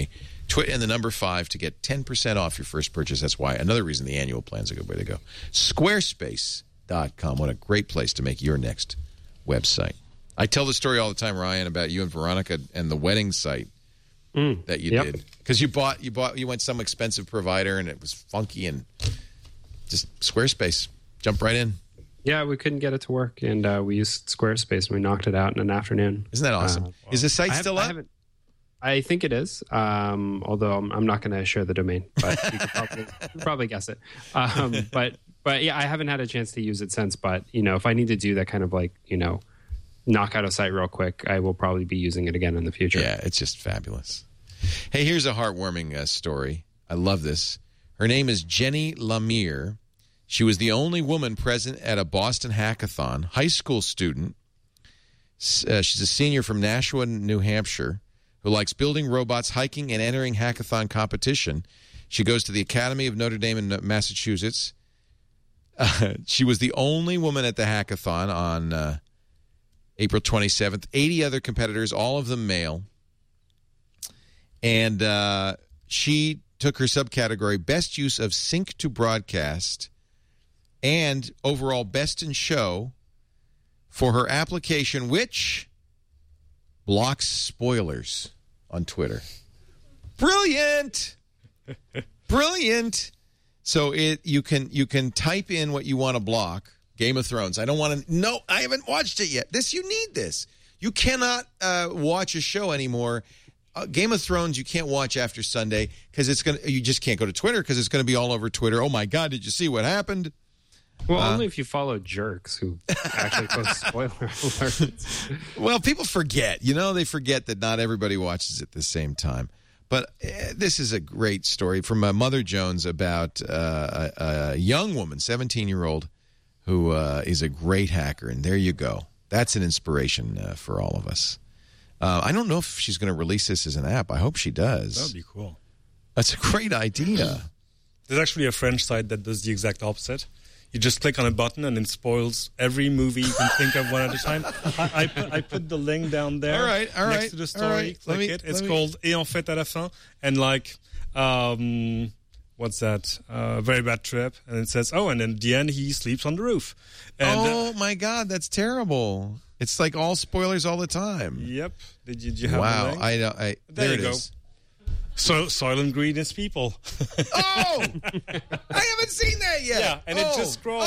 And the number 5 to get 10% off your first purchase. That's why. Another reason the annual plan's a good way to go. Squarespace.com. What a great place to make your next website. I tell the story all the time, Ryan, about you and Veronica and the wedding site that you did. Because you went some expensive provider and it was funky and just Squarespace. Jump right in. Yeah, we couldn't get it to work, and we used Squarespace, and we knocked it out in an afternoon. Isn't that awesome? Is the site still up? I think it is, although I'm not going to share the domain, but you could probably guess it. But yeah, I haven't had a chance to use it since. But if I need to do that kind of knock out a site real quick, I will probably be using it again in the future. Yeah, it's just fabulous. Hey, here's a heartwarming story. I love this. Her name is Jenny Lemire. She was the only woman present at a Boston hackathon, high school student. She's a senior from Nashua, New Hampshire, who likes building robots, hiking, and entering hackathon competition. She goes to the Academy of Notre Dame in Massachusetts. She was the only woman at the hackathon on April 27th. 80 other competitors, all of them male. And she took her subcategory Best Use of Sync to Broadcast and overall Best in Show for her application, which blocks spoilers on Twitter. Brilliant! Brilliant! So you can type in what you want to block. Game of Thrones. I haven't watched it yet. You need this. You cannot watch a show anymore. Game of Thrones you can't watch after Sunday because you just can't go to Twitter because it's going to be all over Twitter. Oh my God, did you see what happened? Well, only if you follow jerks who actually post spoiler alerts. Well, people forget. They forget that not everybody watches at the same time. But this is a great story from Mother Jones about a young woman, 17-year-old, who is a great hacker. And there you go. That's an inspiration for all of us. I don't know if she's going to release this as an app. I hope she does. That would be cool. That's a great idea. There's actually a French site that does the exact opposite. You just click on a button and it spoils every movie you can think of one at a time. I put the link down there next to the story. Click it. It's called Et en fait à la fin. And what's that? Very Bad Trip. And it says, and in the end, he sleeps on the roof. And, my God, that's terrible. It's like all spoilers all the time. Yep. Did you have wow. a link? There it is. So Soylent Green is people. I haven't seen that yet. Yeah, and it just scrolls.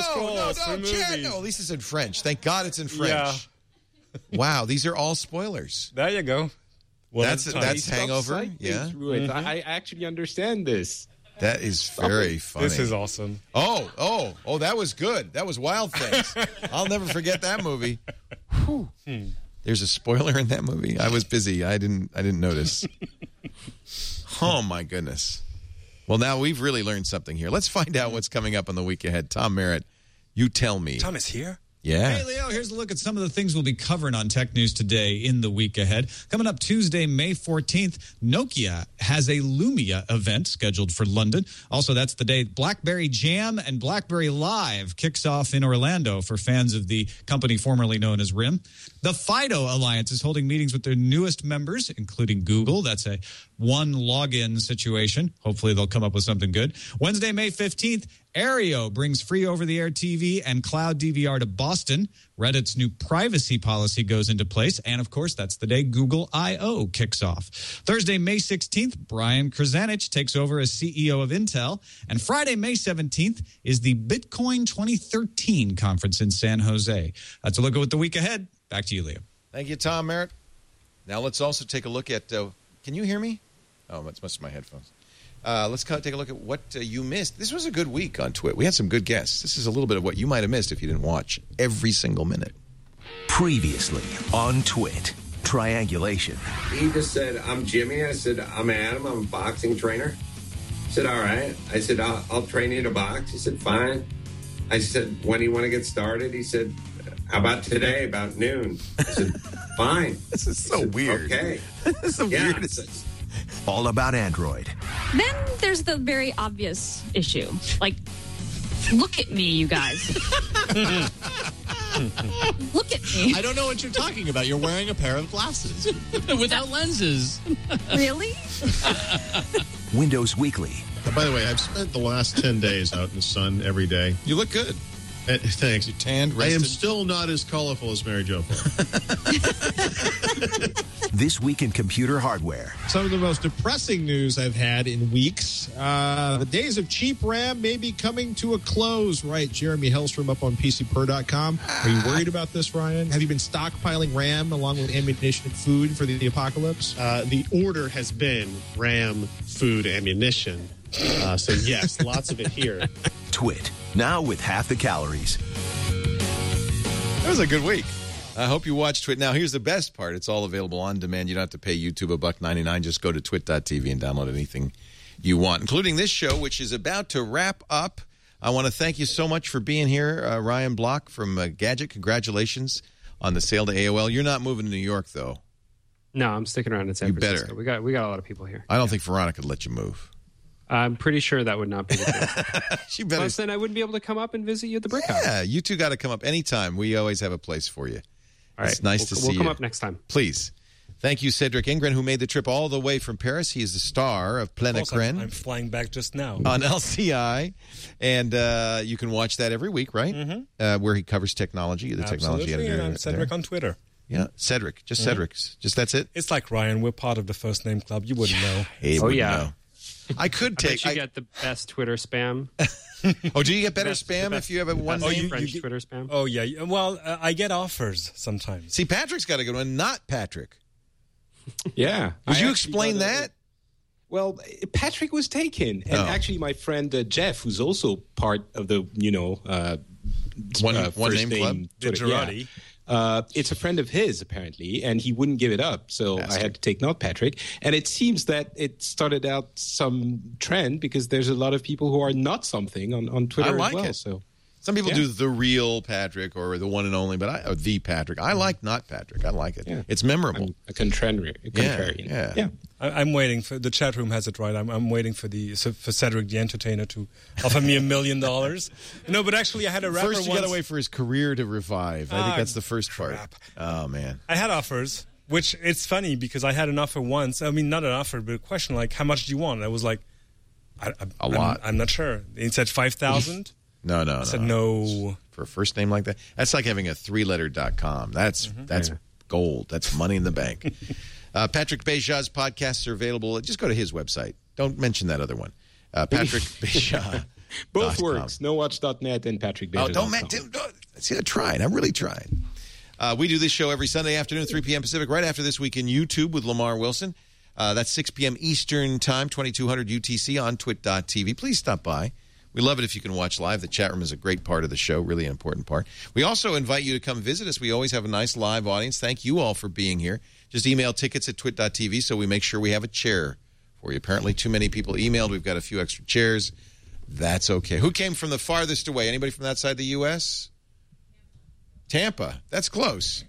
No, at least it's in French. Thank God it's in French. Yeah. Wow, these are all spoilers. There you go. That's Hangover. Yeah. Mm-hmm. I actually understand this. That is very funny. This is awesome. Oh, that was good. That was Wild Things. I'll never forget that movie. There's a spoiler in that movie. I was busy. I didn't notice. Oh, my goodness. Well, now we've really learned something here. Let's find out what's coming up on the week ahead. Tom Merritt, you tell me. Tom is here? Yeah. Hey, Leo, here's a look at some of the things we'll be covering on Tech News today in the week ahead. Coming up Tuesday, May 14th, Nokia has a Lumia event scheduled for London. Also, that's the day BlackBerry Jam and BlackBerry Live kicks off in Orlando for fans of the company formerly known as RIM. The FIDO Alliance is holding meetings with their newest members, including Google. That's a one login situation. Hopefully they'll come up with something good. Wednesday, May 15th, Aereo brings free over-the-air TV and cloud DVR to Boston. Reddit's new privacy policy goes into place. And, of course, that's the day Google I.O. kicks off. Thursday, May 16th, Brian Krzanich takes over as CEO of Intel. And Friday, May 17th, is the Bitcoin 2013 conference in San Jose. That's a look at the week ahead. Back to you, Leo. Thank you, Tom Merritt. Now let's also take a look at can you hear me? Oh, it's must be my headphones. Let's take a look at what you missed. This was a good week on Twit. We had some good guests. This is a little bit of what you might have missed if you didn't watch every single minute. Previously on Twit, Triangulation. He just said, I'm Jimmy. I said, I'm Adam. I'm a boxing trainer. He said, all right. I said, I'll train you to box. He said, fine. I said, when do you want to get started? He said, how about today, about noon? I said, fine. This is so weird. Okay. This is the weirdest. All about Android. Then there's the very obvious issue. Like, look at me, you guys. Look at me. I don't know what you're talking about. You're wearing a pair of glasses. Without lenses. Really? Windows Weekly. By the way, I've spent the last 10 days out in the sun every day. You look good. Thanks. You tanned, I am rested. still not as colorful as Mary Jo This Week in Computer Hardware. Some of the most depressing news I've had in weeks. The days of cheap RAM may be coming to a close, right? Jeremy Hellstrom up on PCPro.com. Are you worried about this, Ryan? Have you been stockpiling RAM along with ammunition and food for the apocalypse? The order has been RAM, food, ammunition. So yes, lots of it here. Twit, now with half the calories. That was a good week. I hope you watched Twit. Now, here's the best part. It's all available on demand. You don't have to pay YouTube $1.99. Just go to twit.tv and download anything you want, including this show, which is about to wrap up. I want to thank you so much for being here, Ryan Block from Gadget. Congratulations on the sale to AOL. You're not moving to New York, though. No, I'm sticking around in San Francisco. Better. We got a lot of people here. I don't think Veronica would let you move. I'm pretty sure that would not be the case. She better. Plus, then I wouldn't be able to come up and visit you at the Brick House. Yeah, you two got to come up anytime. We always have a place for you. All right. It's nice to see you. We'll come up next time. Please. Thank you, Cedric Ingren, who made the trip all the way from Paris. He is the star of Plenacren. I'm flying back just now. On LCI. And you can watch that every week, right? Mm-hmm. Where he covers technology, the technology editor. And I'm Cedric on Twitter. Yeah, Cedric. Just Cedric. Just that's it? It's like Ryan. We're part of the First Name Club. You wouldn't know. He wouldn't know. I could I bet you get the best Twitter spam. Oh, do you get better spam if you have a one name? French Twitter spam? Oh, yeah. Well, I get offers sometimes. See, Patrick's got a good one, not Patrick. Yeah. Would you explain that? Well, Patrick was taken. And actually, my friend Jeff, who's also part of the, one First name club? Twitter, Girardi. It's a friend of his, apparently, and he wouldn't give it up. So I had to take not Patrick. And it seems that it started out some trend because there's a lot of people who are not something on Twitter I like as well. it. So some people do the real Patrick or the one and only, but or the Patrick. I like not Patrick. I like it. Yeah. It's memorable. I'm a contrarian. Yeah. I'm waiting for the chat room has it right. I'm waiting for Cedric the Entertainer to offer me $1 million. No, but actually, I had a rapper First, you got to wait for his career to revive. I think that's the first part. Oh man, I had offers, which it's funny because I had an offer once. I mean, not an offer, but a question like, "How much do you want?" And I was like, a lot. I'm not sure. He said 5,000. No. I said no. For a first name like that, that's like having a 3-letter.com. That's gold. That's money in the bank. Patrick Beja's podcasts are available. Just go to his website. Don't mention that other one. Patrick Beja. Both works. NoWatch.net and Patrick Beja. Oh, don't. See, I'm trying. I'm really trying. We do this show every Sunday afternoon, 3 p.m. Pacific, right after This Week in YouTube with Lamar Wilson. That's 6 p.m. Eastern Time, 2200 UTC on twit.tv. Please stop by. We love it if you can watch live. The chat room is a great part of the show, really an important part. We also invite you to come visit us. We always have a nice live audience. Thank you all for being here. Just email tickets at twit.tv so we make sure we have a chair for you. Apparently too many people emailed. We've got a few extra chairs. That's okay. Who came from the farthest away? Anybody from that side of the U.S.? Tampa. That's close.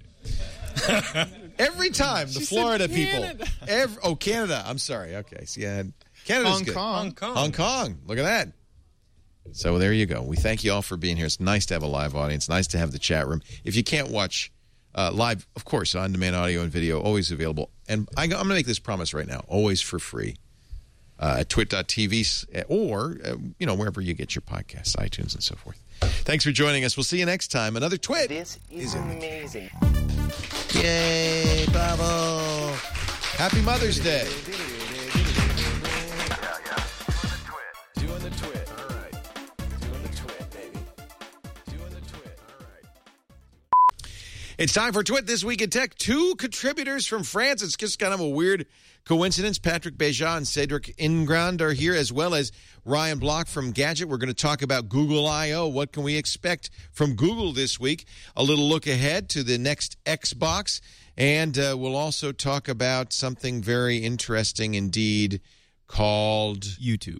Every time, the Florida people. Canada. I'm sorry. Okay. So, yeah, Canada's good. Hong Kong. Look at that. So there you go. We thank you all for being here. It's nice to have a live audience. Nice to have the chat room. If you can't watch live, of course, on-demand audio and video, always available. And I'm going to make this promise right now, always for free at twit.tv or, wherever you get your podcasts, iTunes and so forth. Thanks for joining us. We'll see you next time. Another Twit. This is amazing. Yay, bravo. Happy Mother's Day. Doing the Twit. All right. Doing the Twit, baby. Doing the Twit. All right. It's time for Twit This Week in Tech. 2 contributors from France. It's just kind of a weird coincidence. Patrick Beja and Cedric Ingren are here, as well as Ryan Block from Gadget. We're going to talk about Google I/O. What can we expect from Google this week? A little look ahead to the next Xbox. And we'll also talk about something very interesting indeed called YouTube.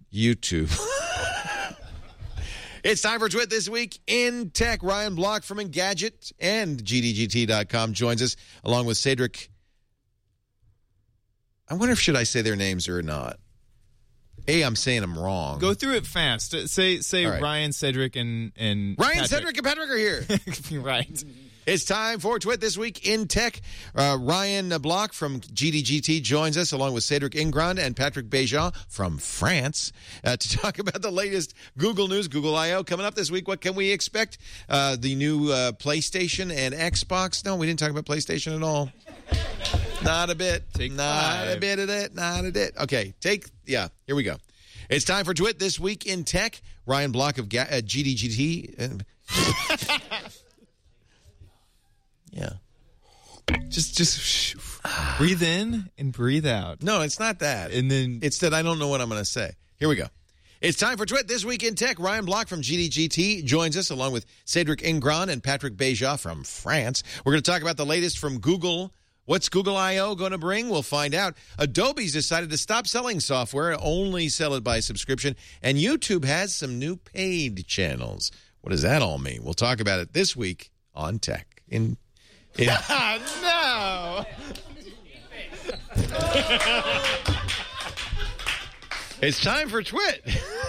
It's time for Twit This Week in Tech. Ryan Block from Engadget and GDGT.com joins us, along with Cedric. I wonder if should I say their names or not. I'm saying them wrong. Go through it fast. Say right. Ryan, Cedric, and Ryan, Patrick. Cedric, and Patrick are here. Right. It's time for Twit This Week in Tech. Ryan Block from GDGT joins us along with Cedric Ingrand and Patrick Bejan from France to talk about the latest Google news, Google I.O. Coming up this week, what can we expect? The new PlayStation and Xbox. No, we didn't talk about PlayStation at all. Not a bit. Not a bit of it. Not a bit. Okay, here we go. It's time for Twit This Week in Tech. Ryan Block of GDGT. Yeah. Just breathe in and breathe out. No, it's not that. And then it's that I don't know what I'm going to say. Here we go. It's time for Twit This Week in Tech. Ryan Block from GDGT joins us along with Cedric Ingrand and Patrick Bejan from France. We're going to talk about the latest from Google. What's Google I.O. going to bring? We'll find out. Adobe's decided to stop selling software, only sell it by subscription. And YouTube has some new paid channels. What does that all mean? We'll talk about it this week on Tech. No! It's time for Twit.